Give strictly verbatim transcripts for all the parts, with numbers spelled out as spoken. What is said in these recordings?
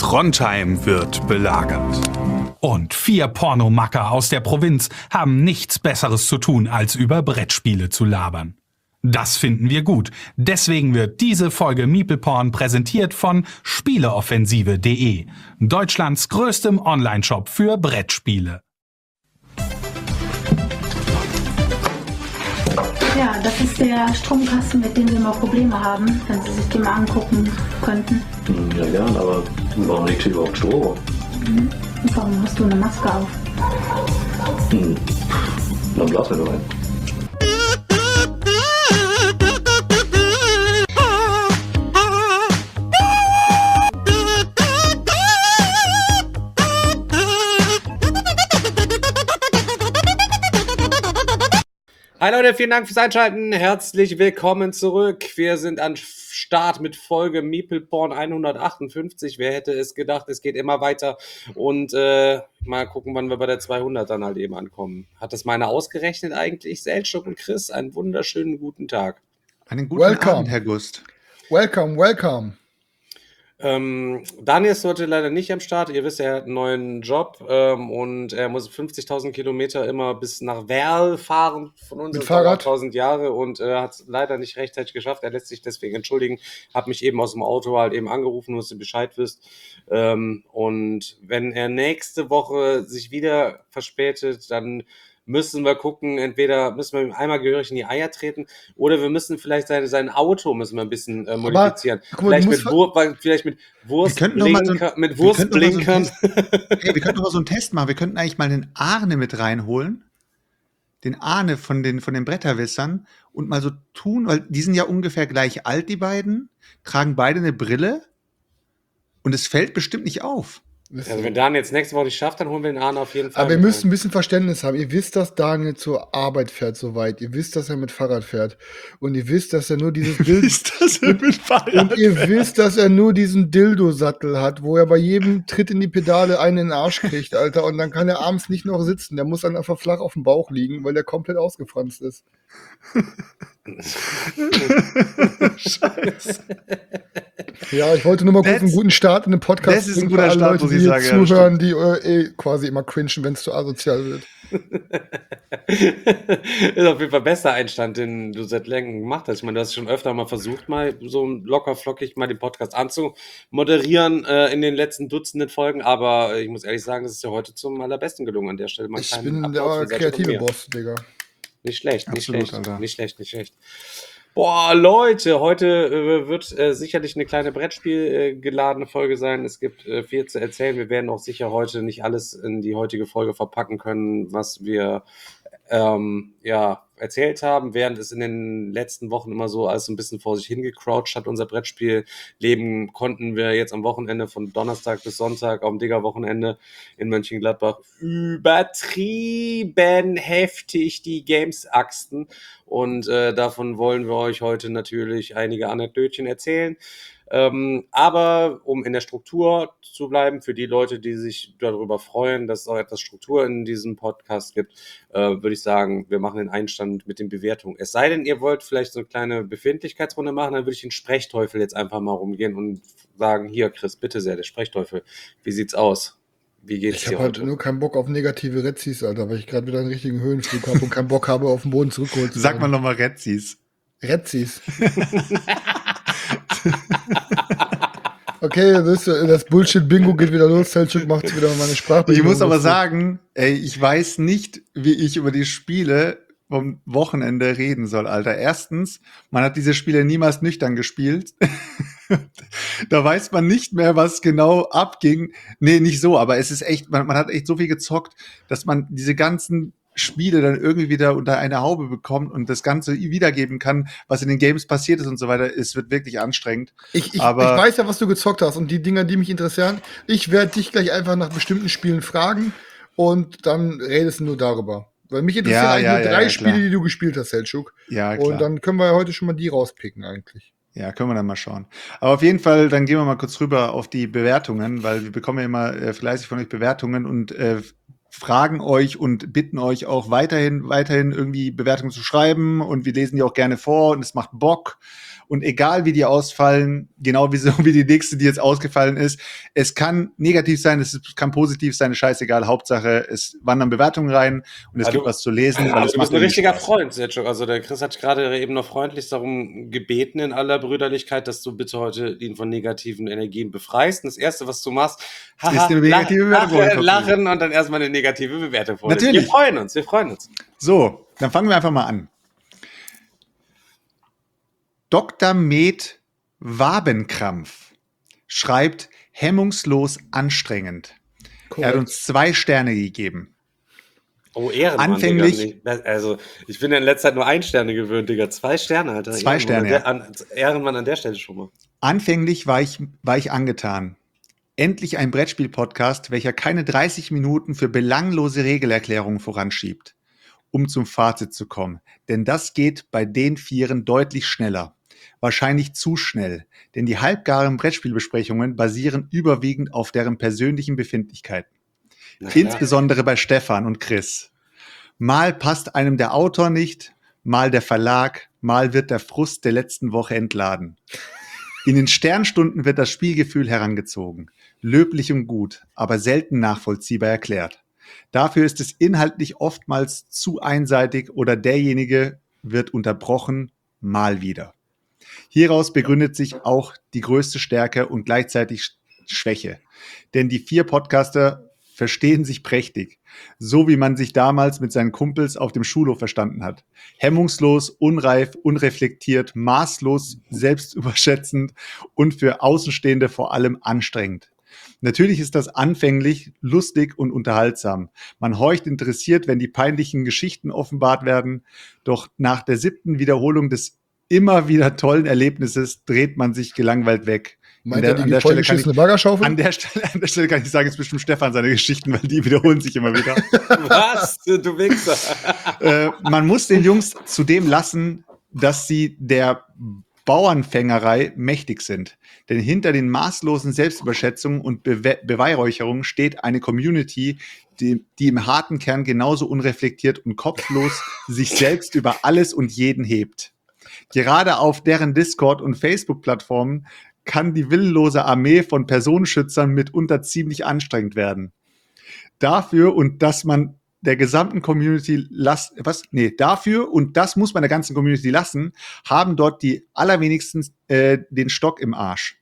Trondheim wird belagert. Und vier Pornomacker aus der Provinz haben nichts Besseres zu tun, als über Brettspiele zu labern. Das finden wir gut. Deswegen wird diese Folge MeeplePorn präsentiert von Spieleoffensive punkt de, Deutschlands größtem Onlineshop für Brettspiele. Ja, das ist der Stromkasten, mit dem wir mal Probleme haben, wenn Sie sich den mal angucken könnten. Ja, gern, aber warum liegt hier überhaupt Strom? Mhm. Warum hast du eine Maske auf? Hm. Dann blasen wir doch rein. Hi Leute, vielen Dank fürs Einschalten. Herzlich willkommen zurück. Wir sind an Start mit Folge MeeplePorn hundertachtundfünfzig. Wer hätte es gedacht, es geht immer weiter. Und äh, mal gucken, wann wir bei der zweihundert dann halt eben ankommen. Hat das meine ausgerechnet eigentlich? Selchuk und Chris, einen wunderschönen guten Tag. Einen guten Welcome. Abend, Herr Gust. Welcome, welcome. Ähm, Daniel ist heute leider nicht am Start. Ihr wisst, er hat einen neuen Job ähm, und er muss fünfzigtausend Kilometer immer bis nach Werl fahren von uns. Mit Fahrrad? tausend Jahre und äh, hat es leider nicht rechtzeitig geschafft. Er lässt sich deswegen entschuldigen. Hab mich eben aus dem Auto halt eben angerufen, nur dass ihr Bescheid wisst. Ähm, und wenn er nächste Woche sich wieder verspätet, dann müssen wir gucken, entweder müssen wir ihm einmal gehörig in die Eier treten oder wir müssen vielleicht sein, sein Auto müssen wir ein bisschen äh, modifizieren. Aber, mal, vielleicht, mit Wur- vielleicht mit Wurstblinker, so mit Wurstblinkern. So hey, wir könnten doch mal so einen Test machen. Wir könnten eigentlich mal den Arne mit reinholen. Den Arne von den, von den Bretterwissern und mal so tun, weil die sind ja ungefähr gleich alt, die beiden, tragen beide eine Brille und es fällt bestimmt nicht auf. Also wenn Daniel jetzt nächste Woche nicht schafft, dann holen wir den Arne auf jeden Fall. Aber ihr mit müsst rein. ein bisschen Verständnis haben. Ihr wisst, dass Daniel zur Arbeit fährt soweit. Ihr wisst, dass er mit Fahrrad fährt. Und ihr wisst, dass er nur dieses Bild. dass er mit Fahrrad Und ihr wisst, dass er nur diesen Dildo-Sattel hat, wo er bei jedem Tritt in die Pedale einen in den Arsch kriegt, Alter. Und dann kann er abends nicht noch sitzen. Der muss dann einfach flach auf dem Bauch liegen, weil der komplett ausgefranst ist. Scheiße. Ja, ich wollte nur mal kurz That's- einen guten Start in den Podcast das ist ein bringen guter für alle Start, Leute, muss die ich hier sagen, ja, zuhören, die äh, eh quasi immer cringen, wenn es zu asozial wird. Ist auf jeden Fall besser Einstand, den du seit Längen gemacht hast. Ich meine, du hast schon öfter mal versucht, mal so locker flockig mal den Podcast anzumoderieren äh, in den letzten Dutzenden Folgen, aber ich muss ehrlich sagen, es ist ja heute zum allerbesten gelungen an der Stelle. Mal Ich keinen bin Applaus der für Sergio kreative von mir. Boss, Digga. Nicht schlecht, nicht Absolut, schlecht, Alter. nicht schlecht, nicht schlecht. Boah, Leute, heute äh, wird äh, sicherlich eine kleine Brettspiel äh, geladene Folge sein. Es gibt äh, viel zu erzählen. Wir werden auch sicher heute nicht alles in die heutige Folge verpacken können, was wir ähm, ja, erzählt haben, während es in den letzten Wochen immer so alles so ein bisschen vor sich hingecroucht hat, unser Brettspielleben, konnten wir jetzt am Wochenende von Donnerstag bis Sonntag auf dem Digger-Wochenende in Mönchengladbach übertrieben heftig die Games axten und äh, davon wollen wir euch heute natürlich einige Anekdötchen erzählen. Ähm, aber um in der Struktur zu bleiben, für die Leute, die sich darüber freuen, dass es auch etwas Struktur in diesem Podcast gibt, äh, würde ich sagen, wir machen den Einstand mit den Bewertungen. Es sei denn, ihr wollt vielleicht so eine kleine Befindlichkeitsrunde machen, dann würde ich den Sprechteufel jetzt einfach mal rumgehen und sagen, hier Chris, bitte sehr, der Sprechteufel, wie sieht's aus? Wie geht's Ich dir habe halt heute? nur keinen Bock auf negative Rezis, Alter, weil ich gerade wieder einen richtigen Höhenflug habe und keinen Bock habe, auf den Boden zurückgeholt zu Sag mal werden. nochmal Retzis. Rezis. Okay, das, das Bullshit-Bingo geht wieder los. Selchuk macht wieder meine Sprache. Ich muss aber sagen, ey, ich weiß nicht, wie ich über die Spiele vom Wochenende reden soll, Alter. Erstens, man hat diese Spiele niemals nüchtern gespielt. Da weiß man nicht mehr, was genau abging. Nee, nicht so, aber es ist echt, man, man hat echt so viel gezockt, dass man diese ganzen Spiele dann irgendwie wieder unter eine Haube bekommt und das Ganze wiedergeben kann, was in den Games passiert ist und so weiter. Es wird wirklich anstrengend. Ich, ich, aber ich weiß ja, was du gezockt hast und die Dinger, die mich interessieren. Ich werde dich gleich einfach nach bestimmten Spielen fragen und dann redest du nur darüber. Weil mich interessieren Ja, eigentlich ja, nur ja, drei ja, Spiele, klar. die du gespielt hast, Selchuk. Ja, klar. Und dann können wir ja heute schon mal die rauspicken eigentlich. Ja, können wir dann mal schauen. Aber auf jeden Fall, dann gehen wir mal kurz rüber auf die Bewertungen, weil wir bekommen ja immer äh, fleißig von euch Bewertungen und äh, fragen euch und bitten euch auch weiterhin, weiterhin irgendwie Bewertungen zu schreiben und wir lesen die auch gerne vor und es macht Bock. und egal wie die ausfallen, genau wie so wie die nächste, die jetzt ausgefallen ist, es kann negativ sein, es kann positiv sein, ist scheißegal, Hauptsache es wandern Bewertungen rein und es Also, gibt was zu lesen, weil Aber es du macht bist ein irgendwie richtiger Spaß. Freund, Sergio. Also der Chris hat gerade eben noch freundlich darum gebeten in aller Brüderlichkeit, dass du bitte heute ihn von negativen Energien befreist. Und das Erste, was du machst, haha, Ist eine negative lach- Bewertung lachen, vorlesen. lachen und dann erstmal eine negative Bewertung vorlesen. Natürlich. Wir freuen uns, wir freuen uns. So, dann fangen wir einfach mal an. Doktor Med Wabenkrampf schreibt hemmungslos anstrengend. Er hat uns zwei Sterne gegeben. Oh, Ehrenmann, Anfänglich- Digga. Also, ich bin ja in letzter Zeit nur ein Sterne gewöhnt, Digga. Zwei Sterne, Alter. Zwei Ehrenmann Sterne, An der, an, Ehrenmann an der Stelle schon mal. Anfänglich war ich, war ich angetan. Endlich ein Brettspiel-Podcast, welcher keine dreißig Minuten für belanglose Regelerklärungen voranschiebt, um zum Fazit zu kommen. Denn das geht bei den Vieren deutlich schneller. Wahrscheinlich zu schnell, denn die halbgaren Brettspielbesprechungen basieren überwiegend auf deren persönlichen Befindlichkeiten. Na klar. Insbesondere bei Stefan und Chris. Mal passt einem der Autor nicht, mal der Verlag, mal wird der Frust der letzten Woche entladen. In den Sternstunden wird das Spielgefühl herangezogen. Löblich und gut, aber selten nachvollziehbar erklärt. Dafür ist es inhaltlich oftmals zu einseitig oder derjenige wird unterbrochen, mal wieder. Hieraus begründet sich auch die größte Stärke und gleichzeitig Schwäche. Denn die vier Podcaster verstehen sich prächtig, so wie man sich damals mit seinen Kumpels auf dem Schulhof verstanden hat. Hemmungslos, unreif, unreflektiert, maßlos, selbstüberschätzend und für Außenstehende vor allem anstrengend. Natürlich ist das anfänglich lustig und unterhaltsam. Man horcht interessiert, wenn die peinlichen Geschichten offenbart werden, doch nach der siebten Wiederholung des immer wieder tollen Erlebnisses dreht man sich gelangweilt weg. Meint der- er an die der Stelle kann vollgeschissene ich- Baggerschaufel? An der Stelle, an der Stelle kann ich sagen, es ist bestimmt Stefan seine Geschichten, weil die wiederholen sich immer wieder. Was? Du Wichser. äh, man muss den Jungs zudem lassen, dass sie der Bauernfängerei mächtig sind. Denn hinter den maßlosen Selbstüberschätzungen und Bewe Beweihräucherungen steht eine Community, die, die im harten Kern genauso unreflektiert und kopflos sich selbst über alles und jeden hebt. Gerade auf deren Discord- und Facebook-Plattformen kann die willenlose Armee von Personenschützern mitunter ziemlich anstrengend werden. Dafür und dass man der gesamten Community las was nee dafür und das muss man der ganzen Community lassen, haben dort die allerwenigsten äh, den Stock im Arsch,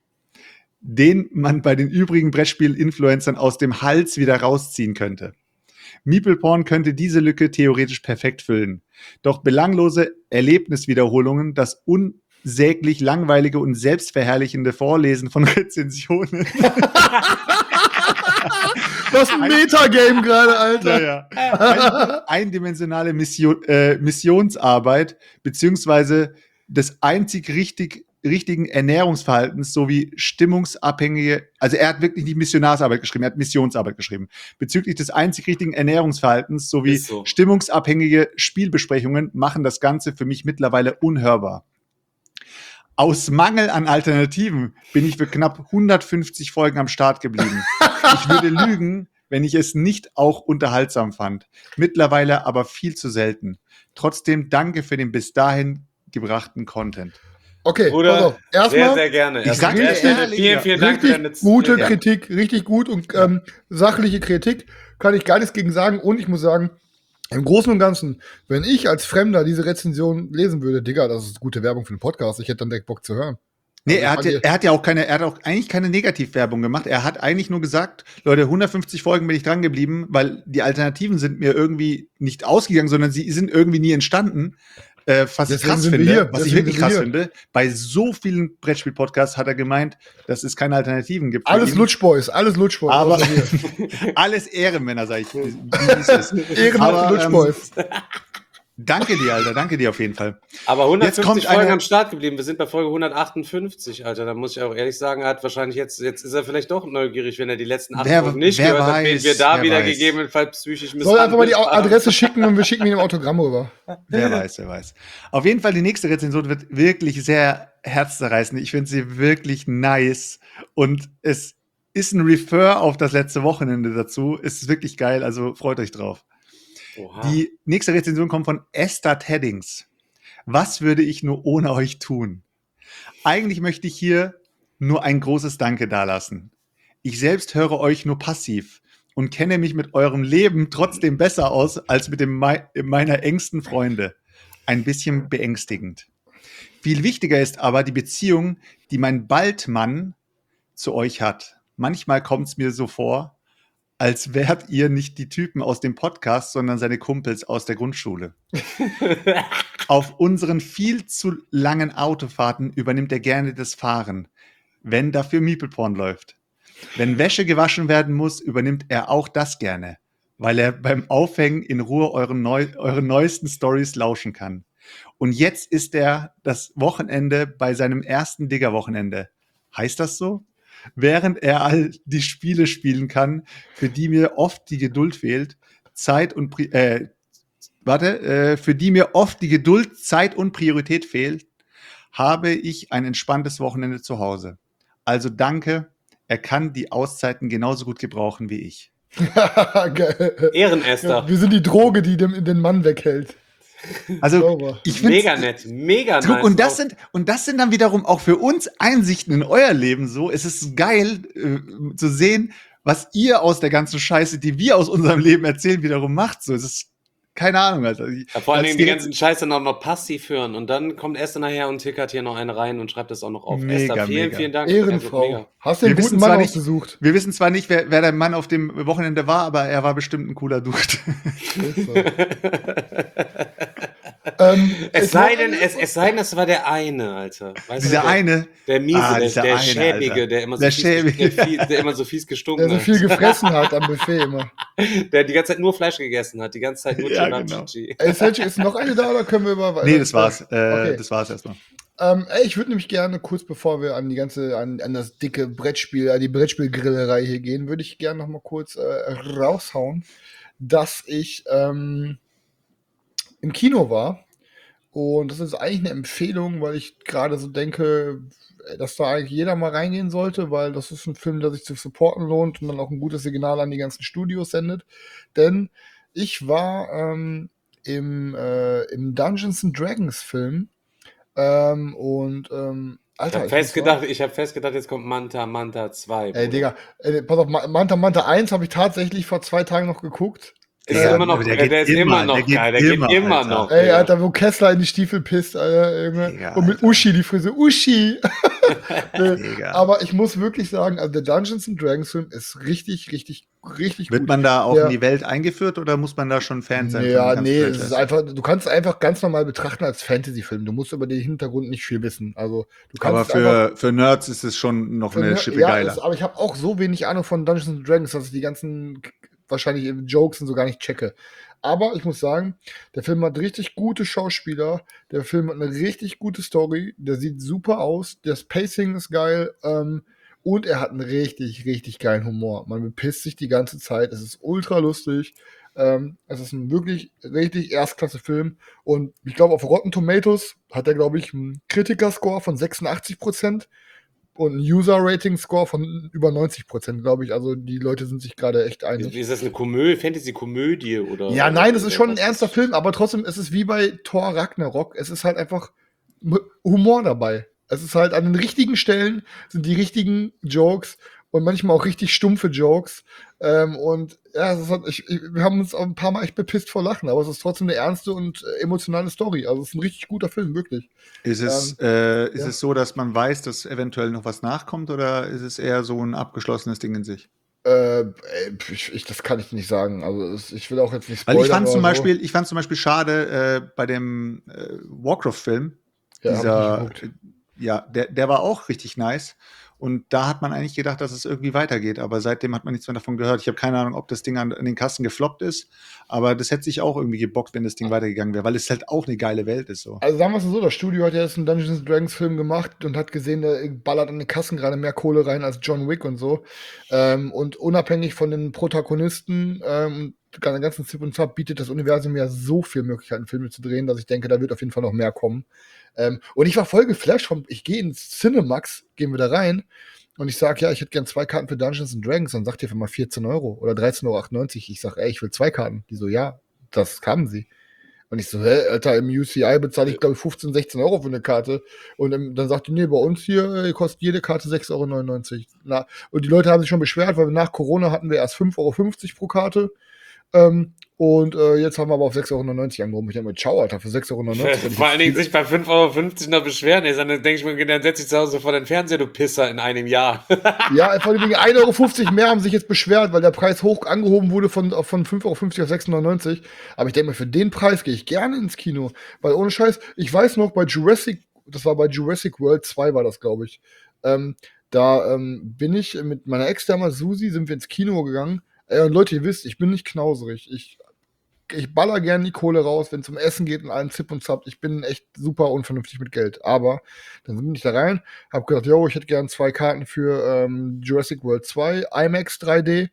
den man bei den übrigen Brettspiel-Influencern aus dem Hals wieder rausziehen könnte. Meepleporn könnte diese Lücke theoretisch perfekt füllen. Doch belanglose Erlebniswiederholungen, das unsäglich langweilige und selbstverherrlichende Vorlesen von Rezensionen. Was ein Metagame gerade, Alter. Ja, ja. Ein, eindimensionale Mission, äh, Missionsarbeit beziehungsweise des einzig richtig, richtigen Ernährungsverhaltens sowie stimmungsabhängige, also er hat wirklich nicht Missionarsarbeit geschrieben, er hat Missionsarbeit geschrieben. Bezüglich des einzig richtigen Ernährungsverhaltens sowie Ist so. stimmungsabhängige Spielbesprechungen machen das Ganze für mich mittlerweile unhörbar. Aus Mangel an Alternativen bin ich für knapp hundertfünfzig Folgen am Start geblieben. Ich würde lügen, wenn ich es nicht auch unterhaltsam fand. Mittlerweile aber viel zu selten. Trotzdem danke für den bis dahin gebrachten Content. Okay, pass Bruder, auf. sehr, Erstmal sehr gerne. Ich Erstmal sag an der dir Stelle ehrlich, vielen, ja. vielen Dank für richtig deine gute ja. Kritik, richtig gut und ähm, sachliche Kritik, kann ich gar nichts gegen sagen. Und ich muss sagen, im Großen und Ganzen, wenn ich als Fremder diese Rezension lesen würde, Digga, das ist gute Werbung für den Podcast, ich hätte dann direkt Bock zu hören. Nee, Also er ich hat, fand ja, die- er hat ja auch keine, er hat auch eigentlich keine Negativwerbung gemacht. Er hat eigentlich nur gesagt, Leute, hundertfünfzig Folgen bin ich dran geblieben, weil die Alternativen sind mir irgendwie nicht ausgegangen, sondern sie sind irgendwie nie entstanden. Äh, was ich Deswegen krass sind wir finde, hier. was ich Deswegen wirklich sind wir krass hier. finde, bei so vielen Brettspiel-Podcasts hat er gemeint, dass es keine Alternativen gibt. für Alles ihn. Lutschboys, alles Lutschboys. Aber außer wir. alles Ehrenmänner, sag ich. Wie, wie es ist. Ehrenmann Aber, und Lutschboys. Danke dir, Alter, danke dir auf jeden Fall. Aber Jetzt hundertfünfzig kommt Folgen eine- am Start geblieben. Wir sind bei Folge hundertachtundfünfzig, Alter. Da muss ich auch ehrlich sagen, er hat wahrscheinlich jetzt, jetzt ist er vielleicht doch neugierig, wenn er die letzten acht Wer- Folgen nicht wer gehört hat, wen weiß, wir da wer wieder weiß. gegebenenfalls psychisch Soll einfach mal die misshandelt haben. Adresse schicken und wir schicken ihm ein Autogramm rüber. Wer weiß, wer weiß. Auf jeden Fall, die nächste Rezension wird wirklich sehr herzzerreißend. Ich finde sie wirklich nice. Und es ist ein Refer auf das letzte Wochenende dazu. Es ist wirklich geil, also freut euch drauf. Oha. Die nächste Rezension kommt von Esther Headings. Was würde ich nur ohne euch tun? Eigentlich möchte ich hier nur ein großes Danke dalassen. Ich selbst höre euch nur passiv und kenne mich mit eurem Leben trotzdem besser aus als mit dem mei- meiner engsten Freunde. Ein bisschen beängstigend. Viel wichtiger ist aber die Beziehung, die mein Baldmann zu euch hat. Manchmal kommt es mir so vor, als wärt ihr nicht die Typen aus dem Podcast, sondern seine Kumpels aus der Grundschule. Auf unseren viel zu langen Autofahrten übernimmt er gerne das Fahren, wenn dafür Meeple-Porn läuft. Wenn Wäsche gewaschen werden muss, übernimmt er auch das gerne, weil er beim Aufhängen in Ruhe euren neu, euren neuesten Stories lauschen kann. Und jetzt ist er das Wochenende bei seinem ersten Digger-Wochenende. Heißt das so? Während er all die Spiele spielen kann, für die mir oft die Geduld fehlt, Zeit und Pri- äh, warte, äh, für die mir oft die Geduld, Zeit und Priorität fehlt, habe ich ein entspanntes Wochenende zu Hause. Also danke, er kann die Auszeiten genauso gut gebrauchen wie ich. Geil. Ehrenester. Ja, wir sind die Droge, die dem, den Mann weghält. Also Sauber. ich finde Mega nett, mega nice. und das auch. sind und das sind dann wiederum auch für uns Einsichten in euer Leben so. Es ist geil äh, zu sehen, was ihr aus der ganzen Scheiße, die wir aus unserem Leben erzählen, wiederum macht. So, es ist keine Ahnung, Alter. Ja, vor allen Als Dingen die direkt- ganzen Scheiße noch, noch passiv hören und dann kommt Esther nachher und tickert hier noch eine rein und schreibt das auch noch auf. Mega, Esther, vielen, mega. vielen Dank. Ehrenfrau. Mega. Hast du einen Wir guten wissen Mann zwar nicht- ausgesucht? Wir wissen zwar nicht, wer, wer der Mann auf dem Wochenende war, aber er war bestimmt ein cooler Dude. Ist so. ähm, Es ist sei noch denn, eine- es, es sei denn, das war der eine, Alter. Weißt Dieser du, der, eine, Der miese, Ah, der, dieser der eine, schäbige, Alter. der immer, so Der fies, schäbige. der, fies, der immer so fies gestunken der so hat. viel gefressen hat am Buffet immer. Der die ganze Zeit nur Fleisch gegessen hat, die ganze Zeit nur Ja, Gelato-G. Ey, Selchuk, ist noch eine da oder können wir über nee, das war's. Äh, Okay. Das war's erstmal. Ähm, ey, ich würde nämlich gerne, kurz bevor wir an die ganze, an, an das dicke Brettspiel, an die Brettspielgrillerei hier gehen, würde ich gerne noch mal kurz äh, raushauen, dass ich ähm, im Kino war. Und das ist eigentlich eine Empfehlung, weil ich gerade so denke, dass da eigentlich jeder mal reingehen sollte, weil das ist ein Film, der sich zu supporten lohnt und dann auch ein gutes Signal an die ganzen Studios sendet. Denn ich war ähm, im, äh, im Dungeons and Dragons Film ähm, und ähm, Ich Alter, habe ich muss festgedacht, ich hab festgedacht, jetzt kommt Manta Manta zwei. sagen, ey, Bruder. Digga, ey, pass auf, Ma- Manta Manta eins habe ich tatsächlich vor zwei Tagen noch geguckt. Ist Ja, immer noch, aber der der, geht ist immer, immer, noch der geht geil, der geht immer, immer Alter. noch. Ey, Digga. Alter, wo Kessler in die Stiefel pisst, Alter, Junge. Digga, Und mit Alter. Uschi die Frisur, Uschi! Nee, Digga. aber ich muss wirklich sagen, also der Dungeons and Dragons Film ist richtig, richtig, richtig Wird gut. man da auch Ja. in die Welt eingeführt oder muss man da schon Fan sein? Ja, von dem nee, ganzen es ist Franchise? einfach, du kannst es einfach ganz normal betrachten als Fantasy-Film. Du musst über den Hintergrund nicht viel wissen. Also, du kannst Aber es einfach- für, für Nerds ist es schon noch eine Ja, Schippe ja, geiler. es- aber ich habe auch so wenig Ahnung von Dungeons and Dragons, dass ich die ganzen wahrscheinlich Jokes und so gar nicht checke. Aber ich muss sagen, der Film hat richtig gute Schauspieler, der Film hat eine richtig gute Story, der sieht super aus, das Pacing ist geil ähm, und er hat einen richtig, richtig geilen Humor. Man bepisst sich die ganze Zeit, es ist ultra lustig. Ähm, es ist ein wirklich richtig erstklasse Film und ich glaube auf Rotten Tomatoes hat er, glaube ich, einen Kritiker-Score von sechsundachtzig Prozent und ein User-Rating-Score von über neunzig Prozent, glaube ich. Also die Leute sind sich gerade echt einig. Ist das eine Komödie, Fantasy-Komödie oder? Ja, nein, es ist schon ein was? ernster Film, aber trotzdem ist es wie bei Thor Ragnarok. Es ist halt einfach M- Humor dabei. Es ist halt an den richtigen Stellen sind die richtigen Jokes und manchmal auch richtig stumpfe Jokes. Ähm, und ja, es ist halt, ich, ich, wir haben uns auch ein paar Mal echt bepisst vor Lachen, aber es ist trotzdem eine ernste und äh, emotionale Story. Also es ist ein richtig guter Film, wirklich. Ist es, Ähm, äh, ist ja. es so, dass man weiß, dass eventuell noch was nachkommt oder ist es eher so ein abgeschlossenes Ding in sich? Äh, ey, ich, ich, das kann ich nicht sagen. Also es, ich will auch jetzt nicht Weil spoilern. ich fand zum oder Beispiel, ich fand zum Beispiel schade äh, bei dem äh, Warcraft-Film, So. Ja, dieser, hab ich nicht geguckt. äh, ja, der, der war auch richtig nice. Und da hat man eigentlich gedacht, dass es irgendwie weitergeht. Aber seitdem hat man nichts mehr davon gehört. Ich habe keine Ahnung, ob das Ding an, an den Kassen gefloppt ist. Aber das hätte sich auch irgendwie gebockt, wenn das Ding weitergegangen wäre, weil es halt auch eine geile Welt ist. So. Also sagen wir es mal so, das Studio hat ja jetzt einen Dungeons and Dragons Film gemacht und hat gesehen, der ballert an den Kassen gerade mehr Kohle rein als John Wick und so. Ähm, und unabhängig von den Protagonisten ähm, und den ganzen Zip und Zap bietet das Universum ja so viel Möglichkeiten, Filme zu drehen, dass ich denke, da wird auf jeden Fall noch mehr kommen. Ähm, und ich war voll geflasht vom, ich gehe ins Cinemax, gehen wir da rein und ich sage, ja, ich hätte gern zwei Karten für Dungeons and Dragons. Dann sagt ihr für mal vierzehn Euro oder dreizehn Euro achtundneunzig. Ich sage, ey, ich will zwei Karten. Die so, ja, das haben sie. Und ich so, hä, Alter, im U C I bezahle ich, glaube ich, fünfzehn, sechzehn Euro für eine Karte. Und ähm, dann sagt die, nee, bei uns hier äh, kostet jede Karte sechs Euro neunundneunzig. Na, und die Leute haben sich schon beschwert, weil wir nach Corona hatten wir erst fünf Euro fünfzig pro Karte. Ähm, und äh, jetzt haben wir aber auf sechs Euro neunundneunzig angehoben. Ich denke mir, ciao, Alter, für sechs Euro neunundneunzig. Vor allen Dingen sich bei fünf Euro fünfzig noch beschweren, ey, dann denke ich mir, dann setz dich zu Hause vor den Fernseher, du Pisser, in einem Jahr. Ja, vor allem wegen ein Euro fünfzig mehr haben sich jetzt beschwert, weil der Preis hoch angehoben wurde von, von fünf Euro fünfzig auf sechs Euro neunundneunzig. Aber ich denke mir, für den Preis gehe ich gerne ins Kino. Weil ohne Scheiß, ich weiß noch, bei Jurassic, das war bei Jurassic World zwei war das, glaube ich. Ähm, da ähm, bin ich mit meiner Ex damals, Susi, sind wir ins Kino gegangen. Ey, und Leute, ihr wisst, ich bin nicht knauserig. Ich Ich baller gerne die Kohle raus, wenn es um Essen geht und allen Zip und Zap. Ich bin echt super unvernünftig mit Geld. Aber dann bin ich da rein, hab gedacht, yo, ich hätte gern zwei Karten für ähm, Jurassic World zwei, IMAX drei D.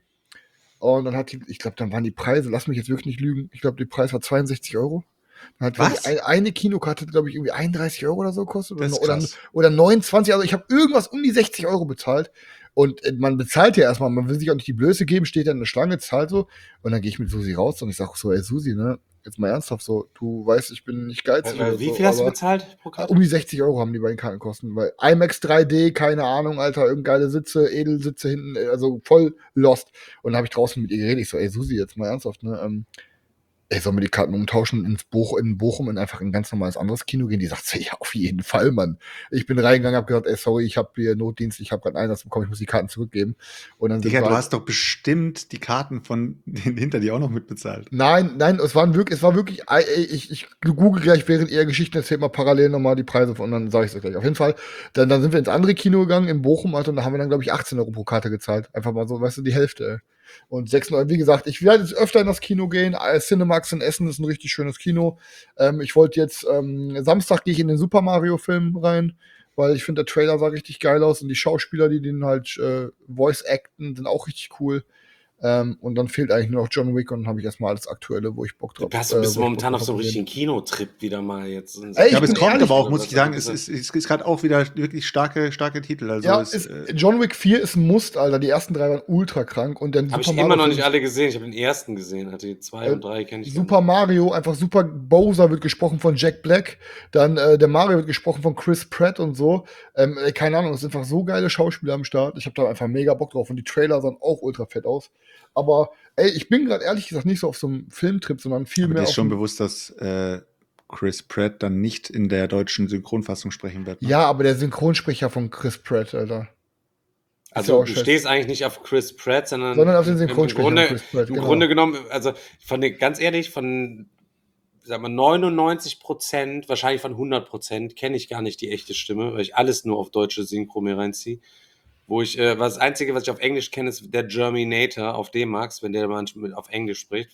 Und dann hat die, ich glaube, dann waren die Preise, lass mich jetzt wirklich nicht lügen, ich glaube, der Preis war zweiundsechzig Euro. Dann hat Was? ein, eine Kinokarte, glaube ich, irgendwie einunddreißig Euro oder so gekostet. Das ist Oder, krass. oder neunundzwanzig. Also ich habe irgendwas um die sechzig Euro bezahlt. Und äh, man bezahlt ja erstmal, man will sich auch nicht die Blöße geben, steht da in der Schlange, zahlt so. Und dann gehe ich mit Susi raus und ich sage so, ey Susi, ne, jetzt mal ernsthaft so, du weißt, ich bin nicht geizig. oder Wie so, viel hast du aber bezahlt pro Karte? um die sechzig Euro haben die beiden Karten kosten, weil IMAX drei D, keine Ahnung, Alter, irgendeine geile Sitze, Edelsitze hinten, äh, also voll lost. Und dann habe ich draußen mit ihr geredet, ich so, ey Susi, jetzt mal ernsthaft, ne, ähm, ey, sollen wir die Karten umtauschen ins Boch, in Bochum und einfach in ein ganz normales anderes Kino gehen? Die sagt so, ja, auf jeden Fall, Mann. Ich bin reingegangen, hab gesagt, ey, sorry, ich habe hier Notdienst, ich habe gerade Einsatz bekommen, ich muss die Karten zurückgeben. Und dann sind Digga, wir du halt- hast doch bestimmt die Karten von denen hinter dir auch noch mitbezahlt. Nein, nein, es waren wirklich, es war wirklich, ey, ich, ich google gleich, während ihr Geschichten erzählt, mal parallel nochmal die Preise von, und dann sage ich es gleich. Auf jeden Fall, dann, dann sind wir ins andere Kino gegangen, in Bochum, Alter, und da haben wir dann, glaube ich, achtzehn Euro pro Karte gezahlt. Einfach mal so, weißt du, die Hälfte, ey. Und sechs Euro, wie gesagt, ich werde jetzt öfter in das Kino gehen. Äh, Cinemax in Essen ist ein richtig schönes Kino. Ähm, ich wollte jetzt, ähm, Samstag gehe ich in den Super Mario-Film rein, weil ich finde, der Trailer sah richtig geil aus und die Schauspieler, die den halt äh, Voice-Acten, sind auch richtig cool. Ähm, und dann fehlt eigentlich nur noch John Wick und dann habe ich erstmal alles Aktuelle, wo ich Bock drauf Du bist, äh, bist wo ich momentan Bock auf so einem drauf richtigen Kinotrip wieder mal jetzt. Ey, ich Ja, aber es bin kommt ehrlich, aber auch, oder muss was ich sagen, ist es das? ist, es ist gerade auch wieder wirklich starke, starke Titel. Also Ja, es, ist, äh, John Wick vier ist ein Must, Alter. Die ersten drei waren ultra krank und dann Habe ich Super immer noch Mario nicht alle gesehen. Ich habe den ersten gesehen. Hatte die zwei Äh, und drei kenne ich gar Super Mario, einfach Super Bowser wird gesprochen von Jack Black, dann äh, der Mario wird gesprochen von Chris Pratt und so. Ähm, ey, keine Ahnung, es sind einfach so geile Schauspieler am Start. Ich habe da einfach mega Bock drauf und die Trailer sahen auch ultra fett aus. Aber ey, ich bin gerade ehrlich gesagt nicht so auf so einem Filmtrip, sondern viel aber mehr dir ist auf schon einem- bewusst, dass äh, Chris Pratt dann nicht in der deutschen Synchronfassung sprechen wird. Ne? Ja, aber der Synchronsprecher von Chris Pratt, Alter. Also ja auch du scheiße. stehst eigentlich nicht auf Chris Pratt, sondern, Sondern auf den im- Synchronsprecher im Grunde, von Chris Pratt, im genau. Grunde genommen, also von den, ganz ehrlich, von sag mal neunundneunzig Prozent, wahrscheinlich von hundert Prozent, kenne ich gar nicht die echte Stimme, weil ich alles nur auf deutsche Synchro mir reinziehe. Wo ich, äh, was das Einzige, was ich auf Englisch kenne, ist der Germinator auf D-Max, wenn der manchmal auf Englisch spricht.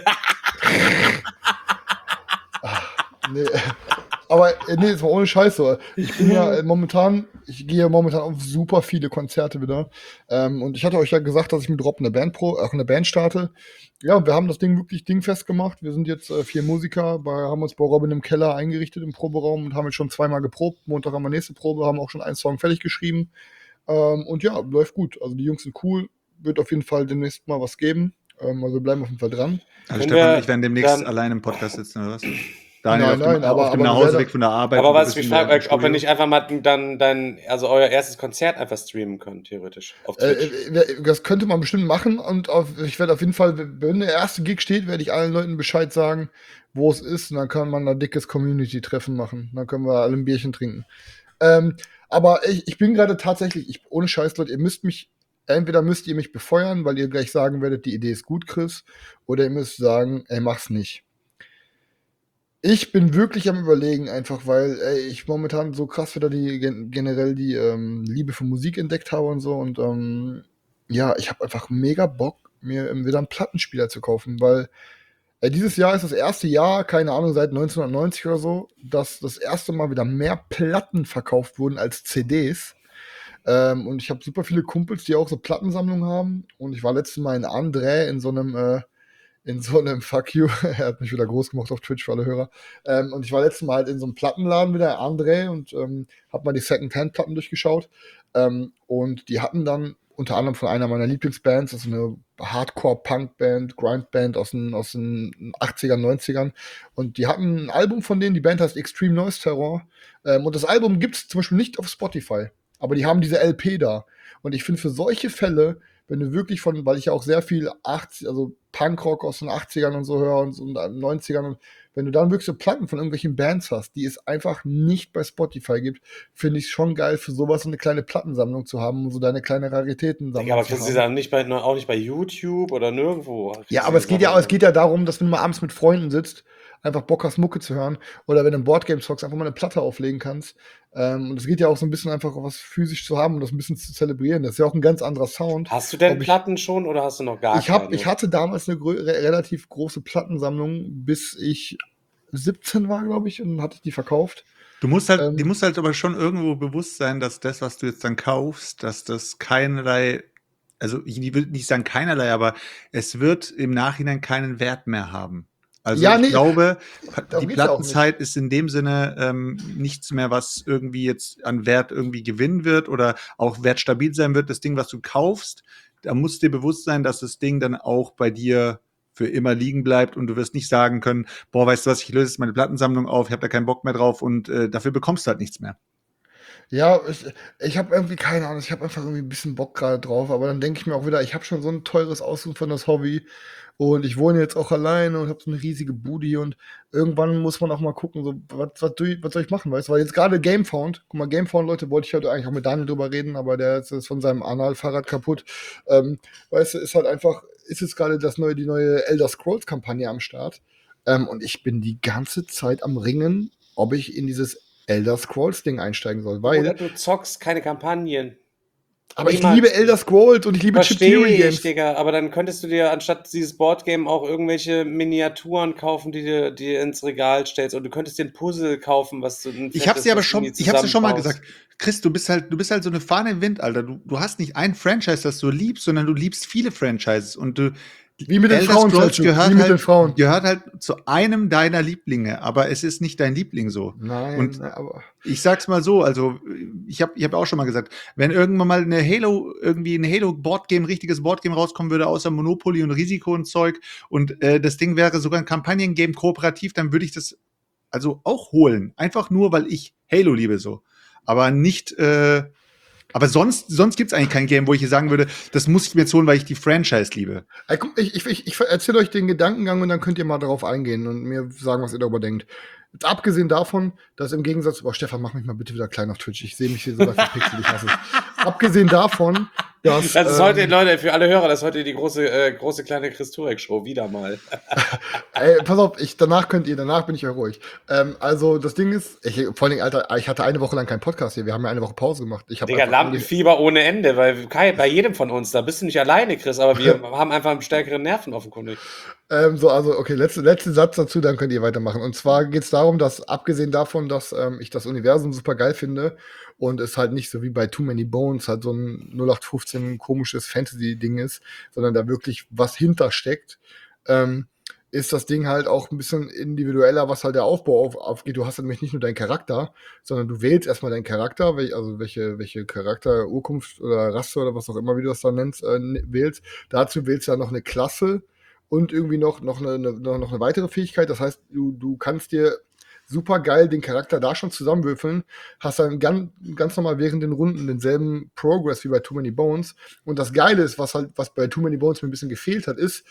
Nee, aber äh, nee, jetzt mal ohne Scheiß so. Ich bin ja äh, momentan, ich gehe ja momentan auf super viele Konzerte wieder. Ähm, und ich hatte euch ja gesagt, dass ich mit Rob eine Band pro, auch eine Band starte. Ja, und wir haben das Ding wirklich dingfest gemacht. Wir sind jetzt äh, vier Musiker, bei, haben uns bei Robin im Keller eingerichtet im Proberaum und haben jetzt schon zweimal geprobt. Montag haben wir nächste Probe, haben auch schon einen Song fertig geschrieben. Ähm, und ja, läuft gut. Also die Jungs sind cool. Wird auf jeden Fall demnächst mal was geben. Ähm, also wir bleiben auf jeden Fall dran. Also Können Stefan wir und ich werden demnächst dann- allein im Podcast sitzen, oder was? Daniel Nein, auf dem, nein, aber- auf dem aber Nachhauseweg wir werden- von der Arbeit. Aber und du was bist mich in der- fragt, im ob wir Studio. nicht einfach mal dann dein, also euer erstes Konzert einfach streamen können, theoretisch, auf Äh, Twitch. äh, das könnte man bestimmt machen und auf, ich werde auf jeden Fall, wenn der erste Gig steht, werde ich allen Leuten Bescheid sagen, wo es ist und dann kann man ein dickes Community-Treffen machen. Dann können wir alle ein Bierchen trinken. Ähm, aber ich, ich bin gerade tatsächlich, ich, ohne Scheiß, Leute, ihr müsst mich, entweder müsst ihr mich befeuern, weil ihr gleich sagen werdet, die Idee ist gut, Chris, oder ihr müsst sagen, ey, mach's nicht. Ich bin wirklich am Überlegen, einfach weil ey, ich momentan so krass wieder die gen generell die ähm, Liebe für Musik entdeckt habe und so. Und ähm, ja, ich habe einfach mega Bock, mir ähm, wieder einen Plattenspieler zu kaufen, weil äh, dieses Jahr ist das erste Jahr, keine Ahnung, seit neunzehnhundertneunzig oder so, dass das erste Mal wieder mehr Platten verkauft wurden als C Ds. Ähm, und ich habe super viele Kumpels, die auch so Plattensammlungen haben. Und ich war letztes Mal in André in so einem äh, in so einem Fuck you, er hat mich wieder groß gemacht auf Twitch für alle Hörer. Ähm, und ich war letztes Mal halt in so einem Plattenladen wieder, André, und ähm, hab mal die Second-Hand-Platten durchgeschaut. Ähm, und die hatten dann unter anderem von einer meiner Lieblingsbands, das ist eine Hardcore-Punk-Band, Grind-Band aus den, aus den achtzigern, neunzigern. Und die hatten ein Album von denen, die Band heißt Extreme Noise Terror. Ähm, und das Album gibt's zum Beispiel nicht auf Spotify. Aber die haben diese L P da. Und ich finde, für solche Fälle, wenn du wirklich von, weil ich ja auch sehr viel achtzig, also Punkrock aus den achtzigern und so höre und so neunzigern, und wenn du dann wirklich so Platten von irgendwelchen Bands hast, die es einfach nicht bei Spotify gibt, finde ich schon geil, für sowas so eine kleine Plattensammlung zu haben, um so deine kleine Raritätensammlung Ja, aber zu kriegst du die haben. dann nicht bei, auch nicht bei YouTube oder nirgendwo? Kriegst Ja, du aber die es geht ja, Sachen es geht ja darum, dass wenn du mal abends mit Freunden sitzt, einfach Bock hast, Mucke zu hören, oder wenn du im Boardgame zockst, einfach mal eine Platte auflegen kannst. Ähm, und es geht ja auch so ein bisschen einfach, was physisch zu haben und das ein bisschen zu zelebrieren. Das ist ja auch ein ganz anderer Sound. Hast du denn Ob ich, Platten schon oder hast du noch gar ich, hab, keine? ich hatte damals eine grö- re relativ große Plattensammlung, bis ich siebzehn war, glaube ich, und hatte ich die verkauft. Du musst halt, dir Ähm, muss halt aber schon irgendwo bewusst sein, dass das, was du jetzt dann kaufst, dass das keinerlei, also ich will nicht sagen keinerlei, aber es wird im Nachhinein keinen Wert mehr haben. Also ja, ich nee, glaube, darum die geht's ja auch nicht. Plattenzeit ist in dem Sinne ähm, nichts mehr, was irgendwie jetzt an Wert irgendwie gewinnen wird oder auch wertstabil sein wird. Das Ding, was du kaufst, da muss dir bewusst sein, dass das Ding dann auch bei dir für immer liegen bleibt und du wirst nicht sagen können, boah, weißt du was, ich löse jetzt meine Plattensammlung auf, ich habe da keinen Bock mehr drauf und äh, dafür bekommst du halt nichts mehr. Ja, ich, ich habe irgendwie keine Ahnung, ich habe einfach irgendwie ein bisschen Bock gerade drauf, aber dann denke ich mir auch wieder, ich habe schon so ein teures ausuferndes Hobby und ich wohne jetzt auch alleine und habe so eine riesige Bude hier und irgendwann muss man auch mal gucken, so, was, was, tue ich- was soll ich machen, weißt du? Weil jetzt gerade Gamefound, guck mal, Gamefound, Leute, wollte ich heute eigentlich auch mit Daniel drüber reden, aber der ist ist von seinem Anal-Fahrrad kaputt. Ähm, weißt du, ist halt einfach, ist jetzt gerade das neue, die neue Elder Scrolls-Kampagne am Start. Ähm, und ich bin die ganze Zeit am Ringen, ob ich in dieses Elder Scrolls-Ding einsteigen soll, Oder weil du zockst keine Kampagnen. aber ich Niemals. liebe Elder Scrolls und ich liebe Chip Theory Verstehe ich, Games. Digga, aber dann könntest du dir anstatt dieses Boardgame auch irgendwelche Miniaturen kaufen, die du dir ins Regal stellst. Und du könntest dir ein Puzzle kaufen, was du ein Ich hab's dir aber was du schon, irgendwie ich hab's dir schon mal zusammenbaust. gesagt. Chris, du bist halt, du bist halt so eine Fahne im Wind, Alter. Du, du hast nicht ein Franchise, das du liebst, sondern du liebst viele Franchises und du Wie mit den Elder Frauen, Scrolls Selchuk, gehört wie mit den halt, Frauen. gehört halt zu einem deiner Lieblinge, aber es ist nicht dein Liebling so. Nein, Und aber ich sag's mal so, also ich habe ich hab auch schon mal gesagt, wenn irgendwann mal eine Halo, irgendwie ein Halo-Boardgame, richtiges Boardgame rauskommen würde, außer Monopoly und Risiko und Zeug, und äh, das Ding wäre sogar ein Kampagnengame kooperativ, dann würde ich das also auch holen. Einfach nur, weil ich Halo liebe so. Aber nicht, äh, aber sonst, sonst gibt's eigentlich kein Game, wo ich hier sagen würde, das muss ich mir jetzt holen, weil ich die Franchise liebe. Ey, guck, ich, ich, ich, ich erzähle euch den Gedankengang und dann könnt ihr mal darauf eingehen und mir sagen, was ihr darüber denkt. Jetzt abgesehen davon, dass im Gegensatz, oh Stefan, mach mich mal bitte wieder klein auf Twitch. Ich sehe mich hier so verpixelt, ich hasse es. Abgesehen davon, dass. Das ist ähm, heute, Leute, für alle Hörer, das ist heute die große, äh, große kleine Chris Turek-Show, wieder mal. Ey, pass auf, ich, danach könnt ihr, danach bin ich ja ruhig. Ähm, also, das Ding ist, ich, vor allem, Alter, ich hatte eine Woche lang keinen Podcast hier. Wir haben ja eine Woche Pause gemacht. Ich hab Digga, einfach nur die- Lampenfieber ohne Ende, weil Kai, bei jedem von uns, da bist du nicht alleine, Chris, aber wir haben einfach stärkere Nerven offenkundig. Ähm, so, also, okay, letzte, letzter Satz dazu, dann könnt ihr weitermachen. Und zwar geht es darum, dass, abgesehen davon, dass ähm, ich das Universum super geil finde und es halt nicht so wie bei Too Many Bones halt so ein null acht fünfzehn komisches Fantasy-Ding ist, sondern da wirklich was hintersteckt, ähm, ist das Ding halt auch ein bisschen individueller, was halt der Aufbau auf, aufgeht. Du hast nämlich nicht nur deinen Charakter, sondern du wählst erstmal deinen Charakter, wel, also welche, welche Charakter, Urkunft oder Rasse oder was auch immer, wie du das dann nennst, äh, wählst. Dazu wählst du ja noch eine Klasse und irgendwie noch, noch, eine, eine, noch eine weitere Fähigkeit. Das heißt, du, du kannst dir super geil den Charakter da schon zusammenwürfeln, hast dann ganz, ganz normal während den Runden denselben Progress wie bei Too Many Bones. Und das Geile ist, was halt, was bei Too Many Bones mir ein bisschen gefehlt hat, ist,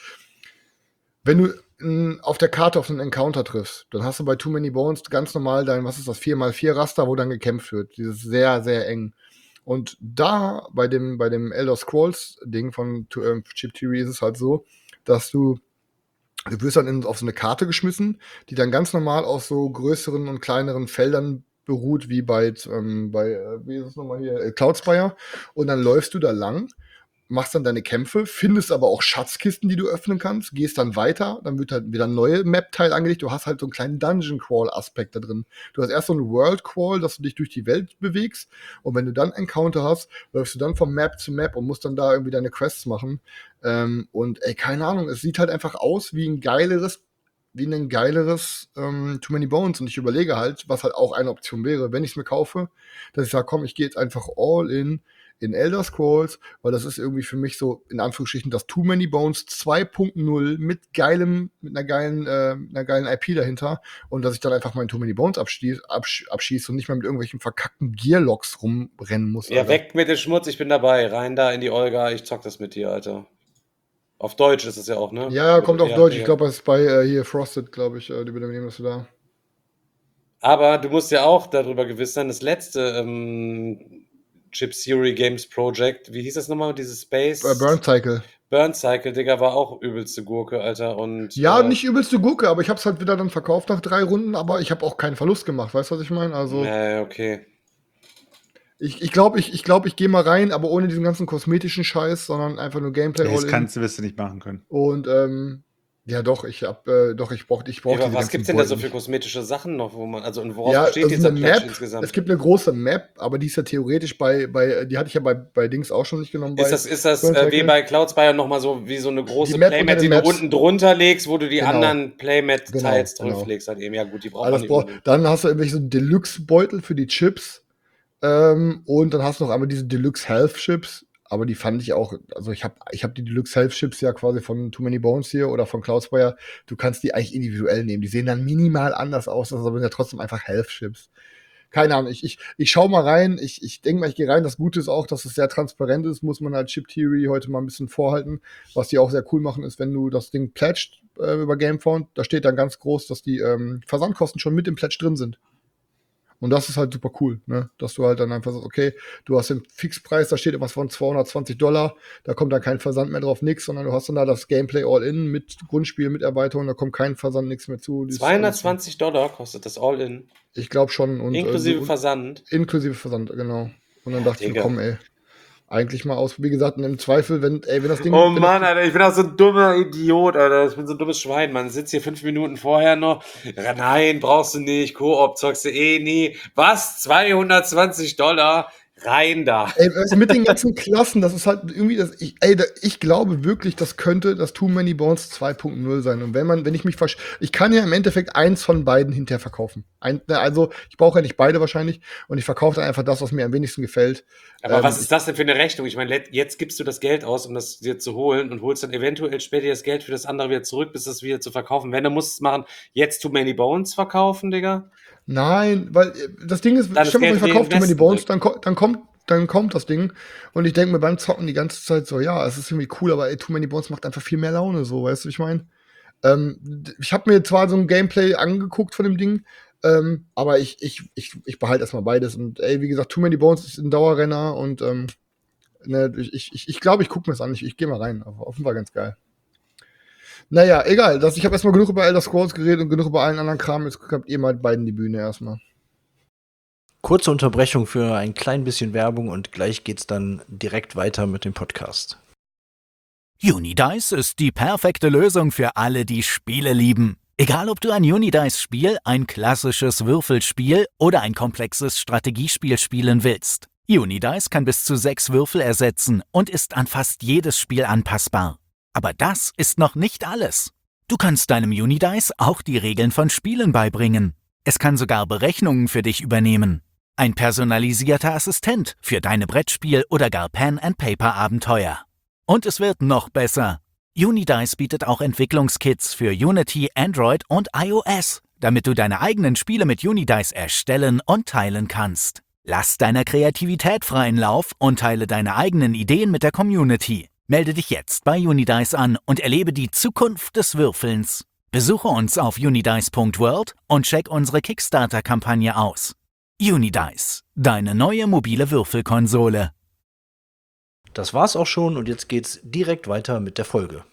wenn du mh, auf der Karte auf einen Encounter triffst, dann hast du bei Too Many Bones ganz normal dein, was ist das, vier mal vier Raster, wo dann gekämpft wird. Dieses sehr, sehr eng. Und da, bei dem, bei dem Elder Scrolls Ding von äh, Chip Theory ist es halt so, dass du, du wirst dann in, auf so eine Karte geschmissen, die dann ganz normal aus so größeren und kleineren Feldern beruht, wie bei, ähm, bei äh, wie ist es nochmal hier, äh, Cloudspire. Und dann läufst du da lang, machst dann deine Kämpfe, findest aber auch Schatzkisten, die du öffnen kannst, gehst dann weiter, dann wird halt wieder ein neuer Map-Teil angelegt, du hast halt so einen kleinen Dungeon-Crawl-Aspekt da drin. Du hast erst so einen World-Crawl, dass du dich durch die Welt bewegst und wenn du dann Encounter hast, läufst du dann vom Map zu Map und musst dann da irgendwie deine Quests machen. Ähm, und ey, keine Ahnung, es sieht halt einfach aus wie ein geileres wie ein geileres ähm, Too Many Bones und ich überlege halt, was halt auch eine Option wäre, wenn ich es mir kaufe, dass ich sage, komm, ich gehe jetzt einfach all in in Elder Scrolls, weil das ist irgendwie für mich so, in Anführungsstrichen, das Too Many Bones zwei Punkt null mit geilem, mit einer geilen, äh, einer geilen I P dahinter und dass ich dann einfach meinen Too Many Bones abschieße absch abschieß und nicht mehr mit irgendwelchen verkackten Gearlocks rumrennen muss. Ja, Alter. weg mit dem Schmutz, ich bin dabei. Rein da in die Olga, ich zock das mit dir, Alter. Auf Deutsch ist es ja auch, ne? Ja, kommt auf Ja, Deutsch. ja. Ich glaube, das ist bei äh, hier Frosted, glaube ich, äh, die übernehmen das da. Aber du musst ja auch darüber gewiss sein, das letzte ähm, Chip Theory Games Project, wie hieß das nochmal, dieses Space? Äh, Burn Cycle. Burn Cycle, Digga, war auch übelste Gurke, Alter. Und, Ja, äh, nicht übelste Gurke, aber ich habe es halt wieder dann verkauft nach drei Runden, aber ich habe auch keinen Verlust gemacht, weißt du, was ich meine? Also, Ja, okay. ich ich glaube, ich, ich, glaub, ich gehe mal rein, aber ohne diesen ganzen kosmetischen Scheiß, sondern einfach nur Gameplay Das all in. kannst du, wirst du nicht machen können. Und, ähm, ja doch, ich hab, äh, doch, ich brauch, ich brauch Ja, aber diese was ganzen gibt's denn da so Beutel für nicht. kosmetische Sachen noch, wo man, also und woraus Ja, besteht also dieser eine Patch Map, insgesamt? es gibt eine große Map, aber die ist ja theoretisch bei, bei die hatte ich ja bei, bei Dings auch schon nicht genommen. Ist bei das, ist das Burn äh, wie Cycle. bei Cloudspire nochmal so wie so eine große Die Map unter Playmat, die den du Maps. unten drunter legst, wo du die Genau. anderen Playmat-Teils Genau, genau. drauflegst halt eben. Ja gut, die braucht Also man das nicht brauch, unbedingt. dann hast du irgendwelche so Deluxe-Beutel für die Chips ähm, und dann hast du noch einmal diese Deluxe Health Chips, aber die fand ich auch, also ich habe ich hab die Deluxe Health Chips ja quasi von Too Many Bones hier oder von Cloudspire, du kannst die eigentlich individuell nehmen, die sehen dann minimal anders aus, das sind ja trotzdem einfach Health Chips. Keine Ahnung, ich, ich, ich schau mal rein, ich, ich denke mal, ich gehe rein. Das Gute ist auch, dass es sehr transparent ist, muss man halt Chip Theory heute mal ein bisschen vorhalten. Was die auch sehr cool machen, ist, wenn du das Ding pledged äh, über Gamefound, da steht dann ganz groß, dass die ähm, Versandkosten schon mit im Pledge drin sind. Und das ist halt super cool, ne? Dass du halt dann einfach sagst, okay, du hast den Fixpreis, da steht irgendwas von zweihundertzwanzig Dollar, da kommt dann kein Versand mehr drauf, nix, sondern du hast dann da das Gameplay All-In mit Grundspiel, mit Erweiterung, da kommt kein Versand, nichts mehr zu. Das ist alles- zweihundertzwanzig Dollar kostet das All-In. Ich glaube schon. Und, Inklusive äh, und, Versand. Inklusive Versand, genau. Und dann dachte ich mir, Digga. komm, ey, eigentlich mal aus, wie gesagt, und im Zweifel, wenn, ey, wenn das Ding. Oh wenn Mann, das, Alter, ich bin auch so ein dummer Idiot, Alter. Ich bin so ein dummes Schwein, man. Sitzt hier fünf Minuten vorher noch. Ja, nein, brauchst du nicht. Koop zockst du eh nie. Was? zweihundertzwanzig Dollar? Rein da. Ey, also mit den ganzen Klassen, das ist halt irgendwie das. Ich, ey, da, ich glaube wirklich, das könnte das Too Many Bones zwei Punkt null sein. Und wenn man, wenn ich mich versch ich kann ja im Endeffekt eins von beiden hinterher verkaufen. Ein, ne, also ich brauche ja nicht beide wahrscheinlich und ich verkaufe dann einfach das, was mir am wenigsten gefällt. Aber Ähm, was ist das denn für eine Rechnung? Ich meine, let- jetzt gibst du das Geld aus, um das dir zu holen und holst dann eventuell später das Geld für das andere wieder zurück, bis das wieder zu verkaufen. Wenn du musst es machen, jetzt Too Many Bones verkaufen, Digga. Nein, weil äh, das Ding ist, Dann stell mal vor, das ich Geld verkaufe Too Many reinvesten Bones, dann, ko dann kommt dann kommt das Ding und ich denke mir beim Zocken die ganze Zeit so, ja, es ist irgendwie cool, aber ey, Too Many Bones macht einfach viel mehr Laune, so, weißt du, wie ich meine? Ähm, d- ich habe mir zwar so ein Gameplay angeguckt von dem Ding, ähm, aber ich, ich, ich, ich behalte erstmal beides und ey, wie gesagt, Too Many Bones ist ein Dauerrenner und ähm, ne, ich ich, ich, ich glaube, ich gucke mir das an, ich, ich gehe mal rein, auf, offenbar ganz geil. Naja, egal, das, ich habe erstmal genug über Elder Scrolls geredet und genug über allen anderen Kram, jetzt habt ihr mal beiden die Bühne erstmal. Kurze Unterbrechung für ein klein bisschen Werbung und gleich geht's dann direkt weiter mit dem Podcast. Unidice ist die perfekte Lösung für alle, die Spiele lieben. Egal, ob du ein Unidice-Spiel, ein klassisches Würfelspiel oder ein komplexes Strategiespiel spielen willst. Unidice kann bis zu sechs Würfel ersetzen und ist an fast jedes Spiel anpassbar. Aber das ist noch nicht alles. Du kannst deinem Unidice auch die Regeln von Spielen beibringen. Es kann sogar Berechnungen für dich übernehmen. Ein personalisierter Assistent für deine Brettspiel- oder gar Pen-and-Paper-Abenteuer. Und es wird noch besser. Unidice bietet auch Entwicklungskits für Unity, Android und iOS, damit du deine eigenen Spiele mit Unidice erstellen und teilen kannst. Lass deiner Kreativität freien Lauf und teile deine eigenen Ideen mit der Community. Melde dich jetzt bei Unidice an und erlebe die Zukunft des Würfelns. Besuche uns auf unidice punkt world und check unsere Kickstarter-Kampagne aus. Unidice, deine neue mobile Würfelkonsole. Das war's auch schon und jetzt geht's direkt weiter mit der Folge.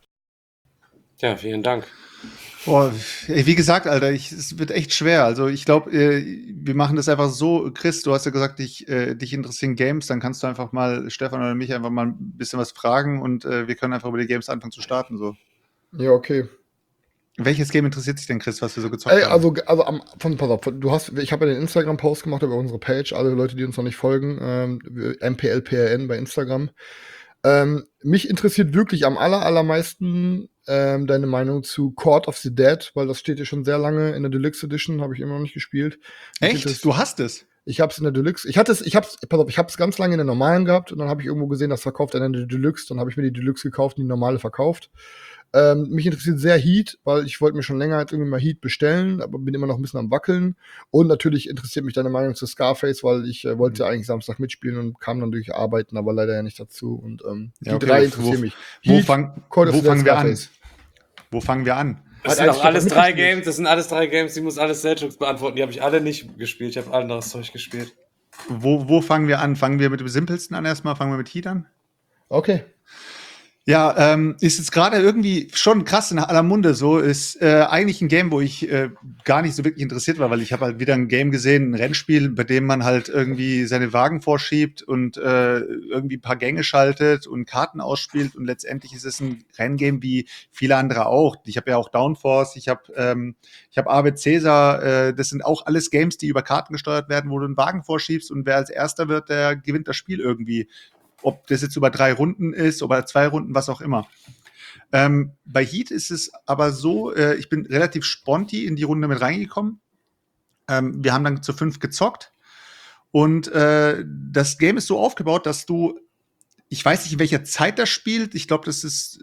Ja, vielen Dank. Boah, ey, wie gesagt, Alter, ich, es wird echt schwer. Also ich glaube, äh, wir machen das einfach so. Chris, du hast ja gesagt, dich, äh, dich interessieren Games, dann kannst du einfach mal Stefan oder mich einfach mal ein bisschen was fragen und äh, wir können einfach über die Games anfangen zu starten. So. Ja, okay. Welches Game interessiert sich denn, Chris, was wir so gezockt Ey, haben? also, also am, von, pass auf, du hast, ich habe ja den Instagram-Post gemacht über unsere Page, alle Leute, die uns noch nicht folgen, ähm, M P L P R N bei Instagram. Ähm, mich interessiert wirklich am aller, allermeisten ähm, deine Meinung zu Court of the Dead, weil das steht ja schon sehr lange in der Deluxe Edition, habe ich immer noch nicht gespielt. Mich Echt? interess- Du hast es? Ich hab's in der Deluxe. Ich hatte es, ich hab's, pass auf, ich hab's ganz lange in der normalen gehabt und dann habe ich irgendwo gesehen, das verkauft einer in der Deluxe. Dann habe ich mir die Deluxe gekauft und die normale verkauft. Ähm, mich interessiert sehr Heat, weil ich wollte mir schon länger jetzt irgendwie mal Heat bestellen, aber bin immer noch ein bisschen am Wackeln. Und natürlich interessiert mich deine Meinung zu Scarface, weil ich äh, wollte ja eigentlich Samstag mitspielen und kam dann durch Arbeiten, aber leider ja nicht dazu. Und ähm, die Ja, okay, drei wo- interessieren mich. Wo, Heat, fang, Call of wo Duty, fangen wir an? Scarface. Wo fangen wir an? Das Hat sind auch eigentlich alles jemand drei mitgespielt? Games, das sind alles drei Games, die muss alles Selchuk beantworten. Die habe ich alle nicht gespielt, ich habe anderes Zeug gespielt. Wo, wo fangen wir an? Fangen wir mit dem simpelsten an erstmal? Fangen wir mit Heat an? Okay. Ja, ähm, ist jetzt gerade irgendwie schon krass in aller Munde so. Ist äh, eigentlich ein Game, wo ich äh, gar nicht so wirklich interessiert war, weil ich habe halt wieder ein Game gesehen, ein Rennspiel, bei dem man halt irgendwie seine Wagen vorschiebt und äh, irgendwie ein paar Gänge schaltet und Karten ausspielt und letztendlich ist es ein Renngame wie viele andere auch. Ich habe ja auch Downforce, ich habe ähm, ich habe Ave Caesar, äh, das sind auch alles Games, die über Karten gesteuert werden, wo du einen Wagen vorschiebst und wer als Erster wird, der gewinnt das Spiel irgendwie. Ob das jetzt über drei Runden ist, oder zwei Runden, was auch immer. Ähm, bei Heat ist es aber so, äh, ich bin relativ sponti in die Runde mit reingekommen. Ähm, wir haben dann zu fünf gezockt. Und äh, das Game ist so aufgebaut, dass du, ich weiß nicht, in welcher Zeit das spielt. Ich glaube, das ist,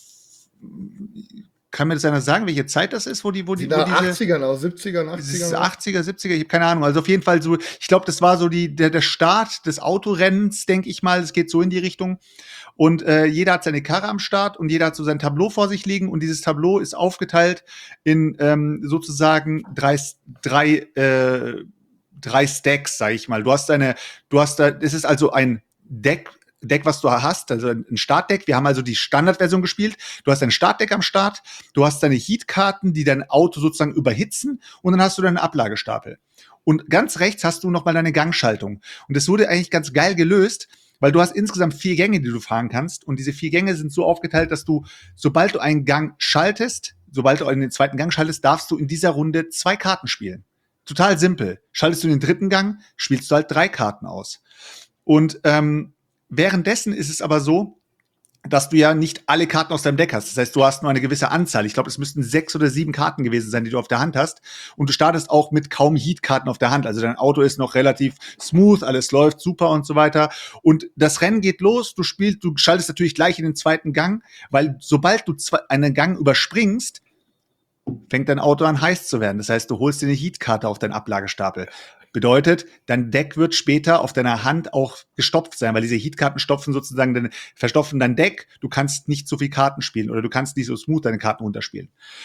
kann mir das einer sagen, welche Zeit das ist, wo die, wo die, Sieht wo nach diese achtzigern aus, siebzigern, es ist achtzigern. achtziger, siebziger, ich habe keine Ahnung. Also auf jeden Fall so, ich glaube, das war so die, der, der Start des Autorennens, denke ich mal. Es geht so in die Richtung. Und äh, jeder hat seine Karre am Start und jeder hat so sein Tableau vor sich liegen. Und dieses Tableau ist aufgeteilt in ähm, sozusagen drei, drei, äh, drei Stacks, sag ich mal. Du hast deine, du hast da, das ist also ein Deck, Deck, was du hast, also ein Startdeck. Wir haben also die Standardversion gespielt. Du hast ein Startdeck am Start, du hast deine Heatkarten, die dein Auto sozusagen überhitzen und dann hast du deinen Ablagestapel. Und ganz rechts hast du nochmal deine Gangschaltung. Und das wurde eigentlich ganz geil gelöst, weil du hast insgesamt vier Gänge, die du fahren kannst. Und diese vier Gänge sind so aufgeteilt, dass du, sobald du einen Gang schaltest, sobald du in den zweiten Gang schaltest, darfst du in dieser Runde zwei Karten spielen. Total simpel. Schaltest du in den dritten Gang, spielst du halt drei Karten aus. Und ähm, währenddessen ist es aber so, dass du ja nicht alle Karten aus deinem Deck hast. Das heißt, du hast nur eine gewisse Anzahl. Ich glaube, es müssten sechs oder sieben Karten gewesen sein, die du auf der Hand hast. Und du startest auch mit kaum Heat-Karten auf der Hand. Also dein Auto ist noch relativ smooth, alles läuft super und so weiter. Und das Rennen geht los. Du spielst, du schaltest natürlich gleich in den zweiten Gang, weil sobald du zwei, einen Gang überspringst, fängt dein Auto an heiß zu werden. Das heißt, du holst dir eine Heat-Karte auf deinen Ablagestapel. Bedeutet, dein Deck wird später auf deiner Hand auch gestopft sein, weil diese Heatkarten stopfen sozusagen, dein, verstopfen dein Deck. Du kannst nicht so viel Karten spielen oder du kannst nicht so smooth deine Karten runterspielen.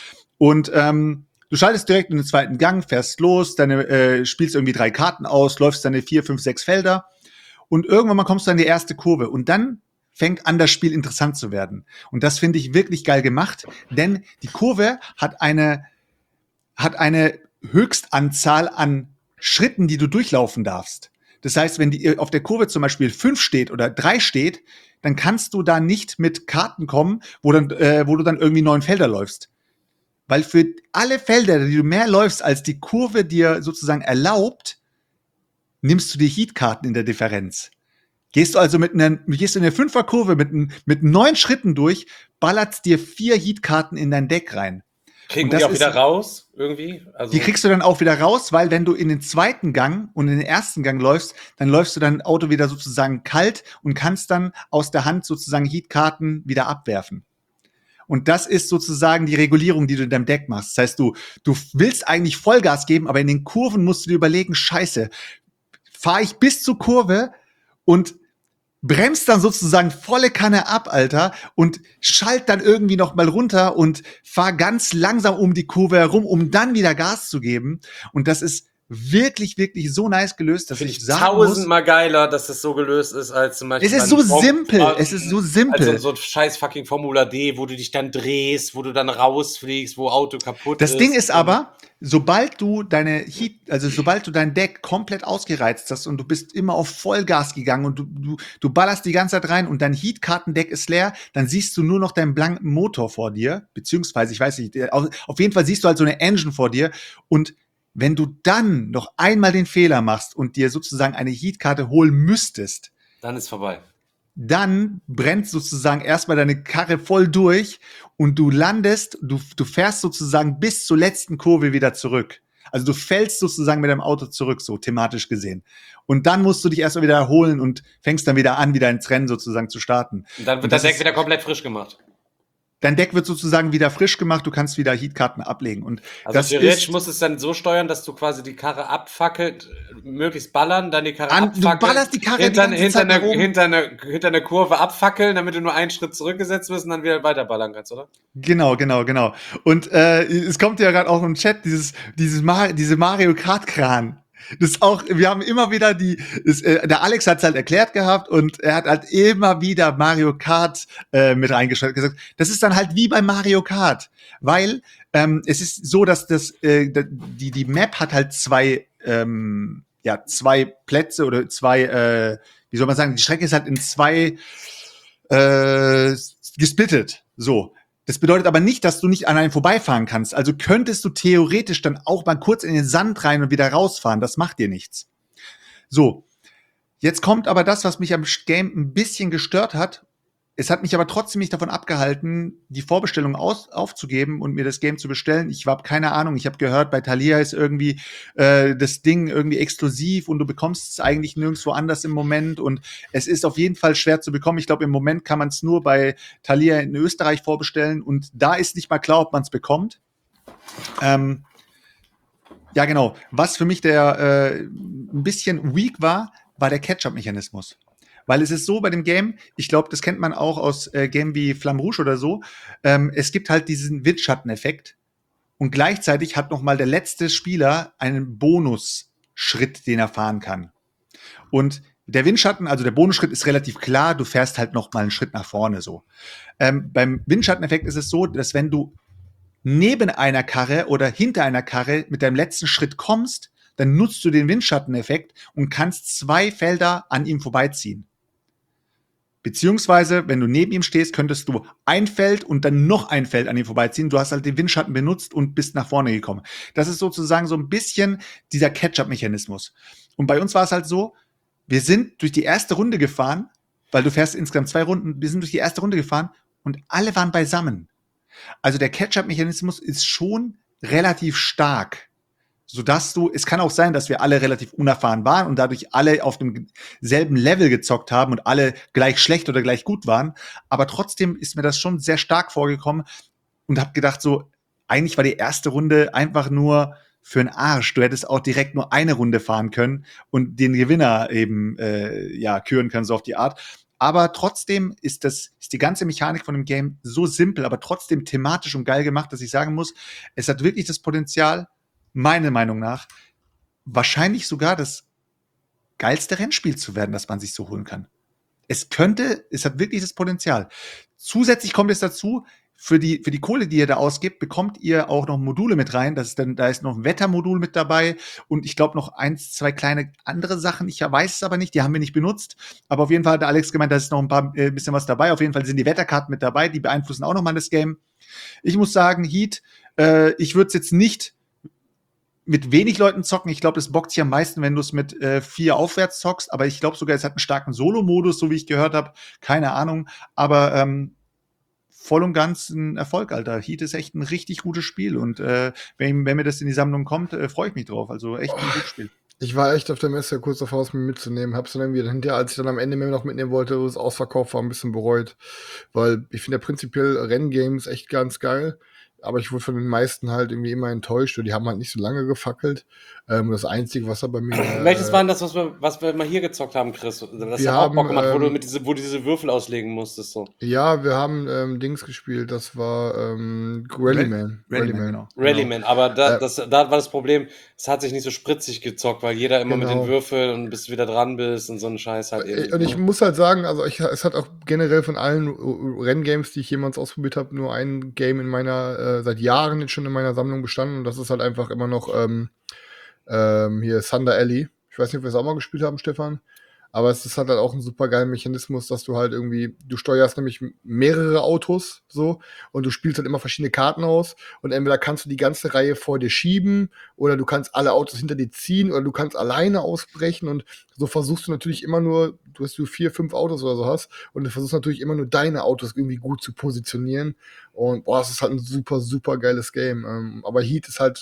Und ähm, du schaltest direkt in den zweiten Gang, fährst los, deine, äh, spielst irgendwie drei Karten aus, läufst deine vier, fünf, sechs Felder und irgendwann mal kommst du an die erste Kurve und dann fängt an, das Spiel interessant zu werden. Und das finde ich wirklich geil gemacht, denn die Kurve hat eine, hat eine Höchstanzahl an Schritten, die du durchlaufen darfst. Das heißt, wenn die auf der Kurve zum Beispiel fünf steht oder drei steht, dann kannst du da nicht mit Karten kommen, wo dann, äh, wo du dann irgendwie neun Felder läufst. Weil für alle Felder, die du mehr läufst, als die Kurve dir sozusagen erlaubt, nimmst du die Heatkarten in der Differenz. Gehst du also mit einer, gehst du in der Fünferkurve mit, mit neun Schritten durch, ballerst dir vier Heatkarten in dein Deck rein. Kriegen Und das die auch ist- wieder raus, irgendwie? Also, Die kriegst du dann auch wieder raus, weil wenn du in den zweiten Gang und in den ersten Gang läufst, dann läufst du dein Auto wieder sozusagen kalt und kannst dann aus der Hand sozusagen Heatkarten wieder abwerfen. Und das ist sozusagen die Regulierung, die du in deinem Deck machst. Das heißt, du, du willst eigentlich Vollgas geben, aber in den Kurven musst du dir überlegen, scheiße, fahre ich bis zur Kurve und bremst dann sozusagen volle Kanne ab, Alter, und schalt dann irgendwie noch mal runter und fahr ganz langsam um die Kurve herum, um dann wieder Gas zu geben. Und das ist wirklich, wirklich so nice gelöst, dass finde ich ich sagen muss, tausendmal geiler, dass das so gelöst ist, als zum Beispiel. es ist beim so Form- simpel, äh, es ist so simpel. Also so ein scheiß fucking Formula D, wo du dich dann drehst, wo du dann rausfliegst, wo Auto kaputt ist. Das Ding ist aber, sobald du deine Heat, also sobald du dein Deck komplett ausgereizt hast und du bist immer auf Vollgas gegangen und du, du, du ballerst die ganze Zeit rein und dein Heat-Kartendeck ist leer, dann siehst du nur noch deinen blanken Motor vor dir, beziehungsweise, ich weiß nicht, auf, auf jeden Fall siehst du halt so eine Engine vor dir und wenn du dann noch einmal den Fehler machst und dir sozusagen eine Heat-Karte holen müsstest, Dann ist vorbei. dann brennt sozusagen erstmal deine Karre voll durch und du landest, du, du fährst sozusagen bis zur letzten Kurve wieder zurück. Also du fällst sozusagen mit deinem Auto zurück, so thematisch gesehen. Und dann musst du dich erstmal wieder erholen und fängst dann wieder an, wieder ins Rennen sozusagen zu starten. Und dann wird Und das das Deck ist- wieder komplett frisch gemacht. Dein Deck wird sozusagen wieder frisch gemacht, du kannst wieder Heatkarten ablegen. Und Also das theoretisch ist, musst du es dann so steuern, dass du quasi die Karre abfackelt, möglichst ballern, dann die Karre An- du abfackeln. ballerst die Karre die hinter, ganze hinter, Zeit nach einer, oben. hinter, einer, hinter einer Kurve abfackeln, damit du nur einen Schritt zurückgesetzt wirst und dann wieder weiter ballern kannst, oder? Genau, genau, genau. Und äh, es kommt ja gerade auch im Chat dieses, dieses Mar diese Mario Kart Kran. Das ist auch, wir haben immer wieder die, ist, äh, der Alex hat es halt erklärt gehabt und er hat halt immer wieder Mario Kart äh, mit reingestellt gesagt. Das ist dann halt wie bei Mario Kart, weil ähm, es ist so, dass das äh, die die Map hat halt zwei ähm, ja zwei Plätze oder zwei äh, wie soll man sagen, die Strecke ist halt in zwei äh, gesplittet, so. Das bedeutet aber nicht, dass du nicht an einem vorbeifahren kannst. Also könntest du theoretisch dann auch mal kurz in den Sand rein und wieder rausfahren. Das macht dir nichts. So, jetzt kommt aber das, was mich am Game ein bisschen gestört hat. Es hat mich aber trotzdem nicht davon abgehalten, die Vorbestellung aus, aufzugeben und mir das Game zu bestellen. Ich habe keine Ahnung. Ich habe gehört, bei Thalia ist irgendwie äh, das Ding irgendwie exklusiv und du bekommst es eigentlich nirgendwo anders im Moment. Und es ist auf jeden Fall schwer zu bekommen. Ich glaube, im Moment kann man es nur bei Thalia in Österreich vorbestellen. Und da ist nicht mal klar, ob man es bekommt. Ähm, ja, genau. Was für mich der äh, ein bisschen weak war, war der Catch-up-Mechanismus. Weil es ist so bei dem Game, ich glaube, das kennt man auch aus äh, Game wie Flamme Rouge oder so, ähm, es gibt halt diesen Windschatteneffekt und gleichzeitig hat noch mal der letzte Spieler einen Bonusschritt, den er fahren kann. Und der Windschatten, also der Bonusschritt ist relativ klar, du fährst halt noch mal einen Schritt nach vorne so. Ähm, beim Windschatteneffekt ist es so, dass wenn du neben einer Karre oder hinter einer Karre mit deinem letzten Schritt kommst, dann nutzt du den Windschatteneffekt und kannst zwei Felder an ihm vorbeiziehen. Beziehungsweise, wenn du neben ihm stehst, könntest du ein Feld und dann noch ein Feld an ihm vorbeiziehen. Du hast halt den Windschatten benutzt und bist nach vorne gekommen. Das ist sozusagen so ein bisschen dieser Catch-up-Mechanismus. Und bei uns war es halt so, wir sind durch die erste Runde gefahren, weil du fährst insgesamt zwei Runden, wir sind durch die erste Runde gefahren und alle waren beisammen. Also der Catch-up-Mechanismus ist schon relativ stark. Sodass du, es kann auch sein, dass wir alle relativ unerfahren waren und dadurch alle auf dem selben Level gezockt haben und alle gleich schlecht oder gleich gut waren. Aber trotzdem ist mir das schon sehr stark vorgekommen und habe gedacht so, eigentlich war die erste Runde einfach nur für den Arsch. Du hättest auch direkt nur eine Runde fahren können und den Gewinner eben äh, ja küren können, so auf die Art. Aber trotzdem ist das, ist die ganze Mechanik von dem Game so simpel, aber trotzdem thematisch und geil gemacht, dass ich sagen muss, es hat wirklich das Potenzial, meiner Meinung nach, wahrscheinlich sogar das geilste Rennspiel zu werden, das man sich so holen kann. Es könnte, es hat wirklich das Potenzial. Zusätzlich kommt es dazu, für die, für die Kohle, die ihr da ausgibt, bekommt ihr auch noch Module mit rein. Das ist dann, da ist noch ein Wettermodul mit dabei und ich glaube noch eins, zwei kleine andere Sachen. Ich weiß es aber nicht, die haben wir nicht benutzt. Aber auf jeden Fall hat der Alex gemeint, da ist noch ein paar äh, bisschen was dabei. Auf jeden Fall sind die Wetterkarten mit dabei, die beeinflussen auch nochmal das Game. Ich muss sagen, Heat, äh, ich würde es jetzt nicht mit wenig Leuten zocken. Ich glaube, es bockt sich am meisten, wenn du es mit äh, vier aufwärts zockst. Aber ich glaube sogar, es hat einen starken Solo-Modus, so wie ich gehört habe. Keine Ahnung. Aber ähm, voll und ganz ein Erfolg, Alter. Heat ist echt ein richtig gutes Spiel. Und äh, wenn, wenn mir das in die Sammlung kommt, äh, freue ich mich drauf. Also echt ein gutes Spiel. Ich war echt auf der Messe kurz davor, es mir mitzunehmen. Hab's dann irgendwie hinterher, als ich dann am Ende mir noch mitnehmen wollte, wo es ausverkauft war, ein bisschen bereut. Weil ich finde ja prinzipiell Renngames echt ganz geil. Aber ich wurde von den meisten halt irgendwie immer enttäuscht. Und die haben halt nicht so lange gefackelt. Ähm, das Einzige, was da bei mir... Welches äh, war denn das, was wir, was wir mal hier gezockt haben, Chris? Das Wir hat auch haben, Bock gemacht, wo du ähm, mit diese, wo du diese Würfel auslegen musstest. So. Ja, wir haben ähm, Dings gespielt. Das war ähm, Rallyman. Rallyman, genau. Rallyman, aber da, Äh, das, da war das Problem, es hat sich nicht so spritzig gezockt, weil jeder immer mit Genau. den Würfeln und bis du wieder dran bist und so einen Scheiß halt eben. Und ich muss halt sagen, also ich, es hat auch generell von allen Renngames, die ich jemals ausprobiert habe, nur ein Game in meiner, äh, seit Jahren jetzt schon in meiner Sammlung bestanden und das ist halt einfach immer noch ähm, ähm, hier Thunder Alley. Ich weiß nicht, ob wir es auch mal gespielt haben, Stefan. Aber es ist halt, halt auch ein super geiler Mechanismus, dass du halt irgendwie, du steuerst nämlich mehrere Autos so und du spielst halt immer verschiedene Karten aus und entweder kannst du die ganze Reihe vor dir schieben oder du kannst alle Autos hinter dir ziehen oder du kannst alleine ausbrechen und so versuchst du natürlich immer nur, du hast du vier, fünf Autos oder so hast und du versuchst natürlich immer nur deine Autos irgendwie gut zu positionieren und boah, es ist halt ein super, super geiles Game. Ähm, aber Heat ist halt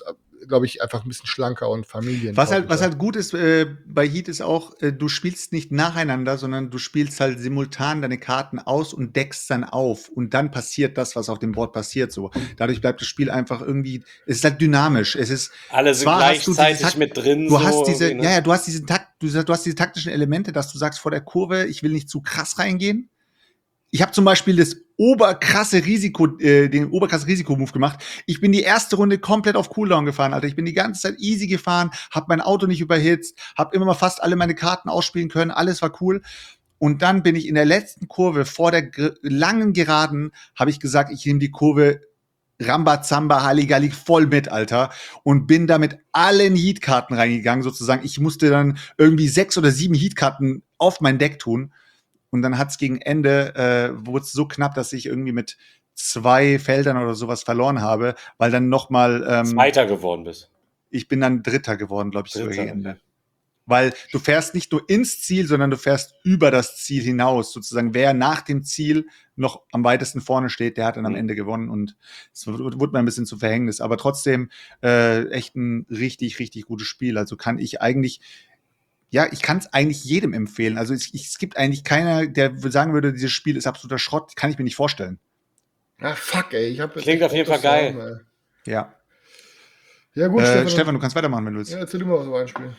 glaube ich, einfach ein bisschen schlanker und familien. Was halt, was halt gut ist äh, bei Heat ist auch, äh, du spielst nicht nacheinander, sondern du spielst halt simultan deine Karten aus und deckst dann auf. Und dann passiert das, was auf dem Board passiert. So. Dadurch bleibt das Spiel einfach irgendwie, es ist halt dynamisch. Es ist, Alle sind zwar hast du diese gleichzeitig Takt- mit drin. Du so hast diese, irgendwie, ne? ja, ja, du hast diesen Takt, du, du hast diese taktischen Elemente, dass du sagst vor der Kurve, ich will nicht zu krass reingehen. Ich habe zum Beispiel das oberkrasse Risiko, äh, den oberkrasse Risikomove gemacht. Ich bin die erste Runde komplett auf Cooldown gefahren, Alter. Ich bin die ganze Zeit easy gefahren, habe mein Auto nicht überhitzt, habe immer mal fast alle meine Karten ausspielen können, alles war cool. Und dann bin ich in der letzten Kurve vor der ge- langen Geraden, habe ich gesagt, ich nehme die Kurve Rambazamba, Halligalli voll mit, Alter. Und bin da mit allen Heat-Karten reingegangen, sozusagen. Ich musste dann irgendwie sechs oder sieben Heat-Karten auf mein Deck tun. Und dann hat's gegen Ende, äh, wurde es so knapp, dass ich irgendwie mit zwei Feldern oder sowas verloren habe, weil dann noch mal ähm, Zweiter geworden bist. ich bin dann Dritter geworden, glaube ich, sogar Dritter, gegen Ende. okay. Weil du fährst nicht nur ins Ziel, sondern du fährst über das Ziel hinaus. Sozusagen, wer nach dem Ziel noch am weitesten vorne steht, der hat dann am Mhm. Ende gewonnen. Und es wurde wurde mir ein bisschen zu Verhängnis. Aber trotzdem äh, echt ein richtig, richtig gutes Spiel. Also kann ich eigentlich, ja, ich kann es eigentlich jedem empfehlen. Also es, ich, es gibt eigentlich keiner, der sagen würde, dieses Spiel ist absoluter Schrott. Kann ich mir nicht vorstellen. Ah, fuck, ey. Ich hab jetzt Klingt echt auf jeden Bock, Fall das zu geil. haben, Ja. ey. Ja, gut, Äh, Stefan. Stefan, du kannst weitermachen, wenn du willst. Ja, erzähl du mal was über ein Spiel.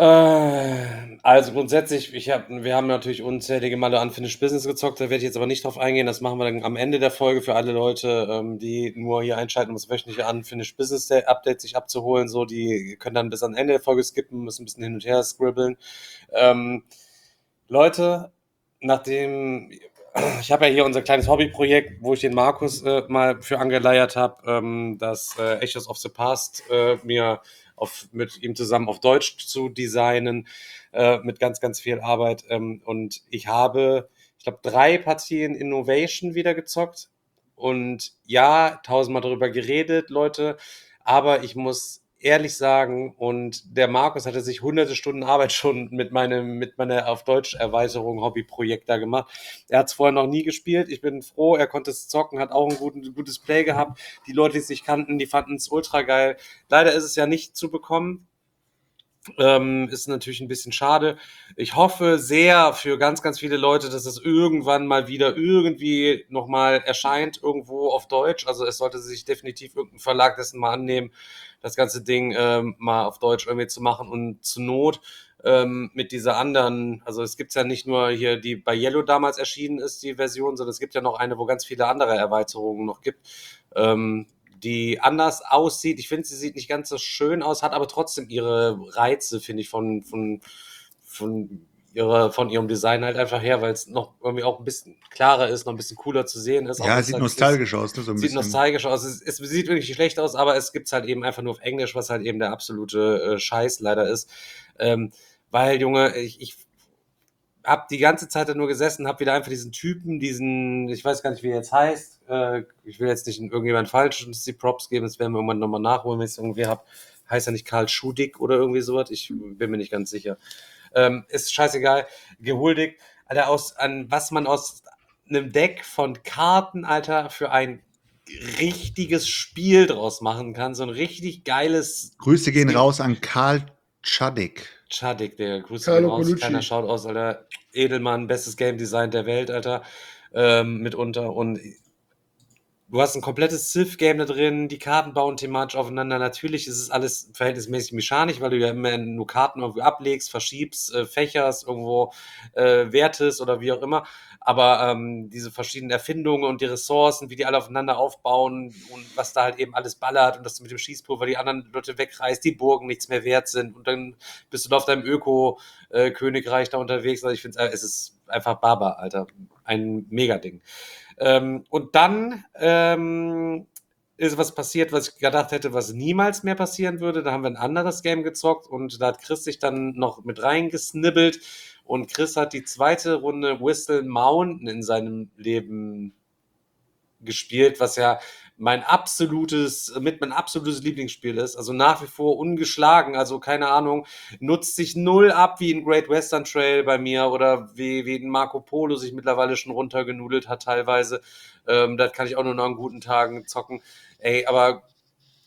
Äh, also grundsätzlich, ich hab, wir haben natürlich unzählige Male Unfinished Business gezockt, da werde ich jetzt aber nicht drauf eingehen, das machen wir dann am Ende der Folge für alle Leute, ähm, die nur hier einschalten, um das wöchentliche Unfinished Business Update sich abzuholen, so, die können dann bis am Ende der Folge skippen, müssen ein bisschen hin und her scribbeln. Ähm, Leute, nachdem, ich habe ja hier unser kleines Hobbyprojekt, wo ich den Markus äh, mal für angeleiert habe, ähm, das äh, Echoes of the Past äh, mir auf, mit ihm zusammen auf Deutsch zu designen, äh, mit ganz, ganz viel Arbeit. Ähm, und ich habe, ich glaube, drei Partien Innovation wieder gezockt. Und ja, tausendmal darüber geredet, Leute. Aber ich muss ehrlich sagen, und der Markus hatte sich hunderte Stunden Arbeit schon mit meinem, mit meiner auf Deutsch Erweiterung Hobbyprojekt da gemacht. Er hat es vorher noch nie gespielt. Ich bin froh, er konnte es zocken, hat auch ein guten, gutes Play gehabt. Die Leute, die es nicht kannten, die fanden es ultra geil. Leider ist es ja nicht zu bekommen. Ähm, ist natürlich ein bisschen schade. Ich hoffe sehr für ganz, ganz viele Leute, dass es irgendwann mal wieder irgendwie nochmal erscheint, irgendwo auf Deutsch. Also es sollte sich definitiv irgendein Verlag dessen mal annehmen, das ganze Ding ähm, mal auf Deutsch irgendwie zu machen und zur Not ähm, mit dieser anderen, also es gibt ja nicht nur hier, die bei Yellow damals erschienen ist, die Version, sondern es gibt ja noch eine, wo ganz viele andere Erweiterungen noch gibt. Ähm, die anders aussieht. Ich finde, sie sieht nicht ganz so schön aus, hat aber trotzdem ihre Reize, finde ich, von, von, von, ihrer, von ihrem Design halt einfach her, weil es noch irgendwie auch ein bisschen klarer ist, noch ein bisschen cooler zu sehen ist. Ja, Auch es sieht halt nostalgisch aus, ne, so ein sieht bisschen. nostalgisch aus. Es, es sieht wirklich nicht schlecht aus, aber es gibt's halt eben einfach nur auf Englisch, was halt eben der absolute äh, Scheiß leider ist. Ähm, weil, Junge, ich, ich hab die ganze Zeit da nur gesessen, hab wieder einfach diesen Typen, diesen, ich weiß gar nicht, wie er jetzt heißt, äh, ich will jetzt nicht irgendjemand falsches die Props geben, das werden wir irgendwann nochmal nachholen, wenn ich es irgendwie hab. Heißt er nicht Karl Schudig oder irgendwie sowas? Ich bin mir nicht ganz sicher. Ähm, ist scheißegal. Gehuldigt, Alter, aus, an was man aus einem Deck von Karten, Alter, für ein richtiges Spiel draus machen kann. So ein richtig geiles Grüße gehen Ziel- raus an Karl Czadik. Chadik, der Grüße Carlo gehen raus. Colucci. Kleiner Shout aus, Alter. Edelmann, bestes Game Design der Welt, Alter. Ähm, mitunter. Und du hast ein komplettes Civ-Game da drin, die Karten bauen thematisch aufeinander. Natürlich ist es alles verhältnismäßig mechanisch, weil du ja immer nur Karten irgendwie ablegst, verschiebst, äh, fächerst, irgendwo äh, wertest oder wie auch immer. Aber ähm, diese verschiedenen Erfindungen und die Ressourcen, wie die alle aufeinander aufbauen und was da halt eben alles ballert und dass du mit dem Schießpulver die anderen Leute wegreißt, die Burgen nichts mehr wert sind und dann bist du da auf deinem Öko-Königreich da unterwegs. Also ich finde, es ist einfach Baba, Alter. Ein Mega-Ding. Ähm, und dann ähm, ist was passiert, was ich gedacht hätte, was niemals mehr passieren würde. Da haben wir ein anderes Game gezockt und da hat Chris sich dann noch mit reingesnibbelt und Chris hat die zweite Runde Whistle Mountain in seinem Leben gespielt, was ja mein absolutes, mit mein absolutes Lieblingsspiel ist. Also nach wie vor ungeschlagen. Also keine Ahnung, nutzt sich null ab wie ein Great Western Trail bei mir oder wie, wie ein Marco Polo sich mittlerweile schon runtergenudelt hat teilweise. Ähm, das kann ich auch nur noch an guten Tagen zocken. Ey, aber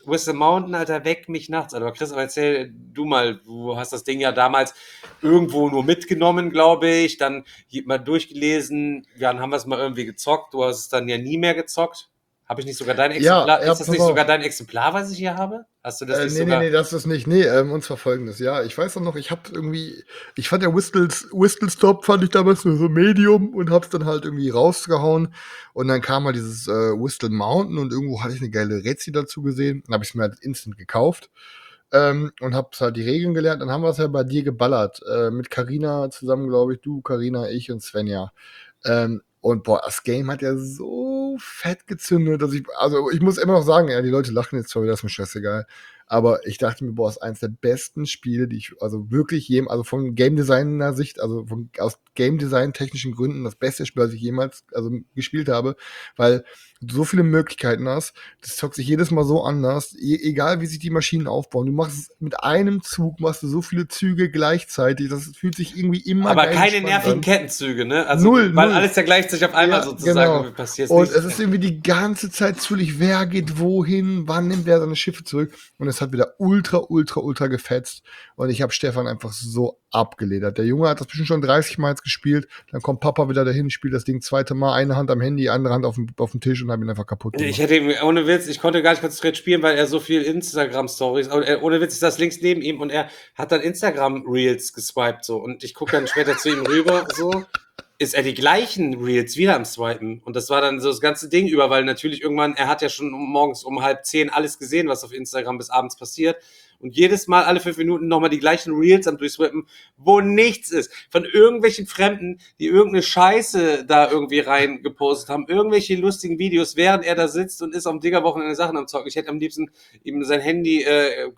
Whistle Mountain, Alter, weck mich nachts. Aber Chris, aber erzähl du mal, du hast das Ding ja damals irgendwo nur mitgenommen, glaube ich, dann mal durchgelesen, dann haben wir es mal irgendwie gezockt, du hast es dann ja nie mehr gezockt. Habe ich nicht sogar dein Exemplar? Ja, ja, ist das pass nicht auf. sogar dein Exemplar, was ich hier habe? Hast du das Äh, nicht nee, sogar? nee, nee, das ist nicht. Nee, ähm, und zwar folgendes. Ja, ich weiß auch noch, ich hab irgendwie, ich fand der Whistles, Whistle Stop fand ich damals nur so Medium und hab's dann halt irgendwie rausgehauen. Und dann kam halt dieses äh, Whistle Mountain und irgendwo hatte ich eine geile Rätsel dazu gesehen. Dann habe ich es mir halt instant gekauft. Ähm, und hab's halt die Regeln gelernt. Dann haben wir es ja bei dir geballert. Äh, mit Carina zusammen, glaube ich. Du, Carina, ich und Svenja. Ähm, und boah, das Game hat ja so fett gezündet, dass ich, also ich muss immer noch sagen, ja, die Leute lachen jetzt zwar wieder, ist mir scheißegal. Aber ich dachte mir, boah, das ist eines der besten Spiele, die ich, also wirklich jedem, also von Game Designer Sicht, also von, aus Game Design technischen Gründen das beste Spiel, das ich jemals, also gespielt habe, weil du so viele Möglichkeiten hast, das zockt sich jedes Mal so anders, e egal wie sich die Maschinen aufbauen, du machst es mit einem Zug, machst du so viele Züge gleichzeitig, das fühlt sich irgendwie immer Aber geil keine spannend nervigen an. Kettenzüge, ne? Also, Null, weil null. alles ja gleichzeitig auf einmal Ja, sozusagen genau. passiert. Und nicht- es ist irgendwie die ganze Zeit zügig, wer geht wohin, wann nimmt wer seine Schiffe zurück. Und es hat wieder ultra, ultra, ultra gefetzt. Und ich habe Stefan einfach so abgeledert. Der Junge hat das bestimmt schon dreißig Mal jetzt gespielt. Dann kommt Papa wieder dahin, spielt das Ding zweite Mal, eine Hand am Handy, andere Hand auf dem, auf dem Tisch und hat ihn einfach kaputt gemacht. Ich hätte ihm, ohne Witz, ich konnte gar nicht konzentriert spielen, weil er so viel Instagram-Stories, ohne Witz, ich saß links neben ihm und er hat dann Instagram-Reels geswiped, so. Und ich gucke dann später zu ihm rüber, so. Ist er die gleichen Reels wieder am Swipen. Und das war dann so das ganze Ding über, weil natürlich irgendwann, er hat ja schon morgens um halb zehn alles gesehen, was auf Instagram bis abends passiert. Und jedes Mal, alle fünf Minuten nochmal die gleichen Reels am Durchswipen, wo nichts ist. Von irgendwelchen Fremden, die irgendeine Scheiße da irgendwie rein gepostet haben. Irgendwelche lustigen Videos, während er da sitzt und ist am Diggerwochenende Sachen am Zocken. Ich hätte am liebsten ihm sein Handy äh,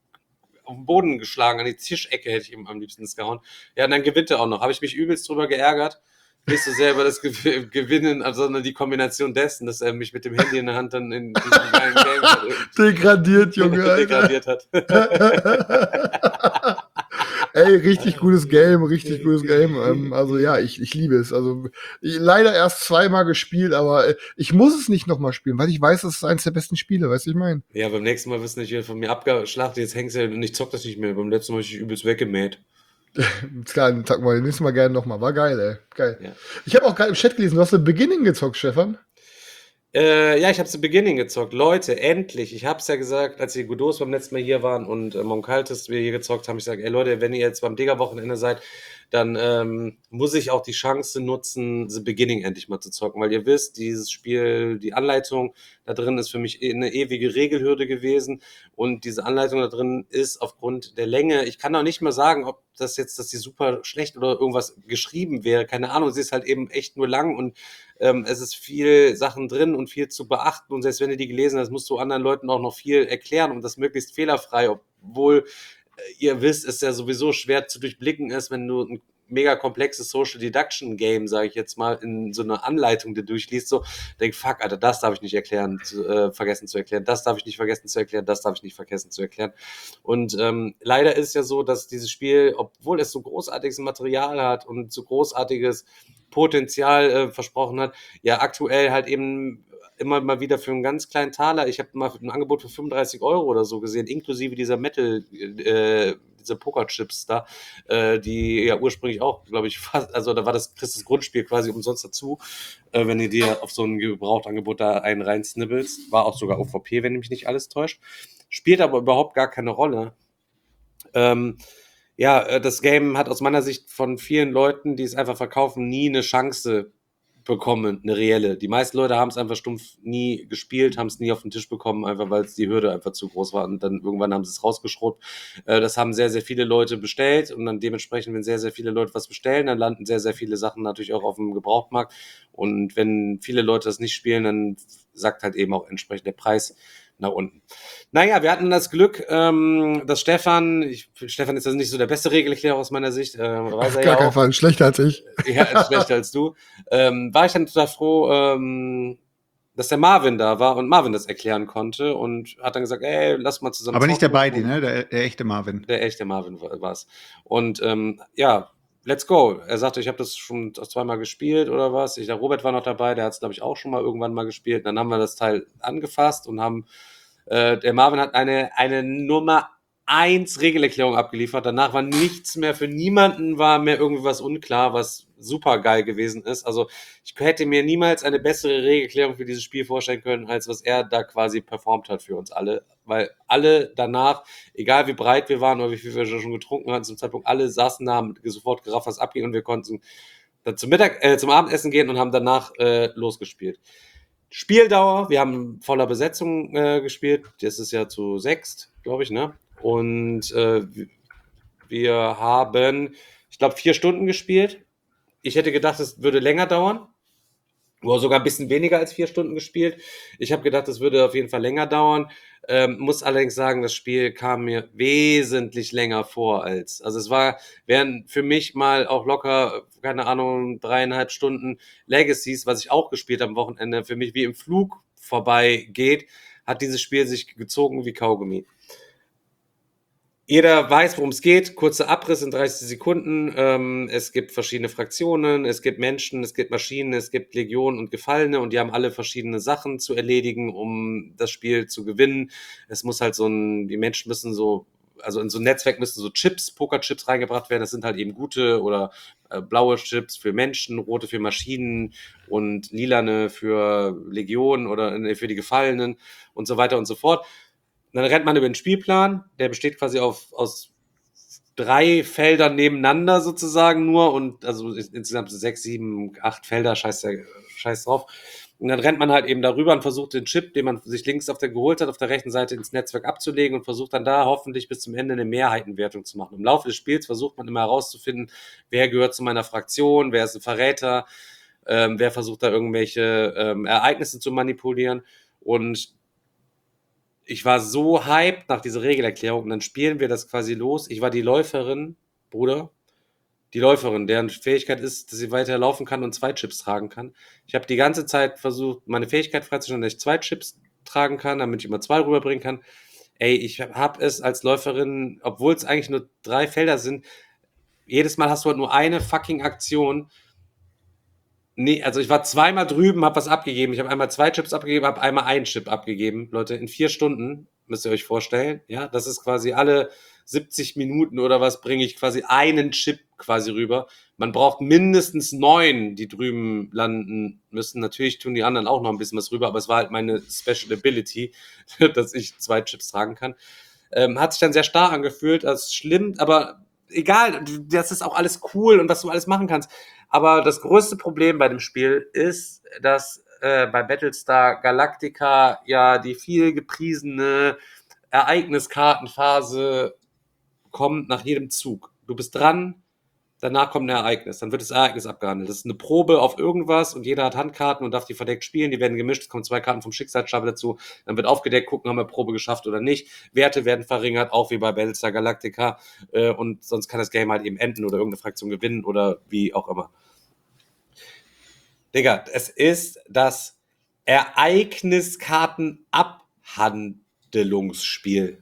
auf den Boden geschlagen, an die Tischecke hätte ich ihm am liebsten das gehauen. Ja, und dann gewinnt er auch noch. Habe ich mich übelst drüber geärgert. Nicht so sehr über das Ge Gewinnen, sondern die Kombination dessen, dass er mich mit dem Handy in der Hand dann in diesem geilen Game Degradiert, Junge, Alter. degradiert hat. Ey, richtig gutes Game, richtig gutes Game. Ähm, also ja, ich, ich liebe es. Also ich, leider erst zweimal gespielt, aber äh, ich muss es nicht nochmal spielen, weil ich weiß, das ist eines der besten Spiele, weißt du, ich meine. Ja, beim nächsten Mal wirst du nicht wieder von mir abgeschlachtet, jetzt hängst du und ich zock das nicht mehr. Beim letzten Mal habe ich dich übelst weggemäht. Klar, dann sag mal, nächstes Mal gerne nochmal. War geil, ey. Geil. Ja. Ich habe auch gerade im Chat gelesen, du hast The Beginning gezockt, Stefan. Äh, ja, ich habe The Beginning gezockt. Leute, endlich. Ich hab's ja gesagt, als die Godot beim letzten Mal hier waren und äh, Monkaltes wir hier gezockt haben, ich sage, ey Leute, wenn ihr jetzt beim Digger-Wochenende seid, dann ähm, muss ich auch die Chance nutzen, The Beginning endlich mal zu zocken, weil ihr wisst, dieses Spiel, die Anleitung da drin ist für mich eine ewige Regelhürde gewesen und diese Anleitung da drin ist aufgrund der Länge, ich kann auch nicht mal sagen, ob das jetzt, dass die super schlecht oder irgendwas geschrieben wäre, keine Ahnung, sie ist halt eben echt nur lang und ähm, es ist viel Sachen drin und viel zu beachten und selbst wenn du die gelesen hast, musst du anderen Leuten auch noch viel erklären und das möglichst fehlerfrei, obwohl ihr wisst, es ja sowieso schwer zu durchblicken ist, wenn du ein mega komplexes Social Deduction Game, sage ich jetzt mal, in so einer Anleitung dir durchliest, so, denk, fuck, Alter, das darf ich nicht erklären, zu, äh, vergessen zu erklären, das darf ich nicht vergessen zu erklären, das darf ich nicht vergessen zu erklären. Und ähm, leider ist es ja so, dass dieses Spiel, obwohl es so großartiges Material hat und so großartiges Potenzial äh, versprochen hat, ja aktuell halt eben immer mal wieder für einen ganz kleinen Taler, ich habe mal ein Angebot für fünfunddreißig Euro oder so gesehen, inklusive dieser Metal, äh, diese Pokerchips da, äh, die ja ursprünglich auch, glaube ich, fast, also da war das, kriegst das Grundspiel quasi umsonst dazu, äh, wenn du dir auf so ein Gebrauchtangebot da einen reinsnibbelst, war auch sogar O V P, wenn mich nicht alles täuscht, spielt aber überhaupt gar keine Rolle. Ähm, ja, das Game hat aus meiner Sicht von vielen Leuten, die es einfach verkaufen, nie eine Chance bekommen, eine reelle. Die meisten Leute haben es einfach stumpf nie gespielt, haben es nie auf den Tisch bekommen, einfach weil es die Hürde einfach zu groß war und dann irgendwann haben sie es rausgeschrottet. Äh, das haben sehr, sehr viele Leute bestellt und dann dementsprechend, wenn sehr, sehr viele Leute was bestellen, dann landen sehr, sehr viele Sachen natürlich auch auf dem Gebrauchtmarkt und wenn viele Leute das nicht spielen, dann sagt halt eben auch entsprechend der Preis nach unten. Naja, wir hatten das Glück, ähm, dass Stefan, ich, Stefan ist das nicht so der beste Regelerklärer aus meiner Sicht, äh, weiß er Gar ja keinen auch. Fall, schlechter als ich. Ja, schlechter als du. Ähm, war ich dann total froh, ähm, dass der Marvin da war und Marvin das erklären konnte und hat dann gesagt, ey, lass mal zusammen Aber nicht der zocken. Beidi, ne? Der, der echte Marvin. Der echte Marvin war es. Und ähm, ja, let's go. Er sagte, ich habe das schon zweimal gespielt oder was. Ich, der Robert war noch dabei, der hat es, glaube ich, auch schon mal irgendwann mal gespielt. Dann haben wir das Teil angefasst und haben Äh, der Marvin hat eine, eine Nummer eins Regelerklärung abgeliefert. Danach war nichts mehr, für niemanden war mehr irgendwie was unklar, was super geil gewesen ist. Also ich hätte mir niemals eine bessere Regelerklärung für dieses Spiel vorstellen können, als was er da quasi performt hat für uns alle. Weil alle danach, egal wie breit wir waren oder wie viel wir schon getrunken hatten zum Zeitpunkt, alle saßen da, haben sofort gerafft, was abging und wir konnten dann zum Mittag, äh, zum Abendessen gehen und haben danach äh, losgespielt. Spieldauer, wir haben voller Besetzung äh, gespielt, das ist ja zu sechst, glaube ich, ne? Und äh, wir haben, ich glaube, vier Stunden gespielt. Ich hätte gedacht, es würde länger dauern. Oder sogar ein bisschen weniger als vier Stunden gespielt. Ich habe gedacht, es würde auf jeden Fall länger dauern. Ähm, muss allerdings sagen, das Spiel kam mir wesentlich länger vor als. Also es war, wären für mich mal auch locker, keine Ahnung, dreieinhalb Stunden Legacies, was ich auch gespielt habe am Wochenende, für mich wie im Flug vorbeigeht, hat dieses Spiel sich gezogen wie Kaugummi. Jeder weiß, worum es geht. Kurzer Abriss in dreißig Sekunden. Ähm, es gibt verschiedene Fraktionen, es gibt Menschen, es gibt Maschinen, es gibt Legionen und Gefallene und die haben alle verschiedene Sachen zu erledigen, um das Spiel zu gewinnen. Es muss halt so ein, die Menschen müssen so, also in so ein Netzwerk müssen so Chips, Pokerchips reingebracht werden. Das sind halt eben gute oder äh, blaue Chips für Menschen, rote für Maschinen und lilane für Legionen oder äh, für die Gefallenen und so weiter und so fort. Dann rennt man über den Spielplan, der besteht quasi auf, aus drei Feldern nebeneinander sozusagen nur und also insgesamt sechs, sieben, acht Felder, scheiß, der, scheiß drauf. Und dann rennt man halt eben darüber und versucht den Chip, den man sich links auf der geholt hat, auf der rechten Seite ins Netzwerk abzulegen und versucht dann da hoffentlich bis zum Ende eine Mehrheitenwertung zu machen. Im Laufe des Spiels versucht man immer herauszufinden, wer gehört zu meiner Fraktion, wer ist ein Verräter, ähm, wer versucht da irgendwelche ähm, Ereignisse zu manipulieren und ich war so hyped nach dieser Regelerklärung und dann spielen wir das quasi los. Ich war die Läuferin, Bruder, die Läuferin, deren Fähigkeit ist, dass sie weiter laufen kann und zwei Chips tragen kann. Ich habe die ganze Zeit versucht, meine Fähigkeit freizustellen, dass ich zwei Chips tragen kann, damit ich immer zwei rüberbringen kann. Ey, ich habe es als Läuferin, obwohl es eigentlich nur drei Felder sind, jedes Mal hast du halt nur eine fucking Aktion. Nee, also ich war zweimal drüben, habe was abgegeben. Ich habe einmal zwei Chips abgegeben, habe einmal einen Chip abgegeben. Leute, in vier Stunden, müsst ihr euch vorstellen. Ja, das ist quasi alle siebzig Minuten oder was, bringe ich quasi einen Chip quasi rüber. Man braucht mindestens neun, die drüben landen müssen. Natürlich tun die anderen auch noch ein bisschen was rüber, aber es war halt meine Special Ability, dass ich zwei Chips tragen kann. Ähm, hat sich dann sehr starr angefühlt, das ist schlimm, aber egal, das ist auch alles cool und was du alles machen kannst. Aber das größte Problem bei dem Spiel ist, dass äh, bei Battlestar Galactica ja die viel gepriesene Ereigniskartenphase kommt nach jedem Zug. Du bist dran, danach kommt ein Ereignis, dann wird das Ereignis abgehandelt. Das ist eine Probe auf irgendwas und jeder hat Handkarten und darf die verdeckt spielen. Die werden gemischt, es kommen zwei Karten vom Schicksalsstapel dazu. Dann wird aufgedeckt, gucken, haben wir Probe geschafft oder nicht. Werte werden verringert, auch wie bei Battlestar Galactica. Äh, und sonst kann das Game halt eben enden oder irgendeine Fraktion gewinnen oder wie auch immer. Digga, es ist das Ereigniskartenabhandlungsspiel.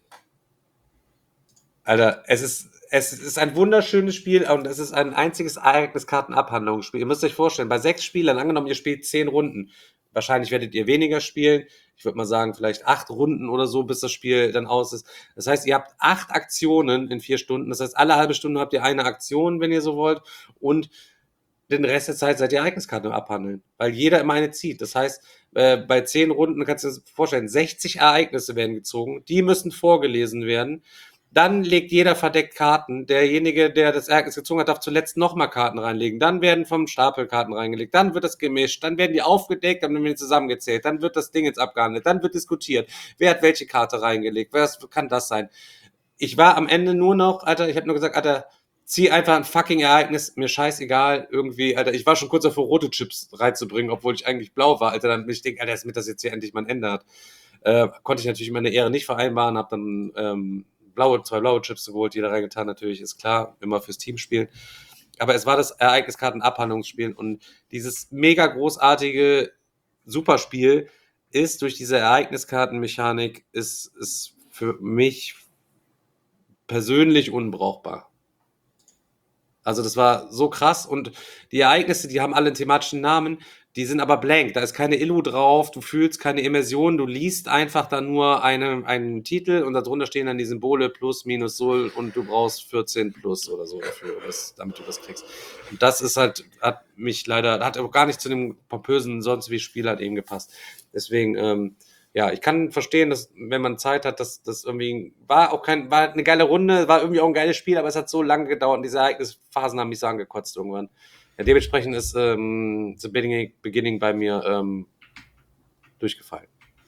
Alter, es ist, es ist ein wunderschönes Spiel und es ist ein einziges Ereigniskartenabhandlungsspiel. Ihr müsst euch vorstellen, bei sechs Spielern, angenommen, ihr spielt zehn Runden, wahrscheinlich werdet ihr weniger spielen. Ich würde mal sagen, vielleicht acht Runden oder so, bis das Spiel dann aus ist. Das heißt, ihr habt acht Aktionen in vier Stunden. Das heißt, alle halbe Stunde habt ihr eine Aktion, wenn ihr so wollt. Und den Rest der Zeit seid ihr Ereigniskarten abhandeln, weil jeder immer eine zieht. Das heißt, äh, bei zehn Runden kannst du dir das vorstellen, sechzig Ereignisse werden gezogen, die müssen vorgelesen werden. Dann legt jeder verdeckt Karten. Derjenige, der das Ereignis gezogen hat, darf zuletzt nochmal Karten reinlegen. Dann werden vom Stapel Karten reingelegt. Dann wird das gemischt. Dann werden die aufgedeckt, dann werden die zusammengezählt. Dann wird das Ding jetzt abgehandelt. Dann wird diskutiert. Wer hat welche Karte reingelegt? Was kann das sein? Ich war am Ende nur noch, Alter, ich habe nur gesagt, Alter, zieh einfach ein fucking Ereignis, mir scheißegal, irgendwie, Alter, ich war schon kurz davor, rote Chips reinzubringen, obwohl ich eigentlich blau war, Alter, dann bin ich denke, Alter, damit das jetzt hier endlich mal ein Ende hat. Äh, konnte ich natürlich meine Ehre nicht vereinbaren, hab dann ähm, blaue, zwei blaue Chips geholt, jeder reingetan, natürlich, ist klar, immer fürs Team spielen. Aber es war das Ereigniskarten-Abhandlungsspiel und dieses mega großartige Superspiel ist durch diese Ereigniskartenmechanik ist, ist für mich persönlich unbrauchbar. Also das war so krass und die Ereignisse, die haben alle einen thematischen Namen. Die sind aber blank, da ist keine Illu drauf, du fühlst keine Immersion, du liest einfach dann nur eine, einen Titel und darunter stehen dann die Symbole plus, minus, Sol und du brauchst vierzehn plus oder so dafür, das, damit du das kriegst. Und das ist halt, hat mich leider, hat auch gar nicht zu dem pompösen sonst wie Spiel halt eben gepasst. Deswegen, ähm, ja, ich kann verstehen, dass, wenn man Zeit hat, dass das irgendwie, war auch kein, war eine geile Runde, war irgendwie auch ein geiles Spiel, aber es hat so lange gedauert und diese Ereignisphasen haben mich so angekotzt irgendwann. Ja, dementsprechend ist ähm, The Beginning, Beginning bei mir ähm, durchgefallen.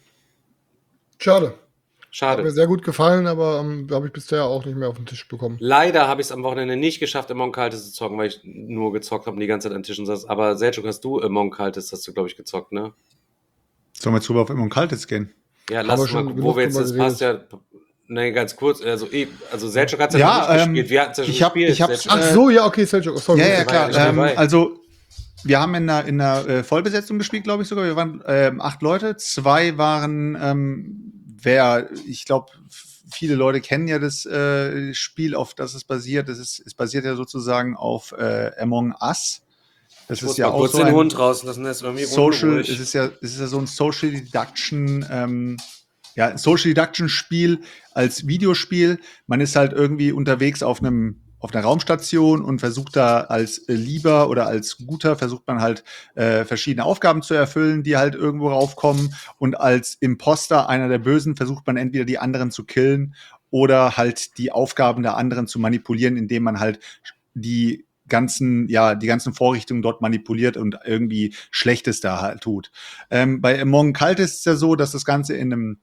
Schade. Hat mir Schade. sehr gut gefallen, aber ähm, habe ich bisher auch nicht mehr auf den Tisch bekommen. Leider habe ich es am Wochenende nicht geschafft, Among Cultist zu zocken, weil ich nur gezockt habe und die ganze Zeit an Tischen saß. Aber Selchuk, hast du Among Cultist, hast du, glaube ich, gezockt, ne? Sollen wir jetzt rüber auf Among Cultist gehen? Ja, Haben lass wir mal, schon gucken, genug wo wir jetzt, drüber das passt ja, ne, ganz kurz, also, eh, also Selchuk hat es ja, Ja, noch nicht ähm, gespielt, wir hatten es ja schon ich hab- gespielt. ich hab's, Selchuk. Ach Äh, so, ja, okay, Selchuk. Sorry. Ja, ja, war ja klar. nicht Ähm, dabei. also, wir haben in einer, in einer äh, Vollbesetzung gespielt, glaube ich sogar. Wir waren ähm, acht Leute. Zwei waren, ähm, wer, ich glaube, viele Leute kennen ja das äh, Spiel, auf das es basiert. Das ist, es basiert ja sozusagen auf äh, Among Us. Das Ich ist muss ja mal auch kurz so den ein Hund rauslassen, das ist irgendwie Social, unruhig. es ist ja, es ist ja so ein Social Deduction, ähm, ja, ein Social Deduction Spiel als Videospiel. Man ist halt irgendwie unterwegs auf einem auf einer Raumstation und versucht da als äh, Lieber oder als Guter versucht man halt äh, verschiedene Aufgaben zu erfüllen, die halt irgendwo raufkommen. Und als Imposter, einer der Bösen, versucht man entweder die anderen zu killen oder halt die Aufgaben der anderen zu manipulieren, indem man halt die ganzen, ja, die ganzen Vorrichtungen dort manipuliert und irgendwie Schlechtes da halt tut. Ähm, bei Among Cultist ist es ja so, dass das Ganze in einem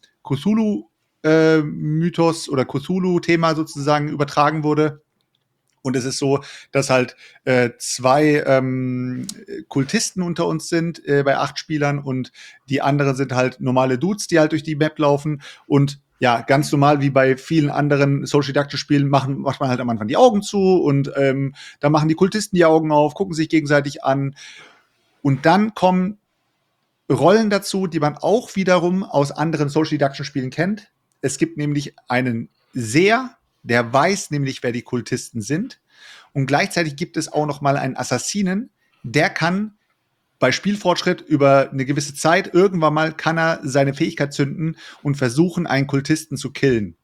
Cthulhu-Mythos oder Cthulhu-Thema sozusagen übertragen wurde. Und es ist so, dass halt äh, zwei ähm, Kultisten unter uns sind äh, bei acht Spielern und die anderen sind halt normale Dudes, die halt durch die Map laufen. Und ja, ganz normal wie bei vielen anderen Social Deduction Spielen machen, macht man halt am Anfang die Augen zu und ähm, dann machen die Kultisten die Augen auf, gucken sich gegenseitig an. Und dann kommen Rollen dazu, die man auch wiederum aus anderen Social Deduction Spielen kennt. Es gibt nämlich einen Seher, der weiß nämlich, wer die Kultisten sind. Und gleichzeitig gibt es auch noch mal einen Assassinen, der kann bei Spielfortschritt über eine gewisse Zeit, irgendwann mal kann er seine Fähigkeit zünden und versuchen, einen Kultisten zu killen.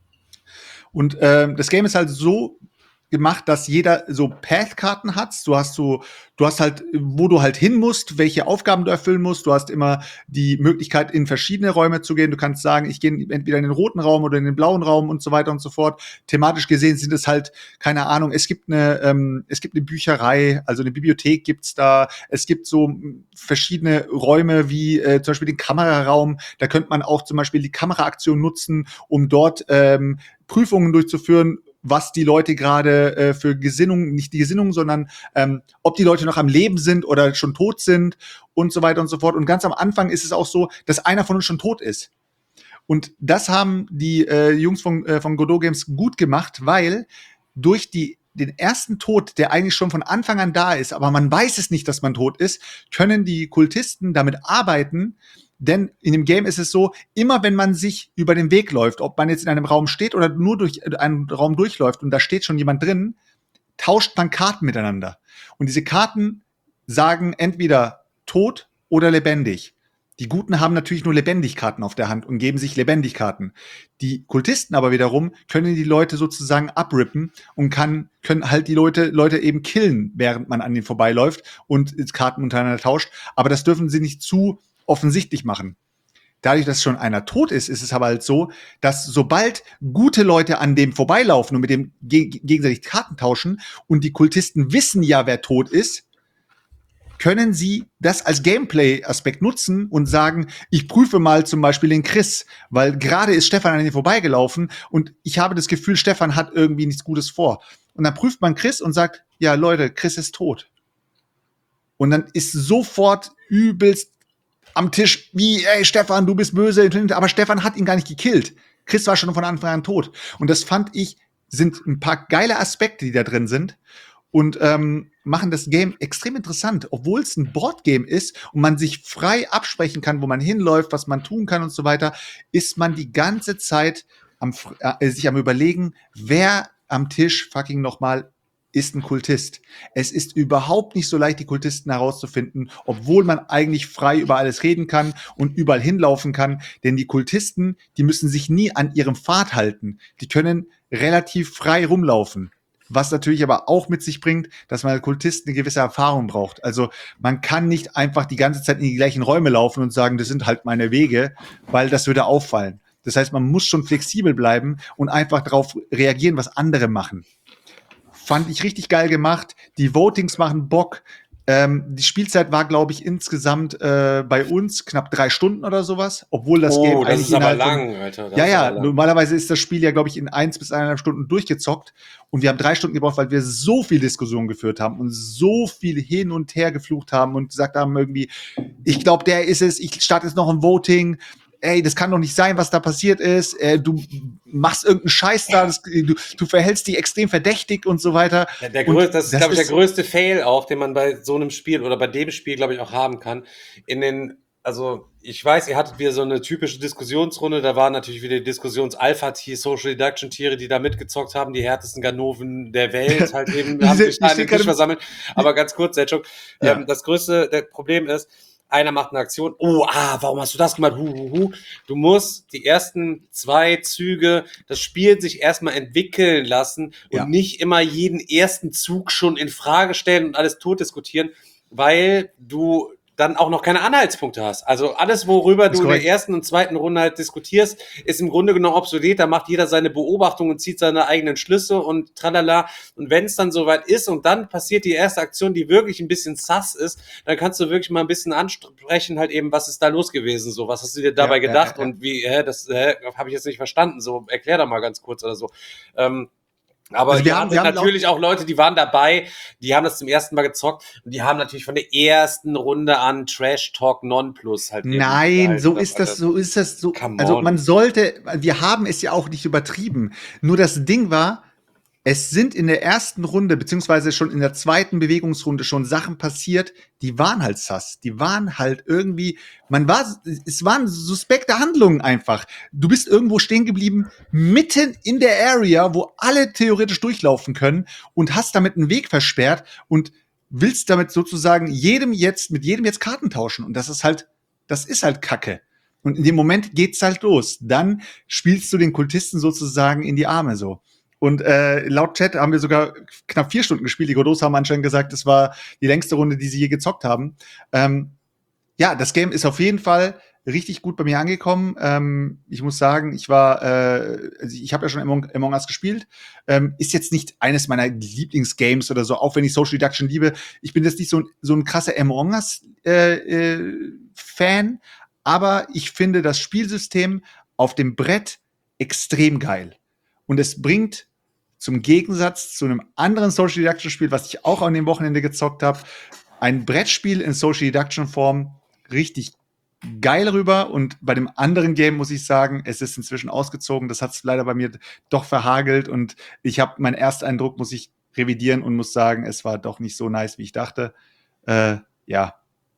Und ähm, das Game ist halt so gemacht, dass jeder so Path-Karten hat. Du hast so, du hast halt, wo du halt hin musst, welche Aufgaben du erfüllen musst. Du hast immer die Möglichkeit, in verschiedene Räume zu gehen. Du kannst sagen, ich gehe entweder in den roten Raum oder in den blauen Raum und so weiter und so fort. Thematisch gesehen sind es halt, keine Ahnung, es gibt eine, ähm, es gibt eine Bücherei, also eine Bibliothek gibt's da. Es gibt so verschiedene Räume, wie äh, zum Beispiel den Kameraraum. Da könnte man auch zum Beispiel die Kameraaktion nutzen, um dort ähm, Prüfungen durchzuführen, was die Leute gerade äh, für Gesinnung, nicht die Gesinnung, sondern ähm, ob die Leute noch am Leben sind oder schon tot sind und so weiter und so fort. Und ganz am Anfang ist es auch so, dass einer von uns schon tot ist. Und das haben die äh, Jungs von, äh, von Godot Games gut gemacht, weil durch die den ersten Tod, der eigentlich schon von Anfang an da ist, aber man weiß es nicht, dass man tot ist, können die Kultisten damit arbeiten. Denn in dem Game ist es so, immer wenn man sich über den Weg läuft, ob man jetzt in einem Raum steht oder nur durch einen Raum durchläuft und da steht schon jemand drin, tauscht man Karten miteinander. Und diese Karten sagen entweder tot oder lebendig. Die Guten haben natürlich nur Lebendigkarten auf der Hand und geben sich Lebendigkarten. Die Kultisten aber wiederum können die Leute sozusagen abrippen und kann, können halt die Leute, Leute eben killen, während man an denen vorbeiläuft und Karten untereinander tauscht. Aber das dürfen sie nicht zu offensichtlich machen. Dadurch, dass schon einer tot ist, ist es aber halt so, dass sobald gute Leute an dem vorbeilaufen und mit dem ge- gegenseitig Karten tauschen und die Kultisten wissen ja, wer tot ist, können sie das als Gameplay-Aspekt nutzen und sagen, ich prüfe mal zum Beispiel den Chris, weil gerade ist Stefan an ihm vorbeigelaufen und ich habe das Gefühl, Stefan hat irgendwie nichts Gutes vor. Und dann prüft man Chris und sagt, ja Leute, Chris ist tot. Und dann ist sofort übelst am Tisch, wie, ey, Stefan, du bist böse, aber Stefan hat ihn gar nicht gekillt. Chris war schon von Anfang an tot. Und das fand ich, sind ein paar geile Aspekte, die da drin sind und ähm, machen das Game extrem interessant, obwohl es ein Boardgame ist und man sich frei absprechen kann, wo man hinläuft, was man tun kann und so weiter, ist man die ganze Zeit am, äh, sich am Überlegen, wer am Tisch fucking noch mal ist ein Kultist. Es ist überhaupt nicht so leicht, die Kultisten herauszufinden, obwohl man eigentlich frei über alles reden kann und überall hinlaufen kann. Denn die Kultisten, die müssen sich nie an ihrem Pfad halten. Die können relativ frei rumlaufen. Was natürlich aber auch mit sich bringt, dass man als Kultist eine gewisse Erfahrung braucht. Also man kann nicht einfach die ganze Zeit in die gleichen Räume laufen und sagen, das sind halt meine Wege, weil das würde auffallen. Das heißt, man muss schon flexibel bleiben und einfach darauf reagieren, was andere machen. Fand ich richtig geil gemacht. Die Votings machen Bock. Ähm, die Spielzeit war, glaube ich, insgesamt äh, bei uns knapp drei Stunden oder sowas, obwohl das Oh, Game das eigentlich ist aber innerhalb von- lang, Alter. Das ja, ist ja, aber lang. normalerweise ist das Spiel ja, glaube ich, in eins bis eineinhalb Stunden durchgezockt und wir haben drei Stunden gebraucht, weil wir so viel Diskussion geführt haben und so viel hin und her geflucht haben und gesagt haben irgendwie, ich glaube, der ist es, ich starte jetzt noch ein Voting. Ey, das kann doch nicht sein, was da passiert ist. Äh, du machst irgendeinen Scheiß da, das, du, du verhältst dich extrem verdächtig und so weiter. Der, der Und größte, das ist, das glaube ich, der ist- größte Fail auch, den man bei so einem Spiel oder bei dem Spiel, glaube ich, auch haben kann. In den, also ich weiß, ihr hattet wieder so eine typische Diskussionsrunde, da waren natürlich wieder die Diskussions-Alpha-Tier, Social Deduction-Tiere, die da mitgezockt haben, die härtesten Ganoven der Welt halt eben, Die haben sind- sich da die an den stehen Tisch gerade- versammelt. Aber ganz kurz, Setschuk, Ja. ähm, das größte der Problem ist, einer macht eine Aktion, oh, ah, warum hast du das gemacht? Hu, hu, hu. Du musst die ersten zwei Züge, das Spiel sich erstmal entwickeln lassen und Ja. nicht immer jeden ersten Zug schon in Frage stellen und alles tot diskutieren, weil du dann auch noch keine Anhaltspunkte hast. Also alles, worüber Ist du in korrekt. der ersten und zweiten Runde halt diskutierst, ist im Grunde genommen obsolet. Da macht jeder seine Beobachtung und zieht seine eigenen Schlüsse und tralala. Und wenn es dann soweit ist und dann passiert die erste Aktion, die wirklich ein bisschen sass ist, dann kannst du wirklich mal ein bisschen ansprechen, halt eben, was ist da los gewesen, so, was hast du dir dabei Ja, ja, gedacht ja, ja. und wie, hä, das hä, habe ich jetzt nicht verstanden, so, erklär doch mal ganz kurz oder so. Ähm, aber Also wir wir haben- haben, wir haben natürlich auch Leute, die waren dabei, die haben das zum ersten Mal gezockt und die haben natürlich von der ersten Runde an Trash Talk Nonplus halt eben Nein, gehalten. so ist das, Alter. so ist das, so. Come Also on. man sollte, wir haben es ja auch nicht übertrieben. Nur das Ding war, es sind in der ersten Runde, beziehungsweise schon in der zweiten Bewegungsrunde schon Sachen passiert, die waren halt sass. Die waren halt irgendwie, man war, es waren suspekte Handlungen einfach. Du bist irgendwo stehen geblieben, mitten in der Area, wo alle theoretisch durchlaufen können und hast damit einen Weg versperrt und willst damit sozusagen jedem jetzt, mit jedem jetzt Karten tauschen. Und das ist halt, das ist halt Kacke. Und in dem Moment geht's halt los. Dann spielst du den Kultisten sozusagen in die Arme so. Und äh, laut Chat haben wir sogar knapp vier Stunden gespielt. Die Godos haben anscheinend gesagt, das war die längste Runde, die sie je gezockt haben. Ähm, ja, das Game ist auf jeden Fall richtig gut bei mir angekommen. Ähm, ich muss sagen, ich war, äh, also ich habe ja schon Among, Among Us gespielt. Ähm, ist jetzt nicht eines meiner Lieblingsgames oder so, auch wenn ich Social Deduction liebe. Ich bin jetzt nicht so, ein- so ein krasser Among Us äh, äh, Fan, aber ich finde das Spielsystem auf dem Brett extrem geil. Und es bringt zum Gegensatz zu einem anderen Social Deduction Spiel, was ich auch an dem Wochenende gezockt habe, ein Brettspiel in Social Deduction Form richtig geil rüber. Und bei dem anderen Game muss ich sagen, es ist inzwischen ausgezogen. Das hat es leider bei mir doch verhagelt. Und ich habe meinen Ersteindruck, muss ich revidieren und muss sagen, es war doch nicht so nice, wie ich dachte. Äh, ja.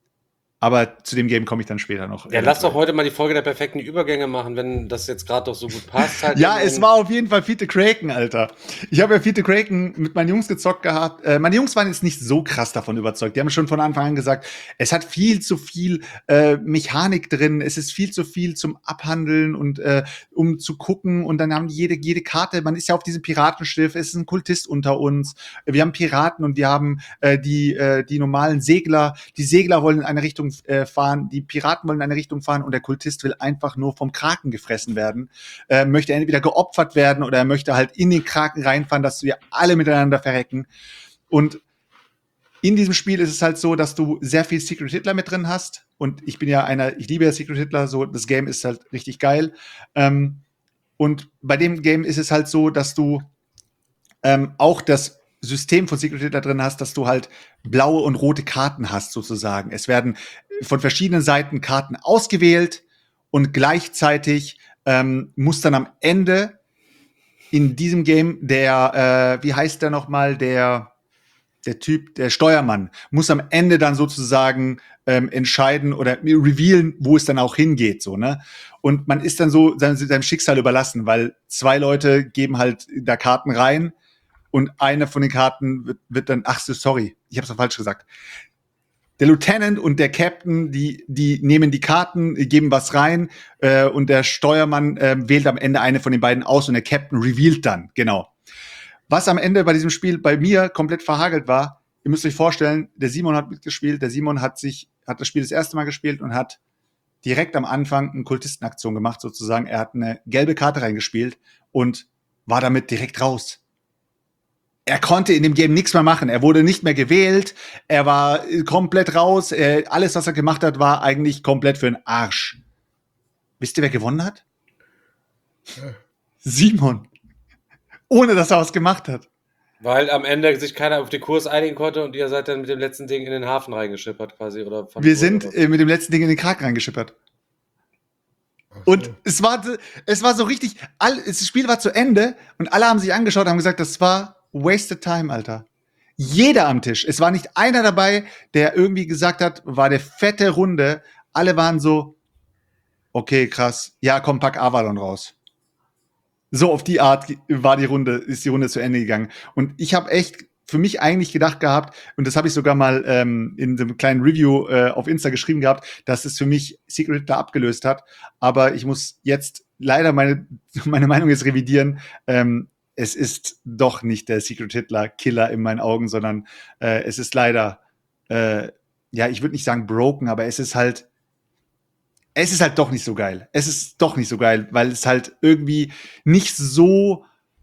Aber zu dem Game komme ich dann später noch. Ja, lass doch heute mal die Folge der perfekten Übergänge machen, wenn das jetzt gerade doch so gut passt. Halt Ja, eben. es war auf jeden Fall Fiete Kraken, Alter. Ich habe ja Fiete Kraken mit meinen Jungs gezockt gehabt. Äh, meine Jungs waren jetzt nicht so krass davon überzeugt. Die haben schon von Anfang an gesagt, es hat viel zu viel äh, Mechanik drin, es ist viel zu viel zum Abhandeln und äh, um zu gucken. Und dann haben die jede, jede Karte, man ist ja auf diesem Piratenschiff, es ist ein Kultist unter uns. Wir haben Piraten und wir haben äh, die, äh, die normalen Segler. Die Segler wollen in eine Richtung äh, fahren, die Piraten wollen in eine Richtung fahren und der Kultist will einfach nur vom Kraken gefressen werden. Äh, möchte entweder geopfert werden oder er möchte halt in den Kraken reinfahren, dass wir alle miteinander verrecken. Und in diesem Spiel ist es halt so, dass du sehr viel Secret Hitler mit drin hast. Und ich bin ja einer, ich liebe ja Secret Hitler, so das Game ist halt richtig geil. Ähm, und bei dem Game ist es halt so, dass du ähm, auch das System von Secret Hitler drin hast, dass du halt blaue und rote Karten hast, sozusagen. Es werden von verschiedenen Seiten Karten ausgewählt und gleichzeitig ähm, muss dann am Ende in diesem Game der, äh, wie heißt der nochmal, der, der Typ, der Steuermann, muss am Ende dann sozusagen ähm, entscheiden oder revealen, wo es dann auch hingeht, so, ne? Und man ist dann so seinem, seinem Schicksal überlassen, weil zwei Leute geben halt da Karten rein und eine von den Karten wird, wird dann, ach so, sorry, ich habe es falsch gesagt. Der Lieutenant und der Captain, die, die nehmen die Karten, geben was rein äh, und der Steuermann äh, wählt am Ende eine von den beiden aus und der Captain revealt dann, genau. Was am Ende bei diesem Spiel bei mir komplett verhagelt war, ihr müsst euch vorstellen, der Simon hat mitgespielt, der Simon hat sich, hat das Spiel das erste Mal gespielt und hat direkt am Anfang eine Kultistenaktion gemacht, sozusagen. Er hat eine gelbe Karte reingespielt und war damit direkt raus. Er konnte in dem Game nichts mehr machen. Er wurde nicht mehr gewählt. Er war komplett raus. Er, alles, was er gemacht hat, war eigentlich komplett für den Arsch. Wisst ihr, wer gewonnen hat? Simon. Ohne, dass er was gemacht hat. Weil am Ende sich keiner auf den Kurs einigen konnte und ihr seid dann mit dem letzten Ding in den Hafen reingeschippert quasi. Oder von Wir sind äh, mit dem letzten Ding in den Kraken reingeschippert. Und es war, es war so richtig, all, das Spiel war zu Ende und alle haben sich angeschaut und haben gesagt, das war wasted time, Alter. Jeder am Tisch. Es war nicht einer dabei, der irgendwie gesagt hat, war der fette Runde. Alle waren so, okay, krass. Ja, komm, pack Avalon raus. So auf die Art war die Runde, ist die Runde zu Ende gegangen. Und ich habe echt für mich eigentlich gedacht gehabt, und das habe ich sogar mal ähm, in einem kleinen Review äh, auf Insta geschrieben gehabt, dass es für mich Secret Hitler abgelöst hat. Aber ich muss jetzt leider meine, meine Meinung jetzt revidieren. Ähm, es ist doch nicht der Secret Hitler Killer in meinen Augen, sondern äh, es ist leider, äh, ja, ich würde nicht sagen broken, aber es ist halt, es ist halt doch nicht so geil. Es ist doch nicht so geil, weil es halt irgendwie nicht so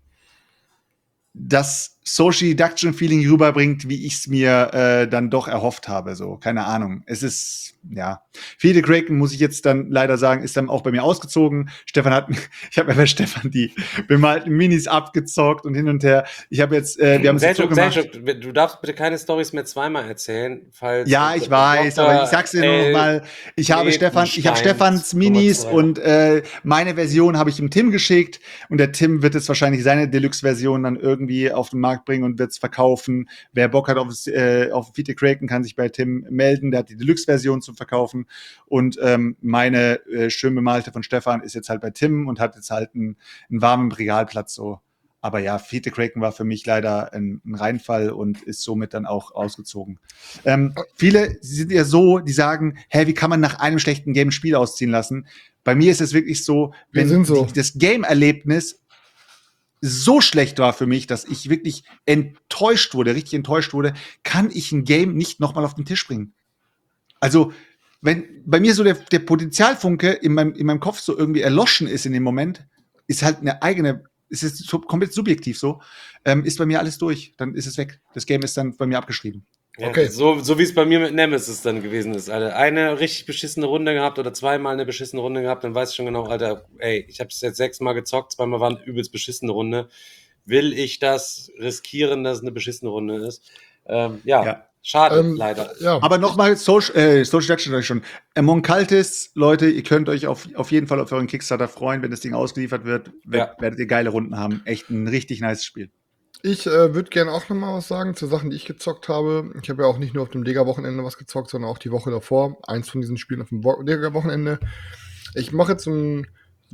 das Social Deduction Feeling rüberbringt, wie ich es mir äh, dann doch erhofft habe. So, keine Ahnung. Es ist, ja. Viele Kraken, muss ich jetzt dann leider sagen, ist dann auch bei mir ausgezogen. Stefan hat, ich habe ja bei Stefan die bemalten Minis abgezockt und hin und her. Ich habe jetzt, äh, wir haben es jetzt so gemacht. Selchuk, du darfst bitte keine Storys mehr zweimal erzählen, falls. Ja, ich weiß, Doktor aber ich sag's dir nur noch mal. Ich habe Stefan, ich habe Stefans Minis und äh, meine Version habe ich dem Tim geschickt und der Tim wird jetzt wahrscheinlich seine Deluxe-Version dann irgendwie auf den Markt bringen und wird's verkaufen. Wer Bock hat auf, äh, auf Vite Kraken, kann sich bei Tim melden. Der hat die Deluxe-Version zum Verkaufen. Und ähm, meine äh, schön bemalte von Stefan ist jetzt halt bei Tim und hat jetzt halt einen, einen warmen Regalplatz so. Aber ja, Vite Kraken war für mich leider ein, ein Reinfall und ist somit dann auch ausgezogen. Ähm, viele sind ja so, die sagen, hä, wie kann man nach einem schlechten Game ein Spiel ausziehen lassen? Bei mir ist es wirklich so, wenn so. die, das Game-Erlebnis so schlecht war für mich, dass ich wirklich enttäuscht wurde, richtig enttäuscht wurde, kann ich ein Game nicht nochmal auf den Tisch bringen. Also, wenn bei mir so der, der Potenzialfunke in meinem, in meinem Kopf so irgendwie erloschen ist in dem Moment, ist halt eine eigene, ist es so komplett subjektiv so, ähm, ist bei mir alles durch. Dann ist es weg. Das Game ist dann bei mir abgeschrieben. Ja, okay. So, so wie es bei mir mit Nemesis dann gewesen ist. Alter. Eine richtig beschissene Runde gehabt oder zweimal eine beschissene Runde gehabt, dann weiß ich schon genau, Alter, ey, ich habe es jetzt sechsmal gezockt, zweimal war eine übelst beschissene Runde. Will ich das riskieren, dass es eine beschissene Runde ist? Ähm, ja, ja, schade, ähm, leider. Ja. Aber nochmal, Social, äh, Social Deduction euch schon. Among Cultists, Leute, ihr könnt euch auf, auf jeden Fall auf euren Kickstarter freuen, wenn das Ding ausgeliefert wird. Ja. Werdet ihr geile Runden haben. Echt ein richtig nice Spiel. Ich äh, würde gerne auch noch mal was sagen zu Sachen, die ich gezockt habe. Ich habe ja auch nicht nur auf dem Lega-Wochenende was gezockt, sondern auch die Woche davor. Eins von diesen Spielen auf dem Lega-Wochenende. Ich mache jetzt ein,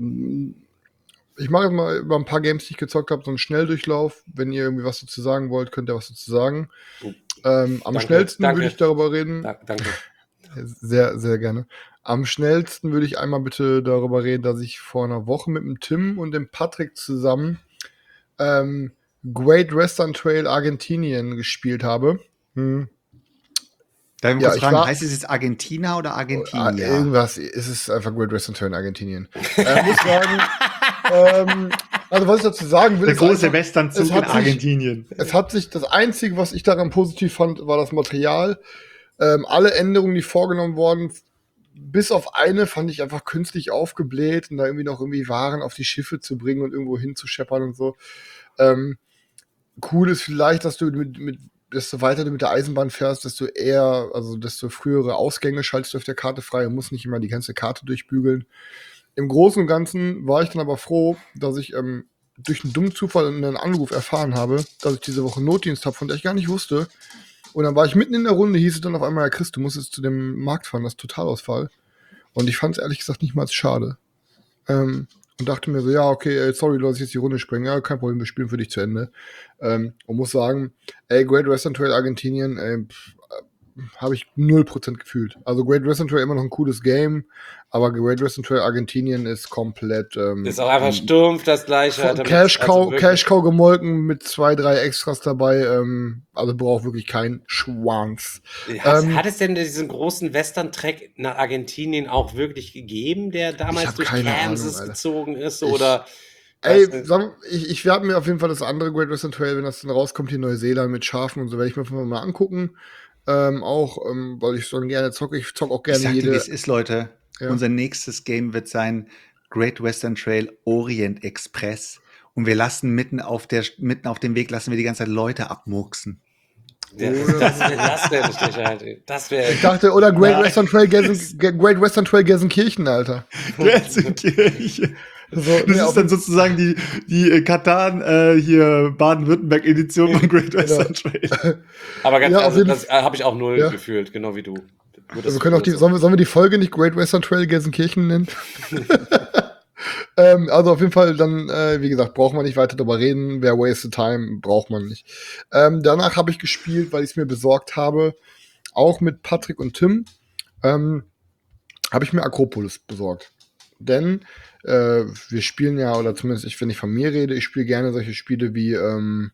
ich mache jetzt mal über ein paar Games, die ich gezockt habe, so einen Schnelldurchlauf. Wenn ihr irgendwie was dazu sagen wollt, könnt ihr was dazu sagen. Oh. Ähm, am danke, schnellsten würde ich darüber reden. Da, danke. Sehr, sehr gerne. Am schnellsten würde ich einmal bitte darüber reden, dass ich vor einer Woche mit dem Tim und dem Patrick zusammen ähm, Great Western Trail Argentinien gespielt habe. Hm. Darf ich ja, kurz fragen, war, heißt es jetzt Argentina oder Argentinien? Äh, irgendwas, es ist einfach Great Western Trail Argentinien. äh, muss sagen, ähm, also was ich dazu sagen will, der ist große einfach, Westernzug in Argentinien. Sich, es hat sich, das Einzige, was ich daran positiv fand, war das Material. Ähm, alle Änderungen, die vorgenommen wurden, bis auf eine fand ich einfach künstlich aufgebläht und da irgendwie noch irgendwie Waren auf die Schiffe zu bringen und irgendwo hinzuscheppern und so. Ähm, Cool ist vielleicht, dass du mit, mit, desto weiter du mit der Eisenbahn fährst, desto eher, also desto frühere Ausgänge schaltest du auf der Karte frei und musst nicht immer die ganze Karte durchbügeln. Im Großen und Ganzen war ich dann aber froh, dass ich ähm, durch einen dummen Zufall einen Anruf erfahren habe, dass ich diese Woche Notdienst habe, von der ich gar nicht wusste. Und dann war ich mitten in der Runde, hieß es dann auf einmal, ja Chris, du musst jetzt zu dem Markt fahren, das ist Totalausfall. Und ich fand es ehrlich gesagt nicht mal schade. Ähm, und dachte mir so, ja, okay, ey, sorry, dass ich jetzt die Runde springe. Ja, kein Problem, wir spielen für dich zu Ende. Ähm, und muss sagen, ey, Great Western Trail Argentinien, ey, habe ich null Prozent gefühlt. Also Great Western Trail immer noch ein cooles Game, aber Great Western Trail Argentinien ist komplett ähm, Ist auch einfach stumpf das gleiche. Alter, mit- Cash Cow, also wirklich- Cash Cow gemolken mit zwei, drei Extras dabei. Ähm, also braucht wirklich keinen Schwanz. Hat, ähm, hat es denn diesen großen Western-Track nach Argentinien auch wirklich gegeben, der damals hab durch keine Kansas Ahnung, Alter. gezogen ist? Ich- Oder Ey, weißt du, sag, ich, ich werde mir auf jeden Fall das andere Great Western Trail, wenn das dann rauskommt, hier in Neuseeland mit Schafen und so, werde ich mir auf jeden Fall mal angucken. Ähm, auch, ähm, weil ich so gerne zocke. Ich zocke auch Ich gerne sag dir, wie jede. es ist, Leute. Ja. Unser nächstes Game wird sein Great Western Trail Orient Express. Und wir lassen mitten auf, der, mitten auf dem Weg lassen wir die ganze Zeit Leute abmurksen. ja, das wäre das wär richtig, Alter. Das wäre. Ich dachte, oder Great Ja. Western Trail Gelsen, Great Western Trail Gelsenkirchen, Alter. Gelsenkirchen. So, Das nee, ist auf- dann sozusagen die, die äh, Katan äh, hier Baden-Württemberg-Edition von Great Western Trail. Aber ganz Ja, auf also, jeden das äh, habe ich auch null Ja. gefühlt, genau wie du. Gut, dass wir du können auch die, das- sollen wir, sollen wir die Folge nicht Great Western Trail Gelsenkirchen nennen? ähm, also auf jeden Fall dann, äh, wie gesagt, braucht man nicht weiter darüber reden. Wer wasted time, braucht man nicht. Ähm, danach habe ich gespielt, weil ich es mir besorgt habe, auch mit Patrick und Tim, ähm, habe ich mir Akropolis besorgt. Denn äh, wir spielen ja, oder zumindest ich, wenn ich von mir rede, ich spiele gerne solche Spiele wie ähm,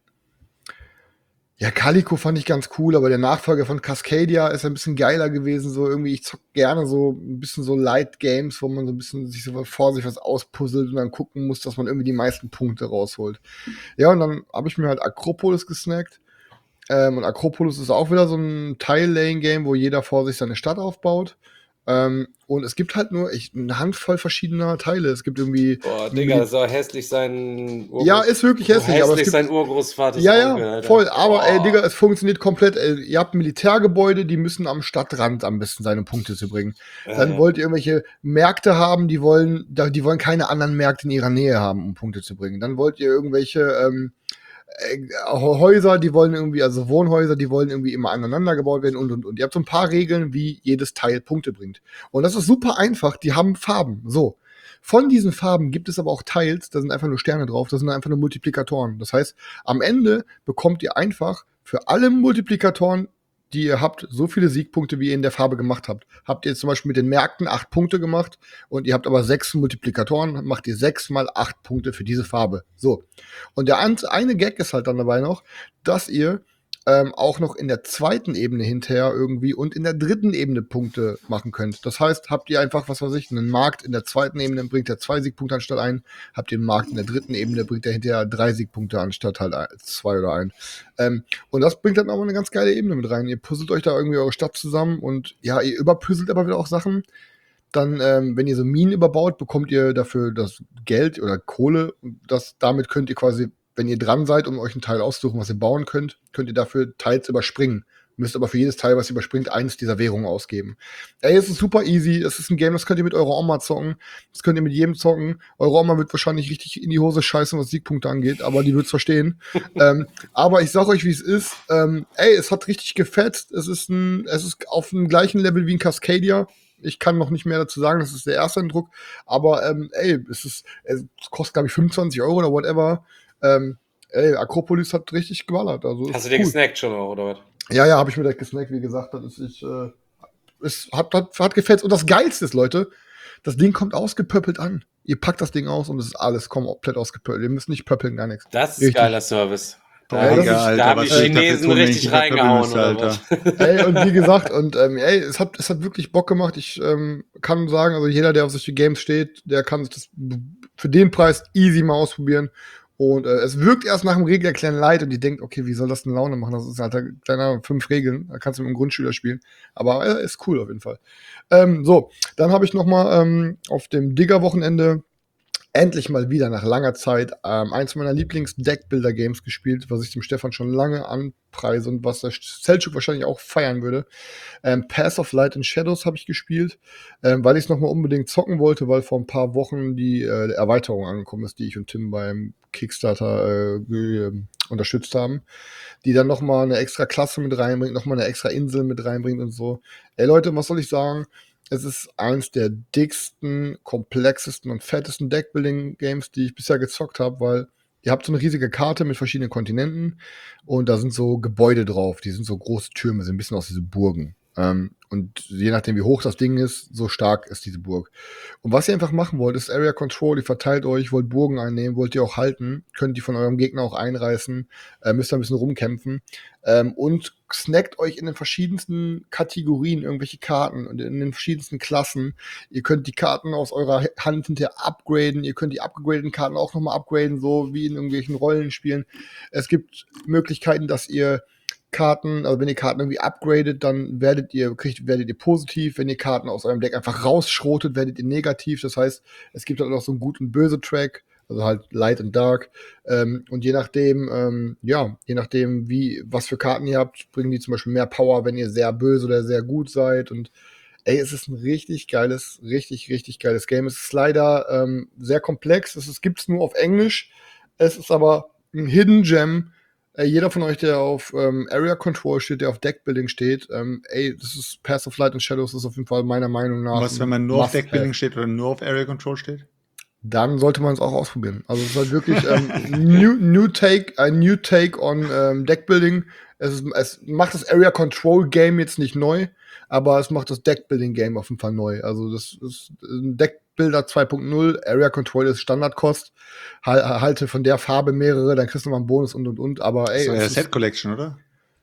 ja, Calico fand ich ganz cool, aber der Nachfolger von Cascadia ist ein bisschen geiler gewesen. So irgendwie, ich zock gerne so ein bisschen so Light Games, wo man so ein bisschen sich so vor sich was auspuzzelt und dann gucken muss, dass man irgendwie die meisten Punkte rausholt. Ja, und dann habe ich mir halt Akropolis gesnackt. Ähm, und Akropolis ist auch wieder so ein Tile-Laying-Game, wo jeder vor sich seine Stadt aufbaut. Ähm, und es gibt halt nur ich, eine Handvoll verschiedener Teile. Es gibt irgendwie. Boah, Digga, das soll hässlich sein. Urgroß- Ja, ist wirklich hässlich, hässlich aber es gibt, sein Urgroßvater. ja, ja, Onkel, Alter. voll. Aber ey, Boah. Digga, es funktioniert komplett. Ey, ihr habt Militärgebäude, die müssen am Stadtrand am besten seine Punkte zu bringen. Dann Ja. wollt ihr irgendwelche Märkte haben, die wollen, da- die wollen keine anderen Märkte in ihrer Nähe haben, um Punkte zu bringen. Dann wollt ihr irgendwelche ähm, äh, Häuser, die wollen irgendwie, also Wohnhäuser, die wollen irgendwie immer aneinander gebaut werden und und und. Ihr habt so ein paar Regeln, wie jedes Teil Punkte bringt. Und das ist super einfach. Die haben Farben. So. Von diesen Farben gibt es aber auch Tiles, da sind einfach nur Sterne drauf, das sind einfach nur Multiplikatoren. Das heißt, am Ende bekommt ihr einfach für alle Multiplikatoren, die ihr habt, so viele Siegpunkte, wie ihr in der Farbe gemacht habt. Habt ihr jetzt zum Beispiel mit den Märkten acht Punkte gemacht und ihr habt aber sechs Multiplikatoren, macht ihr sechs mal acht Punkte für diese Farbe. So. Und der an- eine Gag ist halt dann dabei noch, dass ihr ähm, auch noch in der zweiten Ebene hinterher irgendwie und in der dritten Ebene Punkte machen könnt. Das heißt, habt ihr einfach, was weiß ich, einen Markt in der zweiten Ebene, bringt er zwei Siegpunkte anstatt ein, habt ihr einen Markt in der dritten Ebene, bringt er hinterher drei Siegpunkte anstatt halt ein, zwei oder ein. Ähm, und das bringt dann auch mal eine ganz geile Ebene mit rein. Ihr puzzelt euch da irgendwie eure Stadt zusammen und ja, ihr überpuzzelt aber wieder auch Sachen. Dann, ähm, wenn ihr so Minen überbaut, bekommt ihr dafür das Geld oder Kohle. Das, damit könnt ihr quasi, wenn ihr dran seid, um euch ein Teil auszusuchen, was ihr bauen könnt, könnt ihr dafür Teils überspringen. Müsst aber für jedes Teil, was ihr überspringt, eins dieser Währungen ausgeben. Ey, es ist super easy. Es ist ein Game, das könnt ihr mit eurer Oma zocken. Das könnt ihr mit jedem zocken. Eure Oma wird wahrscheinlich richtig in die Hose scheißen, was Siegpunkte angeht, aber die wird's verstehen. ähm, aber ich sag euch, wie es ist. Ähm, ey, es hat richtig gefetzt. Es ist ein, es ist auf dem gleichen Level wie ein Cascadia. Ich kann noch nicht mehr dazu sagen, das ist der erste Eindruck. Aber ähm, ey, es ist, es kostet, glaube ich, fünfundzwanzig Euro oder whatever. Ähm, ey, Akropolis hat richtig geballert. Also Hast ist du dir cool. gesnackt schon auch, oder was? Ja, ja, habe ich mir direkt gesnackt, wie gesagt. Das ist, ich, äh, es hat, hat, hat gefetzt. Und das Geilste ist, Leute, das Ding kommt ausgepöppelt an. Ihr packt das Ding aus und es ist alles komplett ausgepöppelt. Ihr müsst nicht pöppeln, gar nichts. Das ist Richtig. geiler Service. Da, Ja, haben, das die- ist- da Alter, haben was die soll ich dafür Chinesen tun, wenn ich richtig nicht mehr pöppeln reingehauen, müsste, oder Alter? was? Ey, und wie gesagt, und ähm, ey, es hat, es hat wirklich Bock gemacht. Ich ähm, kann sagen, also jeder, der auf solche Games steht, der kann sich das für den Preis easy mal ausprobieren. Und äh, es wirkt erst nach dem Regelerklären leid und die denkt, okay, wie soll das denn Laune machen? Das ist halt kleiner fünf Regeln, da kannst du mit einem Grundschüler spielen. Aber äh, ist cool auf jeden Fall. Ähm, so, dann habe ich noch mal ähm, auf dem Digger-Wochenende endlich mal wieder nach langer Zeit ähm, eins meiner Lieblings-Deckbuilder-Games gespielt, was ich dem Stefan schon lange anpreise und was der Selchuk wahrscheinlich auch feiern würde. Ähm, Path of Light and Shadows habe ich gespielt, ähm, weil ich es nochmal unbedingt zocken wollte, weil vor ein paar Wochen die äh, Erweiterung angekommen ist, die ich und Tim beim Kickstarter äh, ge- ähm, unterstützt haben, die dann nochmal eine extra Klasse mit reinbringt, nochmal eine extra Insel mit reinbringt und so. Ey Leute, was soll ich sagen? Es ist eins der dicksten, komplexesten und fettesten Deckbuilding-Games, die ich bisher gezockt habe, weil ihr habt so eine riesige Karte mit verschiedenen Kontinenten und da sind so Gebäude drauf, die sind so große Türme, sind ein bisschen aus diesen Burgen. Ähm, und je nachdem, wie hoch das Ding ist, so stark ist diese Burg. Und was ihr einfach machen wollt, ist Area Control. Ihr verteilt euch, wollt Burgen einnehmen, wollt ihr auch halten, könnt die von eurem Gegner auch einreißen, äh, müsst ein bisschen rumkämpfen ähm, und snackt euch in den verschiedensten Kategorien irgendwelche Karten und in den verschiedensten Klassen. Ihr könnt die Karten aus eurer Hand hinterher upgraden. Ihr könnt die upgradeten Karten auch nochmal upgraden, so wie in irgendwelchen Rollenspielen. Es gibt Möglichkeiten, dass ihr Karten, also wenn ihr Karten irgendwie upgradet, dann werdet ihr, kriegt, werdet ihr positiv. Wenn ihr Karten aus eurem Deck einfach rausschrotet, werdet ihr negativ. Das heißt, es gibt halt auch so einen guten böse Track, also halt Light and Dark. Ähm, und je nachdem, ähm, ja, je nachdem, wie, was für Karten ihr habt, bringen die zum Beispiel mehr Power, wenn ihr sehr böse oder sehr gut seid. Und ey, es ist ein richtig geiles, richtig, richtig geiles Game. Es ist leider ähm, sehr komplex. Es gibt es nur auf Englisch. Es ist aber ein Hidden Gem. Ey, jeder von euch, der auf ähm, Area Control steht, der auf Deckbuilding steht, ähm, ey, das ist Path of Light and Shadows, das ist auf jeden Fall meiner Meinung nach. Was, wenn man nur auf Must-have. Deckbuilding steht oder nur auf Area Control steht? Dann sollte man es auch ausprobieren. Also es ist halt wirklich ähm, new, new take, ein New Take on ähm, Deckbuilding. Es, ist, es macht das Area Control Game jetzt nicht neu, aber es macht das Deckbuilding Game auf jeden Fall neu. Also das ist ein Deckbuilder zwei Punkt null, Area Control ist Standardkost. Hal halte von der Farbe mehrere, dann kriegst du mal einen Bonus und und und. Aber ey, Das ist es ja ist- Set Collection, oder?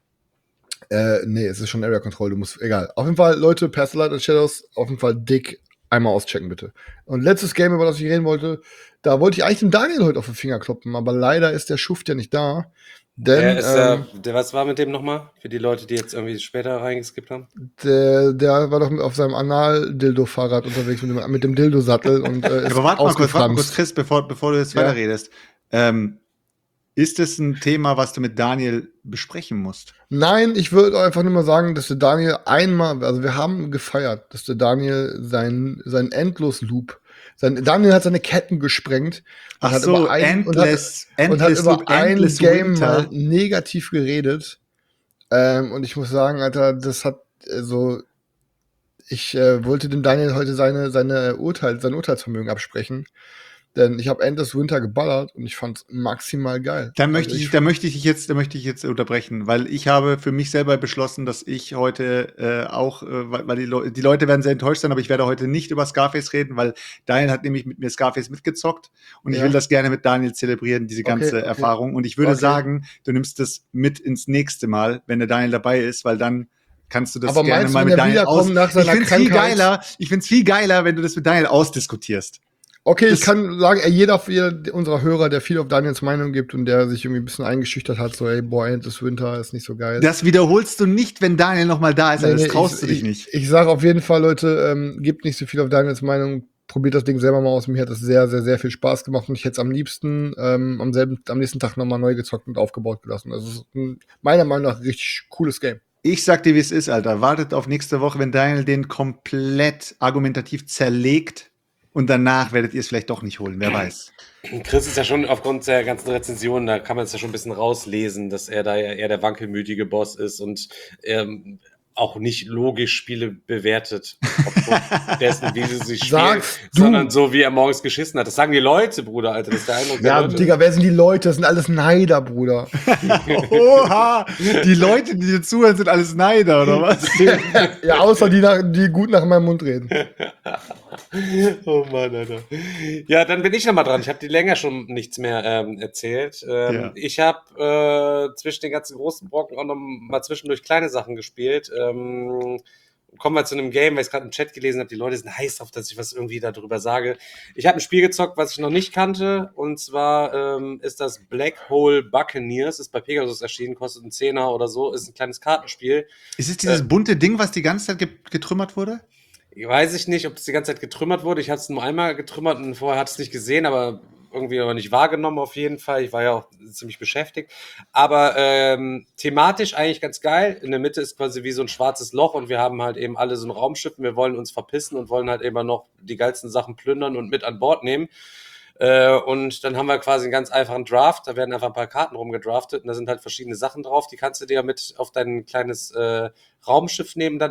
äh, nee, es ist schon Area Control, du musst, egal. Auf jeden Fall, Leute, Path of Light and Shadows, auf jeden Fall dick, einmal auschecken, bitte. Und letztes Game, über das ich reden wollte, da wollte ich eigentlich dem Daniel heute auf den Finger kloppen, aber leider ist der Schuft ja nicht da. Denn, Der ist, ähm, äh, der, was war mit dem nochmal? Für die Leute, die jetzt irgendwie später reingeskippt haben? der, der war doch auf seinem Anal-Dildo-Fahrrad unterwegs mit dem, mit dem Dildo-Sattel und äh, ist Aber warte mal kurz, warte mal kurz, ausgefranst. Chris, bevor, bevor du jetzt Ja. weiterredest. Ähm, ist es ein Thema, was du mit Daniel besprechen musst? Nein, ich würde einfach nur mal sagen, dass der Daniel einmal, also wir haben gefeiert, dass der Daniel seinen sein Endlos-Loop, sein, Daniel hat seine Ketten gesprengt und Ach hat so, über ein, und hat, Endless, und hat Endless über Loop, ein Endless Game Winter. mal negativ geredet. Ähm, und ich muss sagen, Alter, das hat äh, so, ich äh, wollte dem Daniel heute seine, seine Urteil, sein Urteilsvermögen absprechen. Denn ich habe Endless Winter geballert und ich fand's maximal geil. Da Also möchte ich, da möchte ich dich jetzt, da möchte ich jetzt unterbrechen, weil ich habe für mich selber beschlossen, dass ich heute äh, auch, äh, weil weil die, Leu die Leute werden sehr enttäuscht sein, aber ich werde heute nicht über Scarface reden, weil Daniel hat nämlich mit mir Scarface mitgezockt und ich Ja. will das gerne mit Daniel zelebrieren, diese ganze Okay, okay. Erfahrung. Und ich würde Okay. sagen, du nimmst das mit ins nächste Mal, wenn der Daniel dabei ist, weil dann kannst du das Aber gerne meinst du, mal wenn mit er Daniel aus. wiederkommt nach Ich seiner finde es viel Krankheit? geiler. Ich finde es viel geiler, wenn du das mit Daniel ausdiskutierst. Okay, ich Das- kann sagen, ey, jeder, jeder unserer Hörer, der viel auf Daniels Meinung gibt und der sich irgendwie ein bisschen eingeschüchtert hat, so, ey, boah, Endless Winter ist nicht so geil. Das wiederholst du nicht, wenn Daniel noch mal da ist. Nee, das nee, traust ich, du dich ich, nicht. Ich sage auf jeden Fall, Leute, ähm, gebt nicht so viel auf Daniels Meinung. Probiert das Ding selber mal aus. Mir hat das sehr, sehr, sehr viel Spaß gemacht und ich hätte es am liebsten ähm, am selben, am nächsten Tag nochmal neu gezockt und aufgebaut gelassen. Also, es ist ein, meiner Meinung nach ein richtig cooles Game. Ich sag dir, wie es ist, Alter. Wartet auf nächste Woche, wenn Daniel den komplett argumentativ zerlegt und danach werdet ihr es vielleicht doch nicht holen. Wer weiß. Chris ist ja schon aufgrund der ganzen Rezensionen, da kann man es ja schon ein bisschen rauslesen, dass er da ja eher der wankelmütige Boss ist und ähm, auch nicht logisch Spiele bewertet, aufgrund dessen, wie sie sich spielen, Sagst du? sondern so, wie er morgens geschissen hat. Das sagen die Leute, Bruder, Alter. Das ist der Eindruck der Ja, Leute. Digga, wer sind die Leute? Das sind alles Neider, Bruder. Oha! Die Leute, die dir zuhören, sind alles Neider, oder was? Ja, außer die, nach, die gut nach meinem Mund reden. Oh Mann, Alter. Ja, dann bin ich nochmal dran. Ich habe die länger schon nichts mehr ähm, erzählt. Ähm, Ja. Ich habe äh, zwischen den ganzen großen Brocken auch noch mal zwischendurch kleine Sachen gespielt. Ähm, kommen wir zu einem Game, weil ich es gerade im Chat gelesen habe. Die Leute sind heiß drauf, dass ich was irgendwie darüber sage. Ich habe ein Spiel gezockt, was ich noch nicht kannte. Und zwar ähm, ist das Black Hole Buccaneers. Ist bei Pegasus erschienen, kostet einen Zehner oder so. Ist ein kleines Kartenspiel. Ist es dieses bunte Ding, was die ganze Zeit ge getrümmert wurde? Ich weiß ich nicht, ob es die ganze Zeit getrümmert wurde. Ich hatte es nur einmal getrümmert und vorher hatte es nicht gesehen, aber irgendwie aber nicht wahrgenommen auf jeden Fall. Ich war ja auch ziemlich beschäftigt. Aber ähm, thematisch eigentlich ganz geil. In der Mitte ist quasi wie so ein schwarzes Loch und wir haben halt eben alle so ein Raumschiff und wir wollen uns verpissen und wollen halt eben noch die geilsten Sachen plündern und mit an Bord nehmen. Äh, und dann haben wir quasi einen ganz einfachen Draft. Da werden einfach ein paar Karten rumgedraftet und da sind halt verschiedene Sachen drauf. Die kannst du dir mit auf dein kleines äh, Raumschiff nehmen, dann ab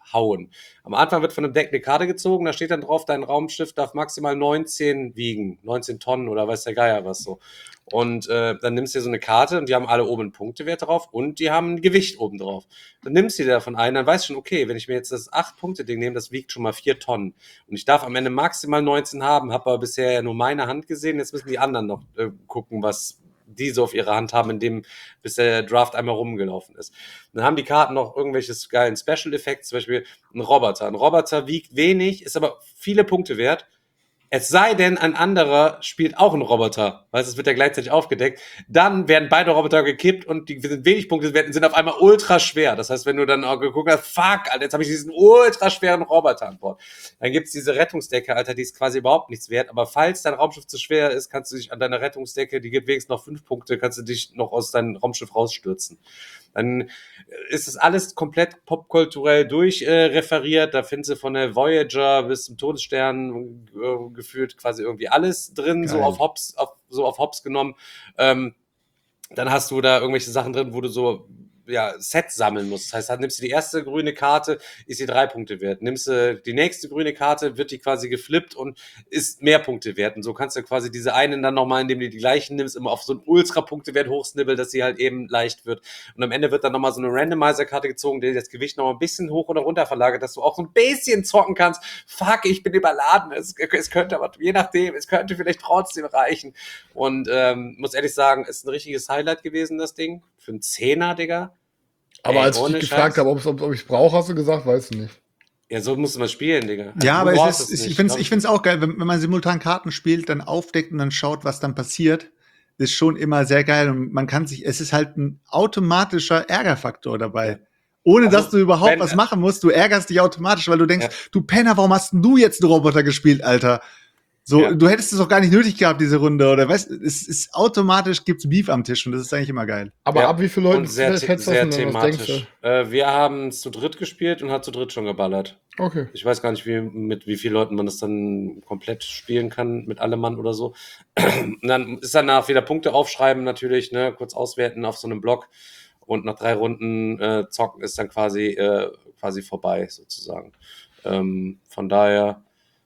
hauen. Am Anfang wird von einem Deck eine Karte gezogen, da steht dann drauf, dein Raumschiff darf maximal neunzehn wiegen, neunzehn Tonnen oder weiß der Geier was so. Und äh, dann nimmst du dir so eine Karte und die haben alle oben einen Punktewert drauf und die haben ein Gewicht oben drauf. Dann nimmst du dir davon ein, dann weißt du schon, okay, wenn ich mir jetzt das acht-Punkte-Ding nehme, das wiegt schon mal vier Tonnen. Und ich darf am Ende maximal neunzehn haben, habe aber bisher ja nur meine Hand gesehen, jetzt müssen die anderen noch äh, gucken, was die so auf ihre Hand haben, in dem, bis der Draft einmal rumgelaufen ist. Dann haben die Karten noch irgendwelche geilen Special Effects, zum Beispiel ein Roboter. Ein Roboter wiegt wenig, ist aber viele Punkte wert. Es sei denn, ein anderer spielt auch einen Roboter, weißt du, es wird ja gleichzeitig aufgedeckt, dann werden beide Roboter gekippt und die sind wenig Punkte wert und sind auf einmal ultra schwer. Das heißt, wenn du dann auch geguckt hast, fuck, Alter, jetzt habe ich diesen ultra schweren Roboter an Bord. Dann gibt's diese Rettungsdecke, Alter, die ist quasi überhaupt nichts wert, aber falls dein Raumschiff zu schwer ist, kannst du dich an deiner Rettungsdecke, die gibt wenigstens noch fünf Punkte, kannst du dich noch aus deinem Raumschiff rausstürzen. Dann ist das alles komplett popkulturell durchreferiert. Äh, da findest du von der Voyager bis zum Todesstern äh, gefühlt quasi irgendwie alles drin, Geil. so auf Hops, auf, so auf Hops genommen. Ähm, dann hast du da irgendwelche Sachen drin, wo du so ja, Sets sammeln musst. Das heißt, dann nimmst du die erste grüne Karte, ist die drei Punkte wert. Nimmst du die nächste grüne Karte, wird die quasi geflippt und ist mehr Punkte wert. Und so kannst du quasi diese einen dann nochmal, indem du die gleichen nimmst, immer auf so einen Ultra-Punktewert hochsnibbeln, dass sie halt eben leicht wird. Und am Ende wird dann nochmal so eine Randomizer-Karte gezogen, die das Gewicht nochmal ein bisschen hoch oder runter verlagert, dass du auch so ein bisschen zocken kannst. Fuck, ich bin überladen. Es, es könnte aber, je nachdem, es könnte vielleicht trotzdem reichen. Und ähm, muss ehrlich sagen, ist ein richtiges Highlight gewesen, das Ding. Für einen Zehner, Digga. Aber Ey, als ich ohne dich gefragt Scheiß. habe, ob, ob, ob ich es brauche, hast du gesagt, weißt du nicht. Ja, so musst du mal spielen, Digga. Ja, Du aber brauchst es ist, nicht, ich finde es glaub ich find's auch geil, wenn, wenn man simultan Karten spielt, dann aufdeckt und dann schaut, was dann passiert, ist schon immer sehr geil und man kann sich, es ist halt ein automatischer Ärgerfaktor dabei. Ja. Ohne Also, dass du überhaupt wenn- was machen musst, du ärgerst dich automatisch, weil du denkst, Ja. du Penner, warum hast denn du jetzt einen Roboter gespielt, Alter? So, Ja. du hättest es doch gar nicht nötig gehabt, diese Runde, oder weißt, es ist automatisch gibt's Beef am Tisch und das ist eigentlich immer geil. Aber Ja. ab wie vielen Leuten Und sehr, the- fetzt das sehr denn dann? Was denkst thematisch. Äh, wir haben zu dritt gespielt und hat zu dritt schon geballert. du? Okay. Ich weiß gar nicht, wie, mit wie vielen Leuten man das dann komplett spielen kann, mit allem Mann oder so. Und dann ist danach wieder Punkte aufschreiben natürlich, ne, kurz auswerten auf so einem Block und nach drei Runden äh, zocken ist dann quasi, äh, quasi vorbei sozusagen. Ähm, von daher,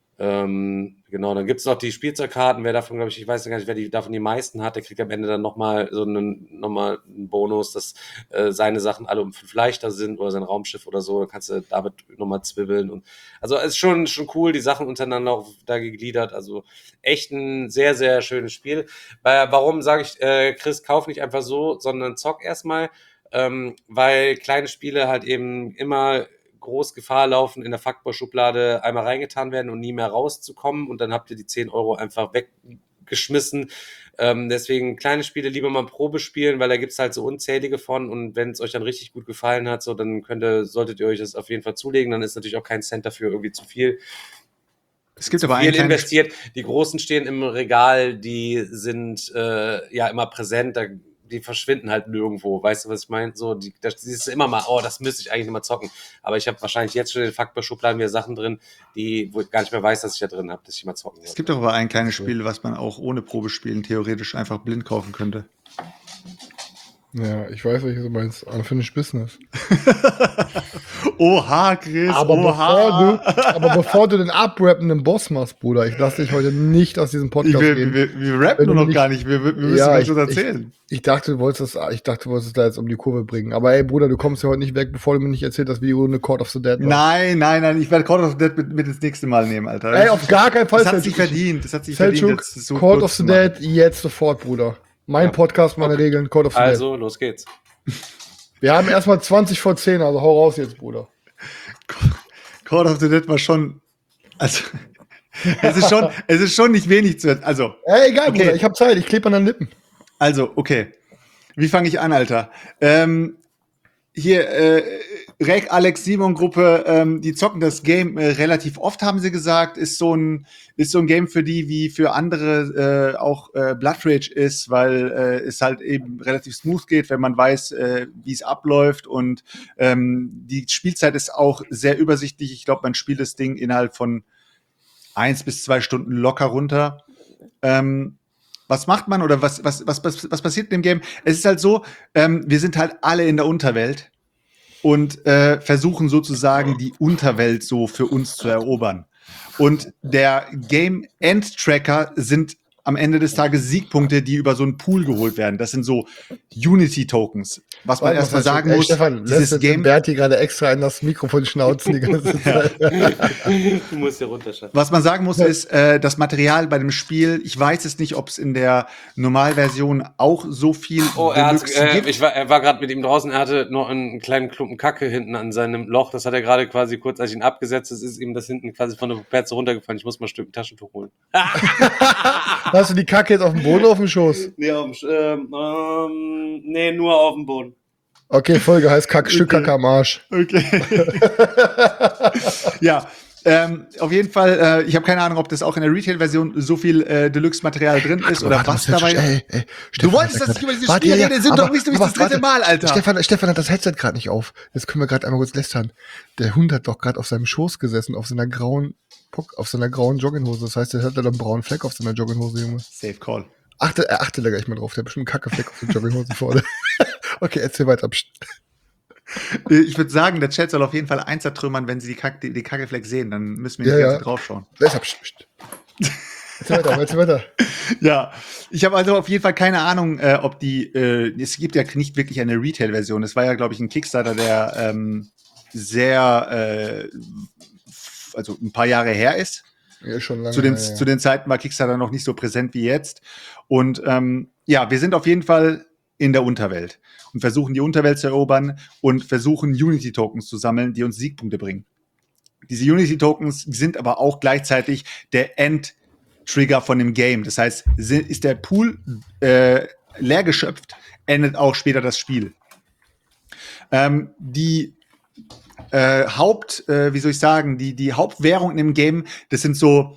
ähm, genau, dann gibt's noch die Spielzeugkarten, wer davon, glaube ich, ich weiß gar nicht, wer die davon die meisten hat, der kriegt am Ende dann nochmal so einen, nochmal einen Bonus, dass äh, seine Sachen alle um fünf leichter sind oder sein Raumschiff oder so, dann kannst du damit nochmal zwibbeln und also es ist schon, schon cool, die Sachen untereinander auch da gegliedert, also echt ein sehr, sehr schönes Spiel. Weil, warum sage ich, äh, Chris, kauf nicht einfach so, sondern zock erstmal, ähm, weil kleine Spiele halt eben immer groß Gefahr laufen, in der Fuckboy-Schublade einmal reingetan werden und nie mehr rauszukommen und dann habt ihr die zehn Euro einfach weggeschmissen. Ähm, deswegen kleine Spiele lieber mal Probe spielen, weil da gibt's halt so unzählige von und wenn es euch dann richtig gut gefallen hat, so dann könnt ihr, solltet ihr euch das auf jeden Fall zulegen, dann ist natürlich auch kein Cent dafür irgendwie zu viel. Es gibt aber ein Viel kleines investiert. Die Großen stehen im Regal, die sind äh, ja immer präsent, da, die verschwinden halt nirgendwo. Weißt du, was ich meine? So, die, das, das ist immer mal, oh, das müsste ich eigentlich immer zocken. Aber ich habe wahrscheinlich jetzt schon in den Fuckboy-Schubladen wieder Sachen drin, die, wo ich gar nicht mehr weiß, dass ich da drin habe, dass ich mal zocken Es will. gibt doch aber ein kleines Spiel, was man auch ohne Probespielen theoretisch einfach blind kaufen könnte. Ja, ich weiß, welches du meinst. Unfinished Business. Oha, Chris, Aber bevor, oha. du, aber bevor du den abrappenden Boss machst, Bruder, ich lasse dich heute nicht aus diesem Ich, Podcast wir, gehen. wir, wir Wenn rappen du nur noch nicht- gar nicht. Wir, wir müssen Ja, was ich- schon erzählen. Ich dachte, du wolltest das, ich dachte, du wolltest es da jetzt um die Kurve bringen. Aber ey, Bruder, du kommst ja heute nicht weg, bevor du mir nicht erzählt hast, wie die Runde Court of the Dead war. Nein, nein, nein. Ich werde Call of the Dead mit, mit ins nächste Mal nehmen, Alter. Ey, auf gar keinen Fall. Das hat sich Selçuk. verdient. Das hat sich verdient. Selçuk, das so Court kurz of the zu machen. Dead, jetzt sofort, Bruder. Mein Ja. Podcast, meine Okay. Regeln, Court of the Dead. Also, los geht's. Wir haben erstmal zwanzig vor zehn, also hau raus jetzt, Bruder. Call of the Dead war schon. Also. es, ist schon es ist schon nicht wenig zu. Also, Ey, egal, Okay. Bruder, ich hab Zeit, ich klebe an den Lippen. Also, okay. Wie fange ich an, Alter? Ähm, hier, äh, Rek, Alex, Simon Gruppe, ähm, die zocken das Game äh, relativ oft, haben sie gesagt. Ist so ein, ist so ein Game für die, wie für andere äh, auch äh, Blood Rage ist, weil äh, es halt eben relativ smooth geht, wenn man weiß, äh, wie es abläuft. Und ähm, die Spielzeit ist auch sehr übersichtlich. Ich glaube, man spielt das Ding innerhalb von eins bis zwei Stunden locker runter. Ähm, Was macht man oder was, was, was, was, was passiert in dem Game? Es ist halt so, ähm, wir sind halt alle in der Unterwelt und äh, versuchen sozusagen die Unterwelt so für uns zu erobern. Und der Game End Tracker sind am Ende des Tages Siegpunkte, die über so einen Pool geholt werden. Das sind so Unity-Tokens. Was man erstmal sagen ey, muss, Stefan, dieses lässt Game, Berti gerade extra in das Mikrofon schnauzen die ganze Zeit. Du musst ja runterschalten. was man sagen muss, ist, äh, das Material bei dem Spiel, ich weiß es nicht, ob es in der Normalversion auch so viel Oh, er hat, Deluxe äh, gibt. ich war, er war gerade mit ihm draußen, er hatte noch einen kleinen Klumpen Kacke hinten an seinem Loch. Das hat er gerade quasi kurz, als ich ihn abgesetzt habe, ist ihm das hinten quasi von der Perze runtergefallen. Ich muss mal ein Stück Taschentuch holen. Hast du die Kacke jetzt auf dem Boden oder auf dem Schoß? Nee, auf dem, Sch- ähm, ähm, nee, nur auf dem Boden. Okay, Folge heißt Kack, Stück Kacke am Arsch. Okay. ja, ähm, auf jeden Fall, äh, ich habe keine Ahnung, ob das auch in der Retail-Version so viel äh, Deluxe-Material drin ist oder Warte, was warte, dabei. ey, ey, Du Stefan wolltest, hat dass grad- ich über dieses Warte, Spiel ja, rede, sind aber- doch nicht, nicht aber das dritte warte, Mal, Alter. Stefan, Stefan hat das Headset gerade nicht auf. Jetzt können wir gerade einmal kurz lästern. Der Hund hat doch gerade auf seinem Schoß gesessen, auf seiner grauen Puck, auf seiner grauen Jogginghose. Das heißt, er hat da einen braunen Fleck auf seiner Jogginghose, Junge. Safe Call. Achte, er achte da gleich mal drauf. Der hat bestimmt einen Kackefleck auf der Jogginghose vorne. Okay, erzähl weiter. Psst. Ich würde sagen, der Chat soll auf jeden Fall eins zertrümmern, wenn sie die, Kack, die, die Kackefleck sehen. Dann müssen wir Ja, nicht ganze ja. draufschauen. Deshalb, psst, psst. Erzähl weiter, erzähl weiter. Ja, ich habe also auf jeden Fall keine Ahnung, äh, ob die, äh, es gibt ja nicht wirklich eine Retail-Version. Es war ja, glaube ich, ein Kickstarter, der ähm, sehr, äh, f- also ein paar Jahre her ist. Ja, schon lange. Zu den, ja, ja. zu den Zeiten war Kickstarter noch nicht so präsent wie jetzt. Und ähm, ja, wir sind auf jeden Fall in der Unterwelt und versuchen die Unterwelt zu erobern und versuchen Unity-Tokens zu sammeln, die uns Siegpunkte bringen. Diese Unity-Tokens sind aber auch gleichzeitig der End-Trigger von dem Game. Das heißt, si- ist der Pool äh, leer geschöpft, endet auch später das Spiel. Ähm, die äh, Haupt, äh, wie soll ich sagen, die, die Hauptwährung in dem Game, das sind so,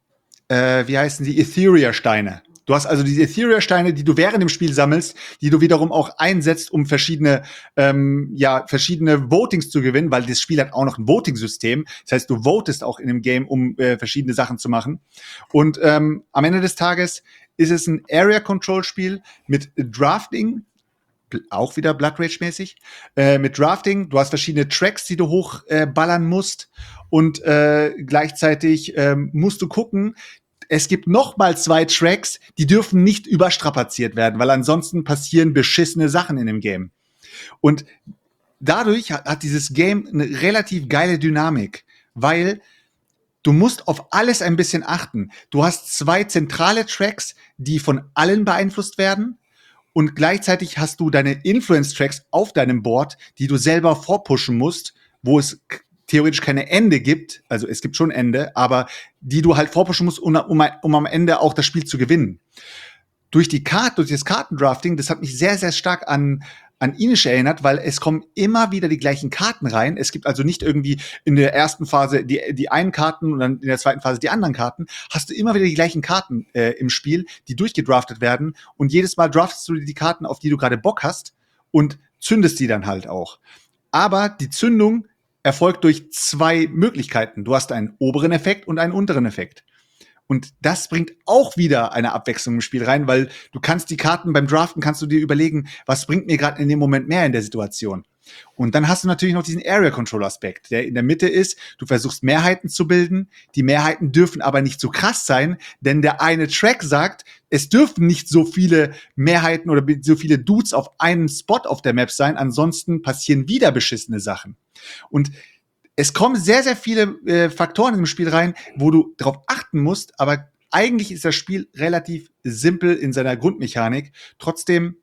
äh, wie heißen die, Etheria-Steine. Du hast also diese Etheria-Steine, die du während dem Spiel sammelst, die du wiederum auch einsetzt, um verschiedene, ähm, ja, verschiedene Votings zu gewinnen, weil das Spiel hat auch noch ein Voting-System. Das heißt, du votest auch in dem Game, um äh, verschiedene Sachen zu machen. Und ähm, am Ende des Tages ist es ein Area-Control-Spiel mit Drafting, bl- auch wieder Blood Rage-mäßig, äh, mit Drafting. Du hast verschiedene Tracks, die du hochballern äh, ballern musst. Und äh, gleichzeitig ähm, musst du gucken, es gibt noch mal zwei Tracks, die dürfen nicht überstrapaziert werden, weil ansonsten passieren beschissene Sachen in dem Game. Und dadurch hat, hat dieses Game eine relativ geile Dynamik, weil du musst auf alles ein bisschen achten. Du hast zwei zentrale Tracks, die von allen beeinflusst werden. Und gleichzeitig hast du deine Influence-Tracks auf deinem Board, die du selber vorpushen musst, wo es k- theoretisch keine Ende gibt. Also es gibt schon Ende, aber die du halt vorpushen musst, um, um, um am Ende auch das Spiel zu gewinnen. Durch die Karte, durch das Kartendrafting, das hat mich sehr, sehr stark an, an Inish erinnert, weil es kommen immer wieder die gleichen Karten rein. Es gibt also nicht irgendwie in der ersten Phase die, die einen Karten und dann in der zweiten Phase die anderen Karten. Hast du immer wieder die gleichen Karten äh, im Spiel, die durchgedraftet werden. Und jedes Mal draftest du die Karten, auf die du gerade Bock hast und zündest die dann halt auch. Aber die Zündung erfolgt durch zwei Möglichkeiten. Du hast einen oberen Effekt und einen unteren Effekt. Und das bringt auch wieder eine Abwechslung im Spiel rein, weil du kannst die Karten beim Draften, kannst du dir überlegen, was bringt mir gerade in dem Moment mehr in der Situation. Und dann hast du natürlich noch diesen Area-Control-Aspekt, der in der Mitte ist. Du versuchst Mehrheiten zu bilden. Die Mehrheiten dürfen aber nicht so krass sein, denn der eine Track sagt, es dürfen nicht so viele Mehrheiten oder so viele Dudes auf einem Spot auf der Map sein, ansonsten passieren wieder beschissene Sachen. Und es kommen sehr, sehr viele äh, Faktoren im Spiel rein, wo du darauf achten musst, aber eigentlich ist das Spiel relativ simpel in seiner Grundmechanik. Trotzdem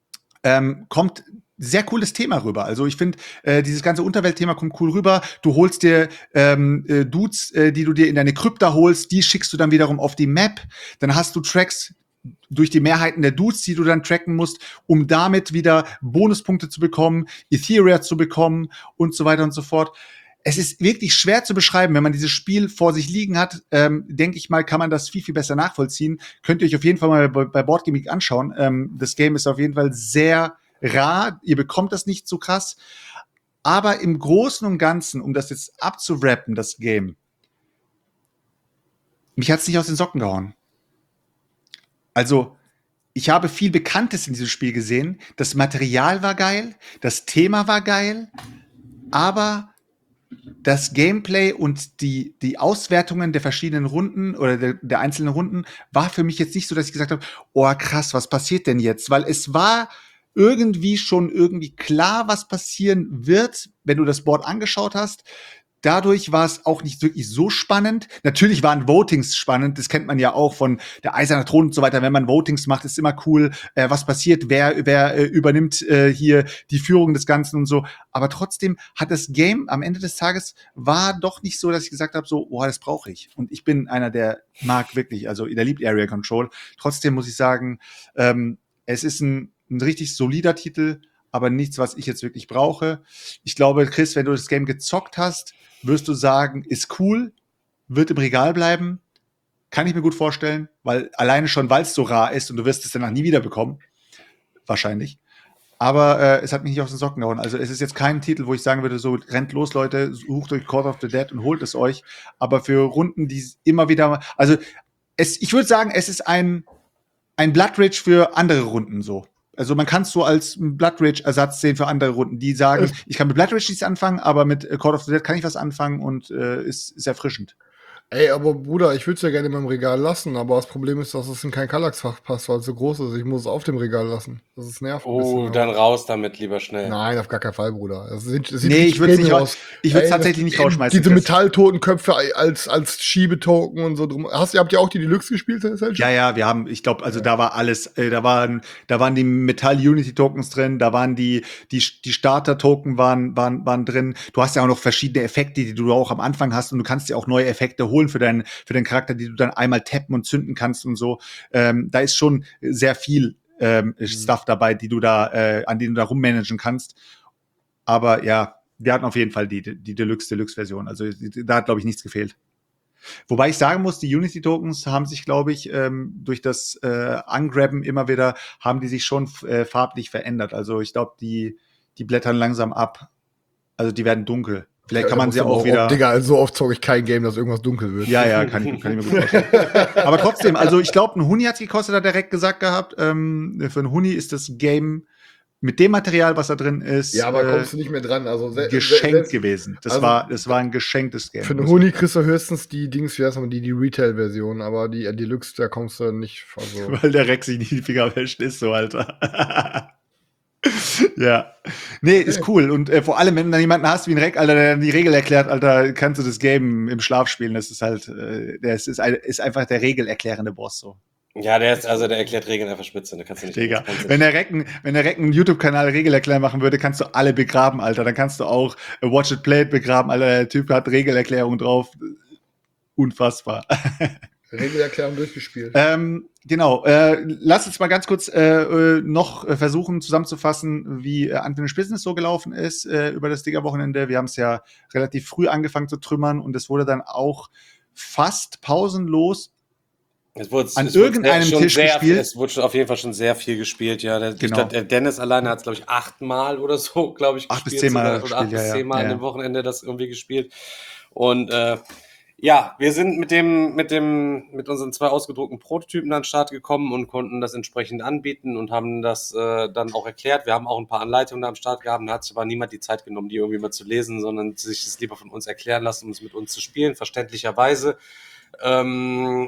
ähm, kommt sehr cooles Thema rüber. Also ich finde, äh, dieses ganze Unterweltthema kommt cool rüber. Du holst dir ähm, äh, Dudes, äh, die du dir in deine Krypta holst, die schickst du dann wiederum auf die Map. Dann hast du Tracks durch die Mehrheiten der Dudes, die du dann tracken musst, um damit wieder Bonuspunkte zu bekommen, Etheria zu bekommen und so weiter und so fort. Es ist wirklich schwer zu beschreiben, wenn man dieses Spiel vor sich liegen hat, ähm, denke ich mal, kann man das viel, viel besser nachvollziehen. Könnt ihr euch auf jeden Fall mal bei, bei Board Game Geek anschauen. Ähm, das Game ist auf jeden Fall sehr rar. Ihr bekommt das nicht so krass. Aber im Großen und Ganzen, um das jetzt abzuwrappen, das Game, mich hat's nicht aus den Socken gehauen. Also, ich habe viel Bekanntes in diesem Spiel gesehen. Das Material war geil, das Thema war geil, aber das Gameplay und die, die Auswertungen der verschiedenen Runden oder der, der einzelnen Runden war für mich jetzt nicht so, dass ich gesagt habe, oh krass, was passiert denn jetzt? Weil es war irgendwie schon irgendwie klar, was passieren wird, wenn du das Board angeschaut hast. Dadurch war es auch nicht wirklich so spannend. Natürlich waren Votings spannend, das kennt man ja auch von der Eiserne Thron und so weiter. Wenn man Votings macht, ist immer cool, äh, was passiert, wer, wer äh, übernimmt äh, hier die Führung des Ganzen und so. Aber trotzdem hat das Game am Ende des Tages war doch nicht so, dass ich gesagt habe, so, oh, das brauche ich. Und ich bin einer, der mag wirklich, also der liebt Area Control. Trotzdem muss ich sagen, ähm, es ist ein, ein richtig solider Titel, aber nichts, was ich jetzt wirklich brauche. Ich glaube, Chris, wenn du das Game gezockt hast, wirst du sagen, ist cool, wird im Regal bleiben, kann ich mir gut vorstellen, weil alleine schon, weil es so rar ist und du wirst es danach nie wieder bekommen, wahrscheinlich. Aber äh, es hat mich nicht aus den Socken gehauen. Also es ist jetzt kein Titel, wo ich sagen würde, so rennt los, Leute, sucht euch Call of the Dead und holt es euch. Aber für Runden, die immer wieder, also es, ich würde sagen, es ist ein, ein Blood Rage für andere Runden so. Also man kann es so als Blood Rage-Ersatz sehen für andere Runden, die sagen, ich kann mit Blood Rage nichts anfangen, aber mit Call of the Dead kann ich was anfangen und äh, ist, ist erfrischend. Ey, aber Bruder, ich würde es ja gerne in meinem Regal lassen, aber das Problem ist, dass es in kein Kallax-Fach passt, weil es so groß ist. Ich muss es auf dem Regal lassen. Das ist nervig. Oh, dann raus damit, lieber schnell. Nein, auf gar keinen Fall, Bruder. Das sieht, das sieht nee, richtig ich würde es Premium aus. Ich würde es Ey, tatsächlich das- nicht rausschmeißen. Diese Chris. Metalltotenköpfe als, als Schiebetoken und so drum. Hast, habt ihr auch die Deluxe gespielt, Selchuk? Ja, ja, wir haben, ich glaube, also da war alles, äh, da waren, da waren die Metall-Unity-Tokens drin, da waren die, die, die Starter-Token waren, waren, waren drin. Du hast ja auch noch verschiedene Effekte, die du auch am Anfang hast und du kannst dir auch neue Effekte holen für deinen, für deinen Charakter, die du dann einmal tappen und zünden kannst und so. Ähm, da ist schon sehr viel ähm, Mhm. Stuff dabei, die du da, äh, an denen du da rummanagen kannst. Aber ja, wir hatten auf jeden Fall die, die Deluxe-Deluxe-Version. Also die, da hat, glaube ich, nichts gefehlt. Wobei ich sagen muss, die Unity-Tokens haben sich, glaube ich, ähm, durch das äh, Angrabben immer wieder, haben die sich schon äh, farblich verändert. Also ich glaube, die, die blättern langsam ab. Also die werden dunkel. Vielleicht kann man sie auch wieder. Digga, so oft zocke ich kein Game, dass irgendwas dunkel wird. Ja, ja, kann ich, kann ich mir gut vorstellen. Aber trotzdem, also ich glaube, ein Huni hat's gekostet, hat er direkt gesagt gehabt. Ähm, für ein Huni ist das Game mit dem Material, was da drin ist, Ja, aber äh, kommst du nicht mehr dran. Also se- geschenkt selbst- gewesen. Das also- war, das war ein geschenktes Game. Für einen Huni kriegst du höchstens die Dings, wie heißt man, die, die Retail-Version, aber die äh, Deluxe, da kommst du nicht. Also. Weil der Rex sich nicht die Finger wäscht, ist so, Alter. Ja. Nee, ist cool. Und äh, vor allem, wenn du dann jemanden hast wie ein Reck, Alter, der dann die Regel erklärt, Alter, kannst du das Game im Schlaf spielen. Das ist halt, äh, der ist, ist, ein, ist einfach der regelerklärende Boss so. Ja, der ist, also der erklärt Regeln einfach spitze. Da kannst du nicht. Digga, kannst du wenn nicht. der Recken, wenn der Recken einen YouTube-Kanal Regelerklären machen würde, kannst du alle begraben, Alter. Dann kannst du auch äh, Watch It Play It begraben, Alter. Der Typ hat Regelerklärung drauf. Unfassbar. Regelerklärung durchgespielt. Ähm, genau, äh, lass uns mal ganz kurz äh, äh, noch äh, versuchen zusammenzufassen, wie äh, Unfinished Business so gelaufen ist äh, über das Digger-Wochenende. Wir haben es ja relativ früh angefangen zu trümmern und es wurde dann auch fast pausenlos Es wurde, an es wurde irgendeinem schon Tisch sehr, gespielt. Es wurde schon auf jeden Fall schon sehr viel gespielt, ja. Der, Genau. ich glaub, der Dennis alleine hat es, glaube ich, achtmal oder so, glaube ich, Acht bis gespielt. zehnmal sogar, oder acht gespielt, bis ja, ja. zehnmal Ja, an ja. dem Wochenende das irgendwie gespielt. Und äh, ja, wir sind mit dem, mit dem, mit unseren zwei ausgedruckten Prototypen an den Start gekommen und konnten das entsprechend anbieten und haben das äh, dann auch erklärt. Wir haben auch ein paar Anleitungen da am Start gehabt, da hat sich aber niemand die Zeit genommen, die irgendwie mal zu lesen, sondern sich das lieber von uns erklären lassen, um es mit uns zu spielen, verständlicherweise. Ähm,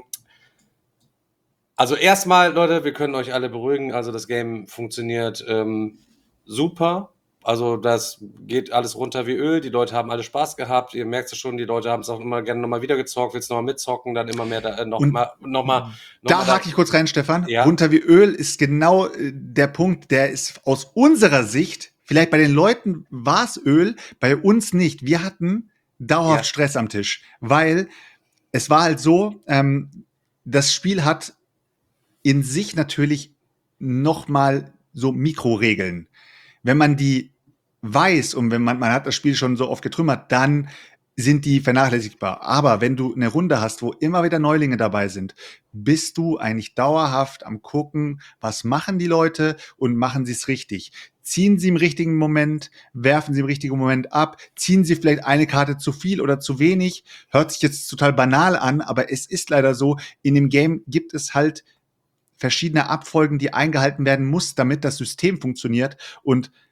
Also erstmal, Leute, wir können euch alle beruhigen. Also das Game funktioniert ähm, super. Also das geht alles runter wie Öl. Die Leute haben alle Spaß gehabt. Ihr merkt es schon, die Leute haben es auch immer gerne nochmal wieder gezockt, willst nochmal mitzocken, dann immer mehr, da, äh, noch Und mal, noch mal, noch Da mal hake ich kurz rein, Stefan. Ja. Runter wie Öl ist genau äh, der Punkt, der ist aus unserer Sicht, vielleicht bei den Leuten war es Öl, bei uns nicht. Wir hatten dauerhaft Ja. Stress am Tisch, weil es war halt so, ähm, das Spiel hat in sich natürlich noch mal so Mikroregeln. Wenn man die weiß und wenn man, man hat das Spiel schon so oft getrümmert, dann sind die vernachlässigbar. Aber wenn du eine Runde hast, wo immer wieder Neulinge dabei sind, bist du eigentlich dauerhaft am gucken, was machen die Leute und machen sie es richtig. Ziehen sie im richtigen Moment, werfen sie im richtigen Moment ab, ziehen sie vielleicht eine Karte zu viel oder zu wenig. Hört sich jetzt total banal an, aber es ist leider so, in dem Game gibt es halt verschiedene Abfolgen, die eingehalten werden muss, damit das System funktioniert. Und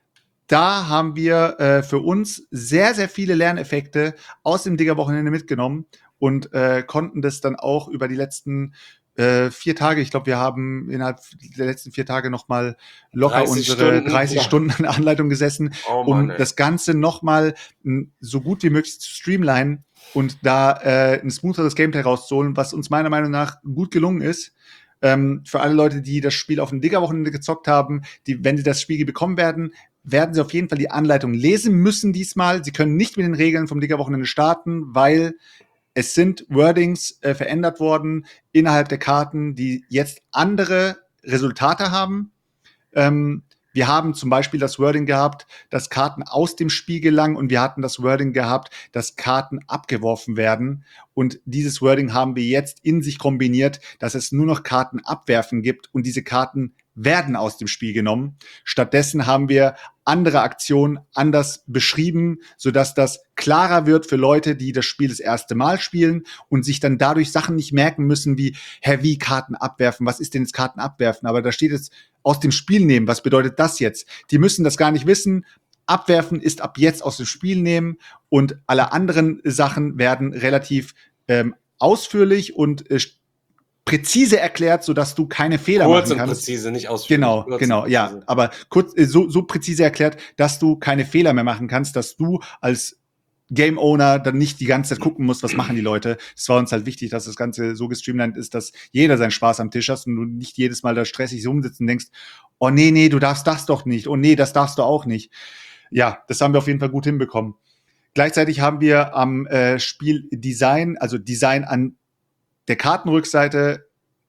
da haben wir äh, für uns sehr, sehr viele Lerneffekte aus dem Digger-Wochenende mitgenommen und äh, konnten das dann auch über die letzten äh, vier Tage, ich glaube, wir haben innerhalb der letzten vier Tage noch mal locker dreißig unsere Stunden. dreißig Ja. Stunden in Anleitung gesessen, Oh um Mann, ey. das Ganze noch mal m, so gut wie möglich zu streamlinen und da äh, ein smootheres Gameplay rauszuholen, was uns meiner Meinung nach gut gelungen ist. Ähm, für alle Leute, die das Spiel auf dem Digger-Wochenende gezockt haben, die, wenn sie das Spiel bekommen werden, werden sie auf jeden Fall die Anleitung lesen müssen diesmal. Sie können nicht mit den Regeln vom Digger-Wochenende starten, weil es sind Wordings äh, verändert worden innerhalb der Karten, die jetzt andere Resultate haben. Ähm, wir haben zum Beispiel das Wording gehabt, dass Karten aus dem Spiel gelangen und wir hatten das Wording gehabt, dass Karten abgeworfen werden. Und dieses Wording haben wir jetzt in sich kombiniert, dass es nur noch Karten abwerfen gibt und diese Karten werden aus dem Spiel genommen. Stattdessen haben wir andere Aktionen anders beschrieben, sodass das klarer wird für Leute, die das Spiel das erste Mal spielen und sich dann dadurch Sachen nicht merken müssen wie, hä, wie Karten abwerfen, was ist denn jetzt Karten abwerfen? Aber da steht jetzt aus dem Spiel nehmen, was bedeutet das jetzt? Die müssen das gar nicht wissen. Abwerfen ist ab jetzt aus dem Spiel nehmen und alle anderen Sachen werden relativ ähm, ausführlich und äh, präzise erklärt, sodass du keine Fehler Kurz machen und kannst. präzise, nicht ausführlich. Genau, Kurz genau, und ja, präzise. aber kurz äh, so so präzise erklärt, dass du keine Fehler mehr machen kannst, dass du als Game Owner dann nicht die ganze Zeit gucken musst, was machen die Leute. Es war uns halt wichtig, dass das Ganze so gestreamlined ist, dass jeder seinen Spaß am Tisch hat und du nicht jedes Mal da stressig so umsitzt und denkst, oh nee, nee, du darfst das doch nicht, oh nee, das darfst du auch nicht. Ja, das haben wir auf jeden Fall gut hinbekommen. Gleichzeitig haben wir am äh, Spieldesign, also Design an der Kartenrückseite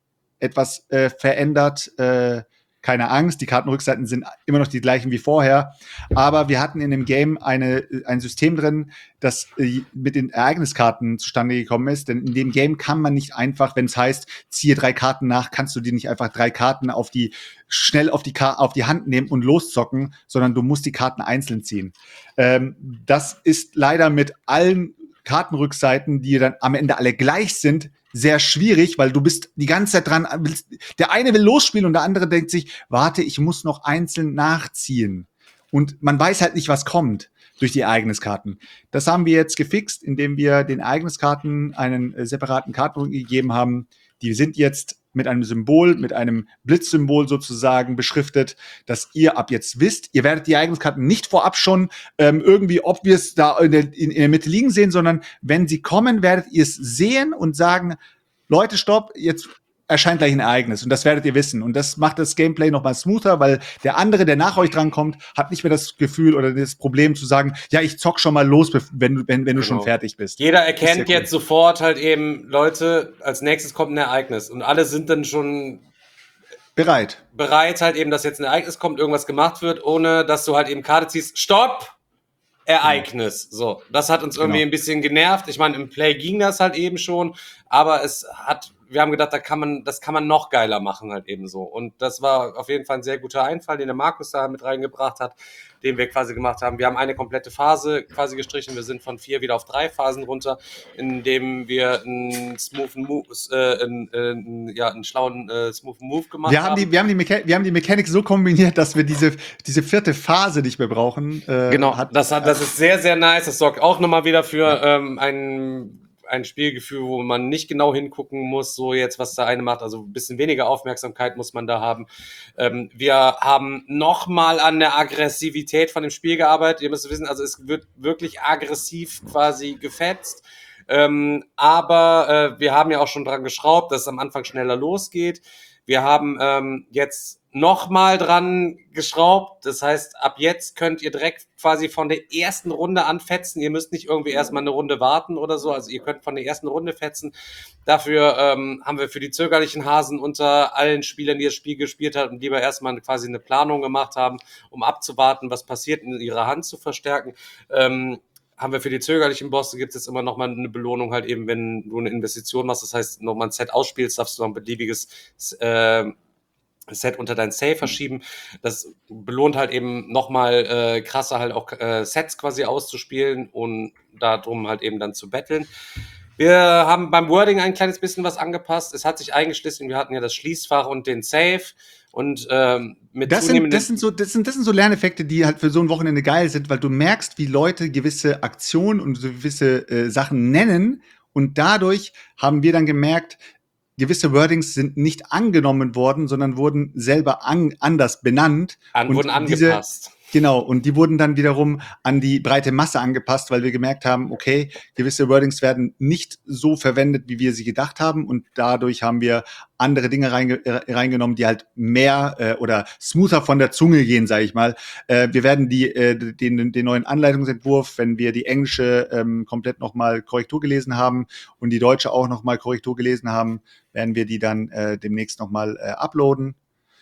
etwas äh, verändert. Äh, keine Angst, die Kartenrückseiten sind immer noch die gleichen wie vorher. Aber wir hatten in dem Game eine, ein System drin, das äh, mit den Ereigniskarten zustande gekommen ist. Denn in dem Game kann man nicht einfach, wenn es heißt, ziehe drei Karten nach, kannst du dir nicht einfach drei Karten auf die schnell auf die, Ka- auf die Hand nehmen und loszocken, sondern du musst die Karten einzeln ziehen. Ähm, das ist leider mit allen Kartenrückseiten, die dann am Ende alle gleich sind, sehr schwierig, weil du bist die ganze Zeit dran, willst, der eine will losspielen und der andere denkt sich, warte, ich muss noch einzeln nachziehen. Und man weiß halt nicht, was kommt durch die Ereigniskarten. Das haben wir jetzt gefixt, indem wir den Ereigniskarten einen äh, separaten Kartenrücken gegeben haben. Die sind jetzt mit einem Symbol, mit einem Blitzsymbol sozusagen beschriftet, dass ihr ab jetzt wisst, ihr werdet die Ereigniskarten nicht vorab schon ähm, irgendwie obvious da in der, in, in der Mitte liegen sehen, sondern wenn sie kommen, werdet ihr es sehen und sagen, Leute, stopp, jetzt erscheint gleich ein Ereignis und das werdet ihr wissen. Und das macht das Gameplay noch mal smoother, weil der andere, der nach euch drankommt, hat nicht mehr das Gefühl oder das Problem zu sagen, ja, ich zock schon mal los, wenn du, wenn, wenn du schon Genau. fertig bist. Jeder Das ist sehr erkennt cool. jetzt sofort halt eben, Leute, als nächstes kommt ein Ereignis. Und alle sind dann schon Bereit. bereit, halt eben, dass jetzt ein Ereignis kommt, irgendwas gemacht wird, ohne dass du halt eben Karte ziehst. Stopp! Ereignis. So, das hat uns irgendwie Genau. ein bisschen genervt. Ich meine, im Play ging das halt eben schon, aber es hat, wir haben gedacht, da kann man, das kann man noch geiler machen halt eben so. Und das war auf jeden Fall ein sehr guter Einfall, den der Markus da mit reingebracht hat, den wir quasi gemacht haben. Wir haben eine komplette Phase quasi gestrichen. Wir sind von vier wieder auf drei Phasen runter, indem wir einen smoothen Move, äh, einen, äh, einen, ja, einen schlauen äh, smoothen Move gemacht Wir haben die, wir haben die, Mecha wir haben die Mechanik so kombiniert, dass wir diese, diese vierte Phase nicht mehr brauchen. Äh, Genau, hat, das, hat, das ist sehr, sehr nice. Das sorgt auch nochmal wieder für ähm, ein, ein Spielgefühl, wo man nicht genau hingucken muss, so jetzt, was der eine macht. Also ein bisschen weniger Aufmerksamkeit muss man da haben. Ähm, wir haben nochmal an der Aggressivität von dem Spiel gearbeitet. Ihr müsst wissen, also es wird wirklich aggressiv quasi gefetzt. Ähm, aber äh, wir haben ja auch schon dran geschraubt, dass es am Anfang schneller losgeht. Wir haben ähm, jetzt nochmal dran geschraubt. Das heißt, ab jetzt könnt ihr direkt quasi von der ersten Runde anfetzen. Ihr müsst nicht irgendwie erstmal eine Runde warten oder so. Also ihr könnt von der ersten Runde fetzen. Dafür ähm, haben wir für die zögerlichen Hasen unter allen Spielern, die das Spiel gespielt haben, lieber erstmal quasi eine Planung gemacht haben, um abzuwarten, was passiert, in ihrer Hand zu verstärken. Ähm, haben wir für die zögerlichen Bosse, gibt es jetzt immer noch mal eine Belohnung halt eben, wenn du eine Investition machst, das heißt, noch mal ein Set ausspielst, darfst du noch ein beliebiges äh, Set unter dein Save verschieben. Das belohnt halt eben nochmal äh, krasser halt auch äh, Sets quasi auszuspielen und darum halt eben dann zu battlen. Wir haben beim Wording ein kleines bisschen was angepasst. Es hat sich eingeschlissen, wir hatten ja das Schließfach und den Save Und ähm, mit Das sind, zunehmenden das, sind so, das, sind, das sind so Lerneffekte, die halt für so ein Wochenende geil sind, weil du merkst, wie Leute gewisse Aktionen und so gewisse äh, Sachen nennen. Und dadurch haben wir dann gemerkt, gewisse Wordings sind nicht angenommen worden, sondern wurden selber an, anders benannt. an, und wurden diese, angepasst. Genau, und die wurden dann wiederum an die breite Masse angepasst, weil wir gemerkt haben, okay, gewisse Wordings werden nicht so verwendet, wie wir sie gedacht haben, und dadurch haben wir andere Dinge reinge äh, reingenommen, die halt mehr äh, oder smoother von der Zunge gehen, sage ich mal. Äh, wir werden die, äh, den, den neuen Anleitungsentwurf, wenn wir die englische ähm, komplett nochmal Korrektur gelesen haben und die deutsche auch nochmal Korrektur gelesen haben, werden wir die dann äh, demnächst nochmal äh, uploaden.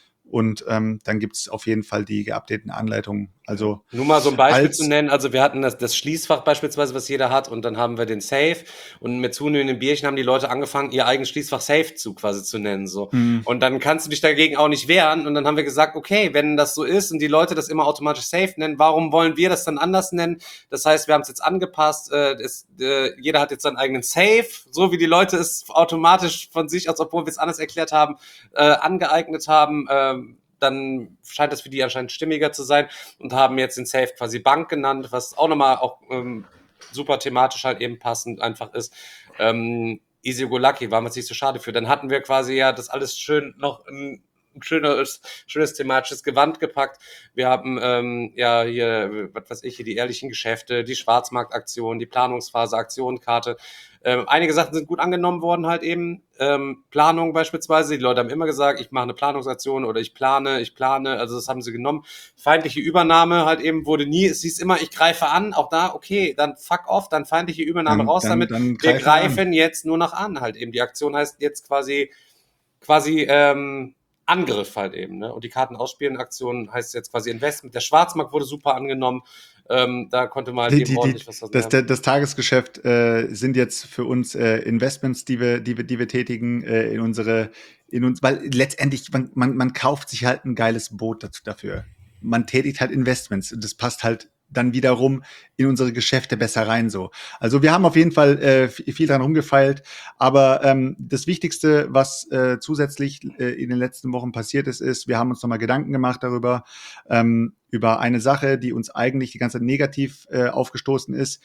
Und ähm, dann gibt's auf jeden Fall die geupdateten Anleitungen. Also Nur mal so ein Beispiel als- zu nennen, also wir hatten das, das Schließfach beispielsweise, was jeder hat, und dann haben wir den Safe, und mit zunehmendem Bierchen haben die Leute angefangen, ihr eigenes Schließfach Safe zu quasi zu nennen, so. Mhm. Und dann kannst du dich dagegen auch nicht wehren, und dann haben wir gesagt, okay, wenn das so ist und die Leute das immer automatisch Safe nennen, warum wollen wir das dann anders nennen? Das heißt, wir haben es jetzt angepasst, äh, es, äh, jeder hat jetzt seinen eigenen Safe, so wie die Leute es automatisch von sich, als obwohl wir es anders erklärt haben, äh, angeeignet haben, ähm, dann scheint das für die anscheinend stimmiger zu sein, und haben jetzt den Safe quasi Bank genannt, was auch nochmal auch ähm, super thematisch halt eben passend einfach ist. Ähm, Easy Go Lucky war mir jetzt nicht so schade für. Dann hatten wir quasi ja das alles schön noch ein, ein schönes, schönes thematisches Gewand gepackt. Wir haben ähm, ja hier, was weiß ich, hier die ehrlichen Geschäfte, die Schwarzmarktaktion, die Planungsphase, Aktionenkarte. Ähm, einige Sachen sind gut angenommen worden halt eben. Ähm, Planung beispielsweise. Die Leute haben immer gesagt, ich mache eine Planungsaktion oder ich plane, ich plane. Also das haben sie genommen. Feindliche Übernahme halt eben wurde nie, es hieß immer, ich greife an. Auch da, okay, dann fuck off, dann feindliche Übernahme Dann- raus dann- damit. dann Wir greifen wir an. greifen jetzt nur noch an halt eben. Die Aktion heißt jetzt quasi, quasi ähm, Angriff halt eben. Ne? Und die Karten ausspielen Aktion heißt jetzt quasi Investment. Der Schwarzmarkt wurde super angenommen. Ähm, da konnte man halt Die, eben die, ordentlich die, was das, das, das Tagesgeschäft äh, sind jetzt für uns äh, Investments, die wir, die wir, die wir tätigen äh, in unsere, in uns, weil letztendlich man, man, man kauft sich halt ein geiles Boot dazu, dafür. Man tätigt halt Investments, und das passt halt dann wiederum in unsere Geschäfte besser rein so. Also wir haben auf jeden Fall äh, viel dran rumgefeilt, aber ähm, das Wichtigste, was äh, zusätzlich äh, in den letzten Wochen passiert ist, ist, wir haben uns nochmal Gedanken gemacht darüber, ähm, über eine Sache, die uns eigentlich die ganze Zeit negativ äh, aufgestoßen ist.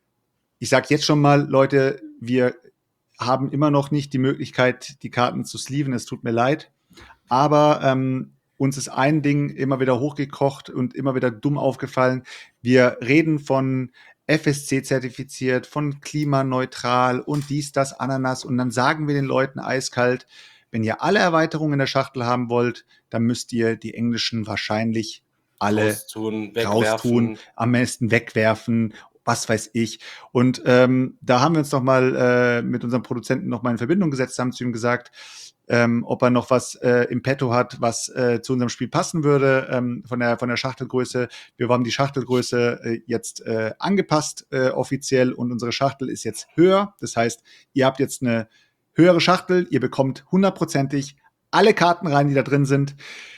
Ich sage jetzt schon mal, Leute, wir haben immer noch nicht die Möglichkeit, die Karten zu sleeven, es tut mir leid, aber ähm, uns ist ein Ding immer wieder hochgekocht und immer wieder dumm aufgefallen. Wir reden von F S C-zertifiziert, von klimaneutral und dies, das, Ananas. Und dann sagen wir den Leuten eiskalt, wenn ihr alle Erweiterungen in der Schachtel haben wollt, dann müsst ihr die englischen wahrscheinlich alle raustun, raustun, am besten wegwerfen, was weiß ich. Und ähm, da haben wir uns noch mal äh, mit unserem Produzenten noch mal in Verbindung gesetzt, haben zu ihm gesagt, ähm, ob er noch was äh, im Petto hat, was äh, zu unserem Spiel passen würde, ähm, von der von der Schachtelgröße. Wir haben die Schachtelgröße äh, jetzt äh, angepasst äh, offiziell, und unsere Schachtel ist jetzt höher. Das heißt, ihr habt jetzt eine höhere Schachtel, ihr bekommt hundertprozentig alle Karten rein, die da drin sind.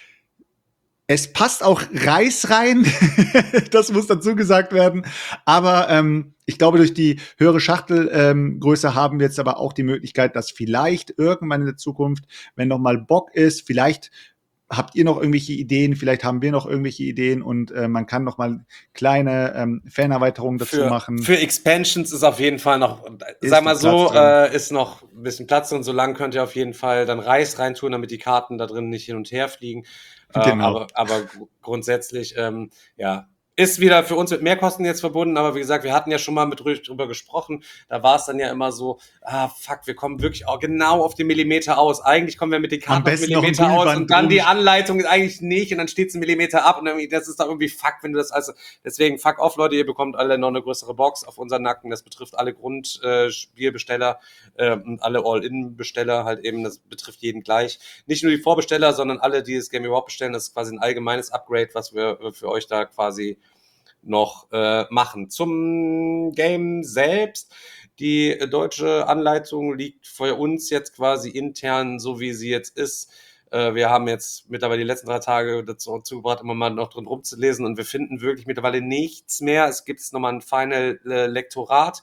Es passt auch Reis rein, das muss dazu gesagt werden. Aber ähm, ich glaube, durch die höhere Schachtelgröße ähm, haben wir jetzt aber auch die Möglichkeit, dass vielleicht irgendwann in der Zukunft, wenn noch mal Bock ist, vielleicht habt ihr noch irgendwelche Ideen, vielleicht haben wir noch irgendwelche Ideen, und äh, man kann noch mal kleine ähm, Fanerweiterungen dazu für, machen. Für Expansions ist auf jeden Fall noch, Ist sag mal noch so, Platz drin. äh, ist noch ein bisschen Platz, und so lang könnt ihr auf jeden Fall dann Reis reintun, damit die Karten da drin nicht hin und her fliegen. Äh, Genau. aber, aber gr- grundsätzlich, ähm, ja, ist wieder für uns mit Mehrkosten jetzt verbunden, aber wie gesagt, wir hatten ja schon mal mit Rüsch drüber gesprochen, da war es dann ja immer so, ah, fuck, wir kommen wirklich auch genau auf den Millimeter aus. Eigentlich kommen wir mit den Am Karten auf besten noch ein Millimeter aus, Gummiband und dann drum. die Anleitung ist eigentlich nicht, und dann steht es einen Millimeter ab, und irgendwie, das ist doch irgendwie fuck, wenn du das, also, deswegen fuck off, Leute, ihr bekommt alle noch eine größere Box auf unseren Nacken, das betrifft alle Grundspielbesteller äh, und alle All-In-Besteller halt eben, das betrifft jeden gleich. Nicht nur die Vorbesteller, sondern alle, die das Game überhaupt bestellen, das ist quasi ein allgemeines Upgrade, was wir für euch da quasi noch äh, machen. Zum Game selbst. Die deutsche Anleitung liegt für uns jetzt quasi intern, so wie sie jetzt ist. Äh, wir haben jetzt mittlerweile die letzten drei Tage dazu zugebracht, immer mal noch drin rumzulesen, und wir finden wirklich mittlerweile nichts mehr. Es gibt jetzt nochmal ein Final äh, Lektorat,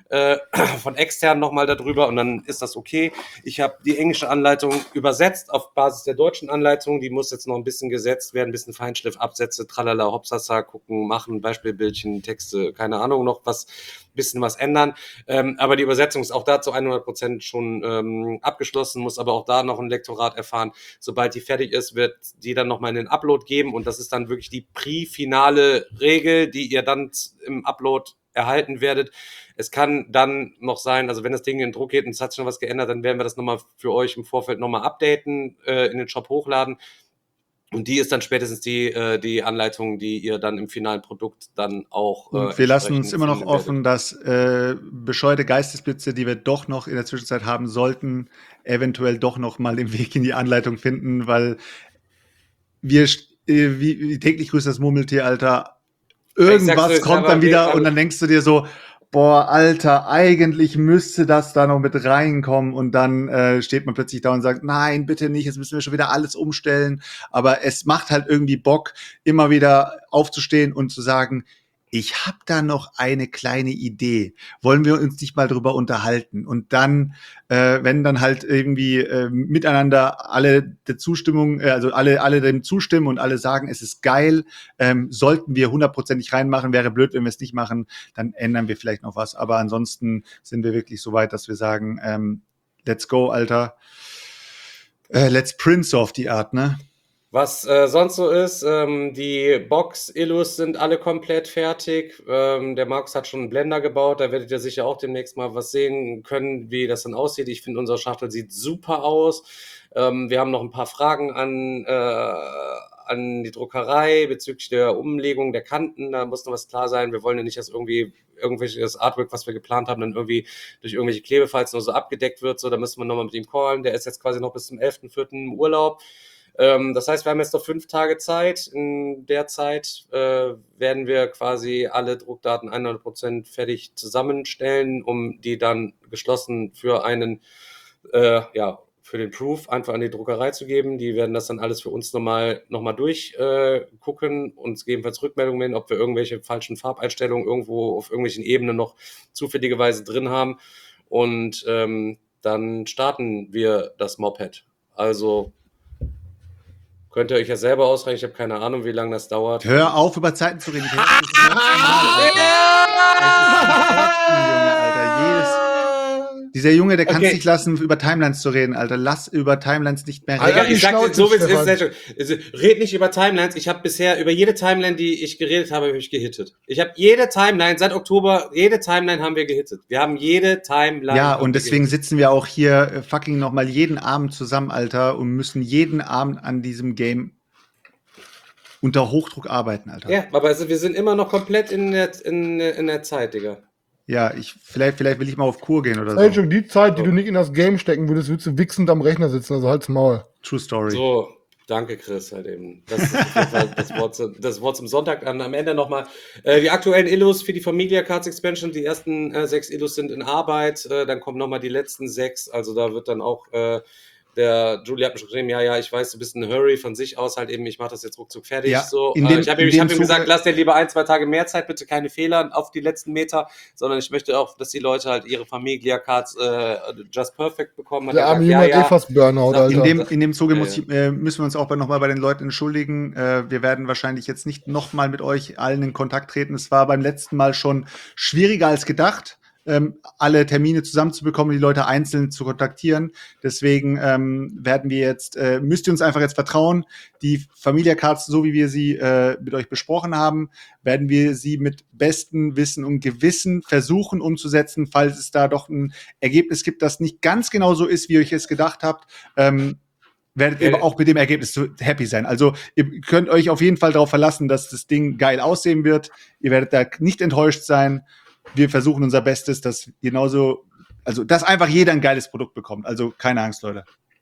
äh, von extern nochmal darüber und dann ist das okay. Ich habe die englische Anleitung übersetzt auf Basis der deutschen Anleitung. Die muss jetzt noch ein bisschen gesetzt werden, ein bisschen Feinschliff, Absätze, tralala, hopsasa, gucken, machen, Beispielbildchen, Texte, keine Ahnung, noch was, bisschen was ändern. Ähm, aber die Übersetzung ist auch da zu hundert Prozent schon ähm, abgeschlossen, muss aber auch da noch ein Lektorat erfahren. Sobald die fertig ist, wird die dann nochmal in den Upload geben und das ist dann wirklich die pri-finale Regel, die ihr dann im Upload erhalten werdet. Es kann dann noch sein, also wenn das Ding in den Druck geht und es hat schon was geändert, dann werden wir das nochmal für euch im Vorfeld nochmal updaten, äh, in den Shop hochladen. Und die ist dann spätestens die, äh, die Anleitung, die ihr dann im finalen Produkt dann auch äh, Und wir lassen uns entsprechend immer noch finden werdet. offen, dass äh, bescheuerte Geistesblitze, die wir doch noch in der Zwischenzeit haben sollten, eventuell doch noch mal den Weg in die Anleitung finden, weil wir, äh, wie, wie täglich grüßt das Murmeltier, Alter, irgendwas so, kommt aber dann wir- wieder aber- und dann denkst du dir so, boah, Alter, eigentlich müsste das da noch mit reinkommen und dann äh, steht man plötzlich da und sagt, nein, bitte nicht, jetzt müssen wir schon wieder alles umstellen. Aber es macht halt irgendwie Bock, immer wieder aufzustehen und zu sagen, ich habe da noch eine kleine Idee. Wollen wir uns nicht mal drüber unterhalten? Und dann, äh, wenn dann halt irgendwie äh, miteinander alle der Zustimmung, äh, also alle alle dem zustimmen und alle sagen, es ist geil, ähm, sollten wir hundertprozentig reinmachen. Wäre blöd, wenn wir es nicht machen, dann ändern wir vielleicht noch was. Aber ansonsten sind wir wirklich so weit, dass wir sagen, ähm, let's go, Alter. Äh, let's Prince auf die Art, ne? Was äh, sonst so ist, ähm, die Box-Illus sind alle komplett fertig. Ähm, der Markus hat schon einen Blender gebaut, da werdet ihr sicher auch demnächst mal was sehen können, wie das dann aussieht. Ich finde, unsere Schachtel sieht super aus. Ähm, wir haben noch ein paar Fragen an, äh, an die Druckerei bezüglich der Umlegung der Kanten. Da muss noch was klar sein. Wir wollen ja nicht, dass irgendwie irgendwelches Artwork, was wir geplant haben, dann irgendwie durch irgendwelche Klebefalzen nur so abgedeckt wird. So, da müssen wir nochmal mit ihm callen. Der ist jetzt quasi noch bis zum elften vierten im Urlaub. Ähm, das heißt, wir haben jetzt noch fünf Tage Zeit. In der Zeit äh, werden wir quasi alle Druckdaten hundert Prozent fertig zusammenstellen, um die dann geschlossen für einen, äh, ja, für den Proof einfach an die Druckerei zu geben. Die werden das dann alles für uns nochmal noch mal durchgucken, äh, uns gegebenenfalls Rückmeldungen geben, ob wir irgendwelche falschen Farbeinstellungen irgendwo auf irgendwelchen Ebenen noch zufälligerweise drin haben. Und ähm, dann starten wir das Moped. Also könnt ihr euch ja selber ausrechnen, ich habe keine Ahnung, wie lange das dauert. Hör auf, über Zeiten zu reden. Ich höre das ist ganz normal, Alter. Es ist ein Junge, Alter. Jedes, dieser Junge, der kann es Okay. nicht lassen, über Timelines zu reden, Alter. Lass über Timelines nicht mehr Alter, reden. Digga, ich sag dir Schnauze, so, wie es ist. Stefan. sehr schön. Also, red nicht über Timelines. Ich habe bisher über jede Timeline, die ich geredet habe, habe ich gehittet. Ich habe jede Timeline, seit Oktober, jede Timeline haben wir gehittet. Wir haben jede Timeline. Ja, haben und wir deswegen gehittet. sitzen wir auch hier äh, fucking nochmal jeden Abend zusammen, Alter, und müssen jeden Abend an diesem Game unter Hochdruck arbeiten, Alter. Ja, aber also, wir sind immer noch komplett in der, in, in der Zeit, Digga. Ja, ich, vielleicht, vielleicht will ich mal auf Kur gehen oder so. Selchuk, die Zeit, die du nicht in das Game stecken würdest, würdest du wichsend am Rechner sitzen, also halt's Maul. True Story. So, danke Chris halt eben. Das ist auf jeden Fall das Wort, zu- das Wort zum Sonntag. Dann am Ende nochmal äh, die aktuellen Illus für die Familia Cards Expansion. Die ersten äh, sechs Illus sind in Arbeit. Äh, dann kommen nochmal die letzten sechs. Also da wird dann auch äh, der Julia hat mir schon geschrieben, ja, ja, ich weiß, du bist in a Hurry von sich aus halt eben, ich mache das jetzt ruckzuck fertig. Ja, so. in äh, dem- ich habe in ihm, ich hab dem ihm gesagt, Zuge- lass dir lieber ein, zwei Tage mehr Zeit, bitte keine Fehler auf die letzten Meter, sondern ich möchte auch, dass die Leute halt ihre Familia Cards äh, just perfect bekommen. Hat Der er arme gesagt, Junge hat eh fast Burnout, Sag- In Alter. dem, in dem Zuge Ja, muss ja. ich, äh, müssen wir uns auch nochmal bei den Leuten entschuldigen. Äh, wir werden wahrscheinlich jetzt nicht nochmal mit euch allen in Kontakt treten. Es war beim letzten Mal schon schwieriger als gedacht, ähm, alle Termine zusammenzubekommen, die Leute einzeln zu kontaktieren. Deswegen ähm, werden wir jetzt, äh, müsst ihr uns einfach jetzt vertrauen. Die Familia Cards, so wie wir sie äh, mit euch besprochen haben, werden wir sie mit bestem Wissen und Gewissen versuchen umzusetzen, falls es da doch ein Ergebnis gibt, das nicht ganz genau so ist, wie ihr euch es gedacht habt. Ähm, werdet ihr Ja. aber auch mit dem Ergebnis so happy sein. Also ihr könnt euch auf jeden Fall darauf verlassen, dass das Ding geil aussehen wird. Ihr werdet da nicht enttäuscht sein. Wir versuchen unser Bestes, dass genauso, also dass einfach jeder ein geiles Produkt bekommt. Also keine Angst, Leute.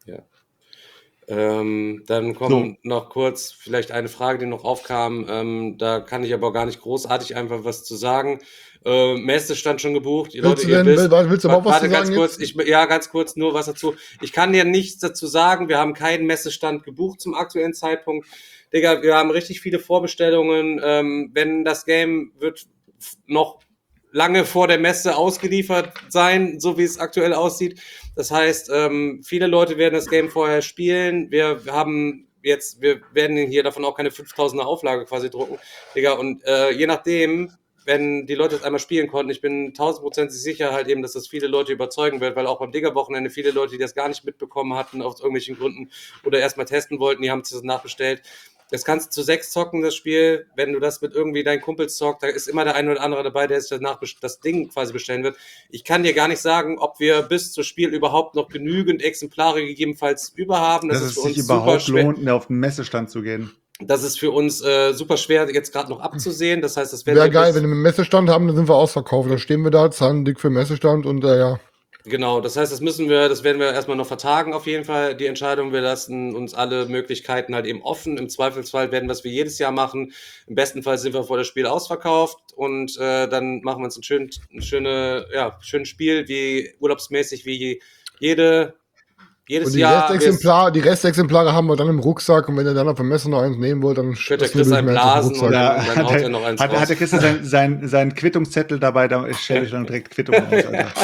Ähm, dann kommt noch kurz vielleicht eine Frage, die noch aufkam. Ähm, da kann ich aber gar nicht großartig einfach was zu sagen. Äh, Messe stand schon gebucht. Die Willst Leute, du ihr denn- wisst, will- willst du aber auch was warte zu ganz sagen kurz. jetzt? Ich, ja, ganz kurz nur was dazu. Ich kann dir nichts dazu sagen. Wir haben keinen Messestand gebucht zum aktuellen Zeitpunkt. Digga, wir haben richtig viele Vorbestellungen. Ähm, wenn das Game wird f- noch lange vor der Messe ausgeliefert sein, so wie es aktuell aussieht. Das heißt, ähm, viele Leute werden das Game vorher spielen. Wir haben jetzt, wir werden hier davon auch keine fünftausender Auflage quasi drucken, Digga. Und äh, je nachdem, wenn die Leute das einmal spielen konnten, ich bin tausendprozentig sicher halt eben, dass das viele Leute überzeugen wird, weil auch beim Digger-Wochenende viele Leute, die das gar nicht mitbekommen hatten, aus irgendwelchen Gründen oder erstmal testen wollten, die haben sich das nachbestellt. Das kannst du zu sechs zocken, das Spiel. Wenn du das mit irgendwie deinen Kumpels zockst, da ist immer der eine oder andere dabei, der sich danach das Ding quasi bestellen wird. Ich kann dir gar nicht sagen, ob wir bis zum Spiel überhaupt noch genügend Exemplare gegebenenfalls überhaben. Das Dass ist es für sich uns super überhaupt schwer. lohnt, auf den Messestand zu gehen. Das ist für uns äh, super schwer, jetzt gerade noch abzusehen. Das heißt, das werden Wäre wir geil, bis- wenn wir einen Messestand haben, dann sind wir ausverkauft. Dann stehen wir da, zahlen dick für den Messestand und äh, ja. Genau, das heißt, das müssen wir, das werden wir erstmal noch vertagen auf jeden Fall, die Entscheidung. Wir lassen uns alle Möglichkeiten halt eben offen. Im Zweifelsfall werden wir es wie jedes Jahr machen. Im besten Fall sind wir vor das Spiel ausverkauft und äh, dann machen wir uns ein, schön, ein schöne, ja, schönes Spiel, wie urlaubsmäßig wie jede, jedes Und die Jahr. Restexemplare, die Restexemplare haben wir dann im Rucksack und wenn ihr dann auf der Messe noch eins nehmen wollt, dann Könnt ihr schmeißt Chris ihr einen mir einfach blasen den und Rucksack. dann, Da dann hat, haut er der, noch eins hat, raus. hat der Christian sein, sein, seinen Quittungszettel dabei, da stelle ich dann direkt Quittung aus,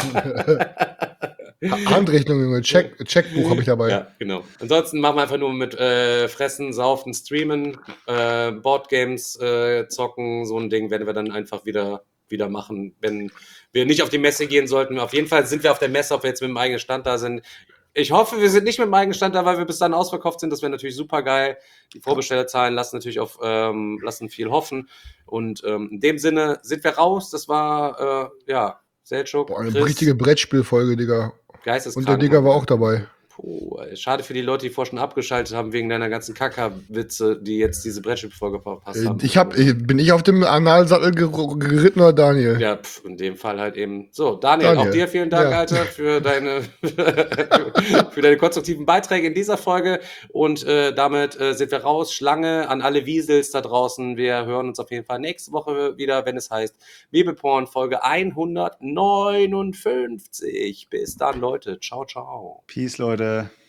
Alter. Handrechnung, Junge, Check, Checkbuch habe ich dabei. Ja, genau. Ansonsten machen wir einfach nur mit äh, Fressen, Saufen, Streamen, äh, Boardgames äh, zocken, so ein Ding werden wir dann einfach wieder, wieder machen. Wenn wir nicht auf die Messe gehen sollten, auf jeden Fall sind wir auf der Messe, ob wir jetzt mit dem eigenen Stand da sind. Ich hoffe, wir sind nicht mit dem eigenen Stand da, weil wir bis dann ausverkauft sind. Das wäre natürlich super geil. Die Vorbestellerzahlen lassen natürlich auf, ähm, lassen viel hoffen. Und ähm, in dem Sinne sind wir raus. Das war, äh, ja, Selçuk, Boah, eine Chris, richtige Brettspielfolge, Digga. geisteskrank. Und der Digger war auch dabei. Puh, schade für die Leute, die vorher schon abgeschaltet haben, wegen deiner ganzen Kackerwitze, die jetzt diese Brettspielfolge verpasst Äh, haben. Ich hab, ich, bin ich auf dem Analsattel ger geritten oder Daniel? Ja, pf, in dem Fall halt eben. So, Daniel, Daniel. auch dir vielen Dank, Ja. Alter, für deine, für deine konstruktiven Beiträge in dieser Folge. Und äh, damit äh, sind wir raus. Schlange an alle Wiesels da draußen. Wir hören uns auf jeden Fall nächste Woche wieder, wenn es heißt Bibelporn Folge hundertneunundfünfzig. Bis dann, Leute. Ciao, ciao. Peace, Leute.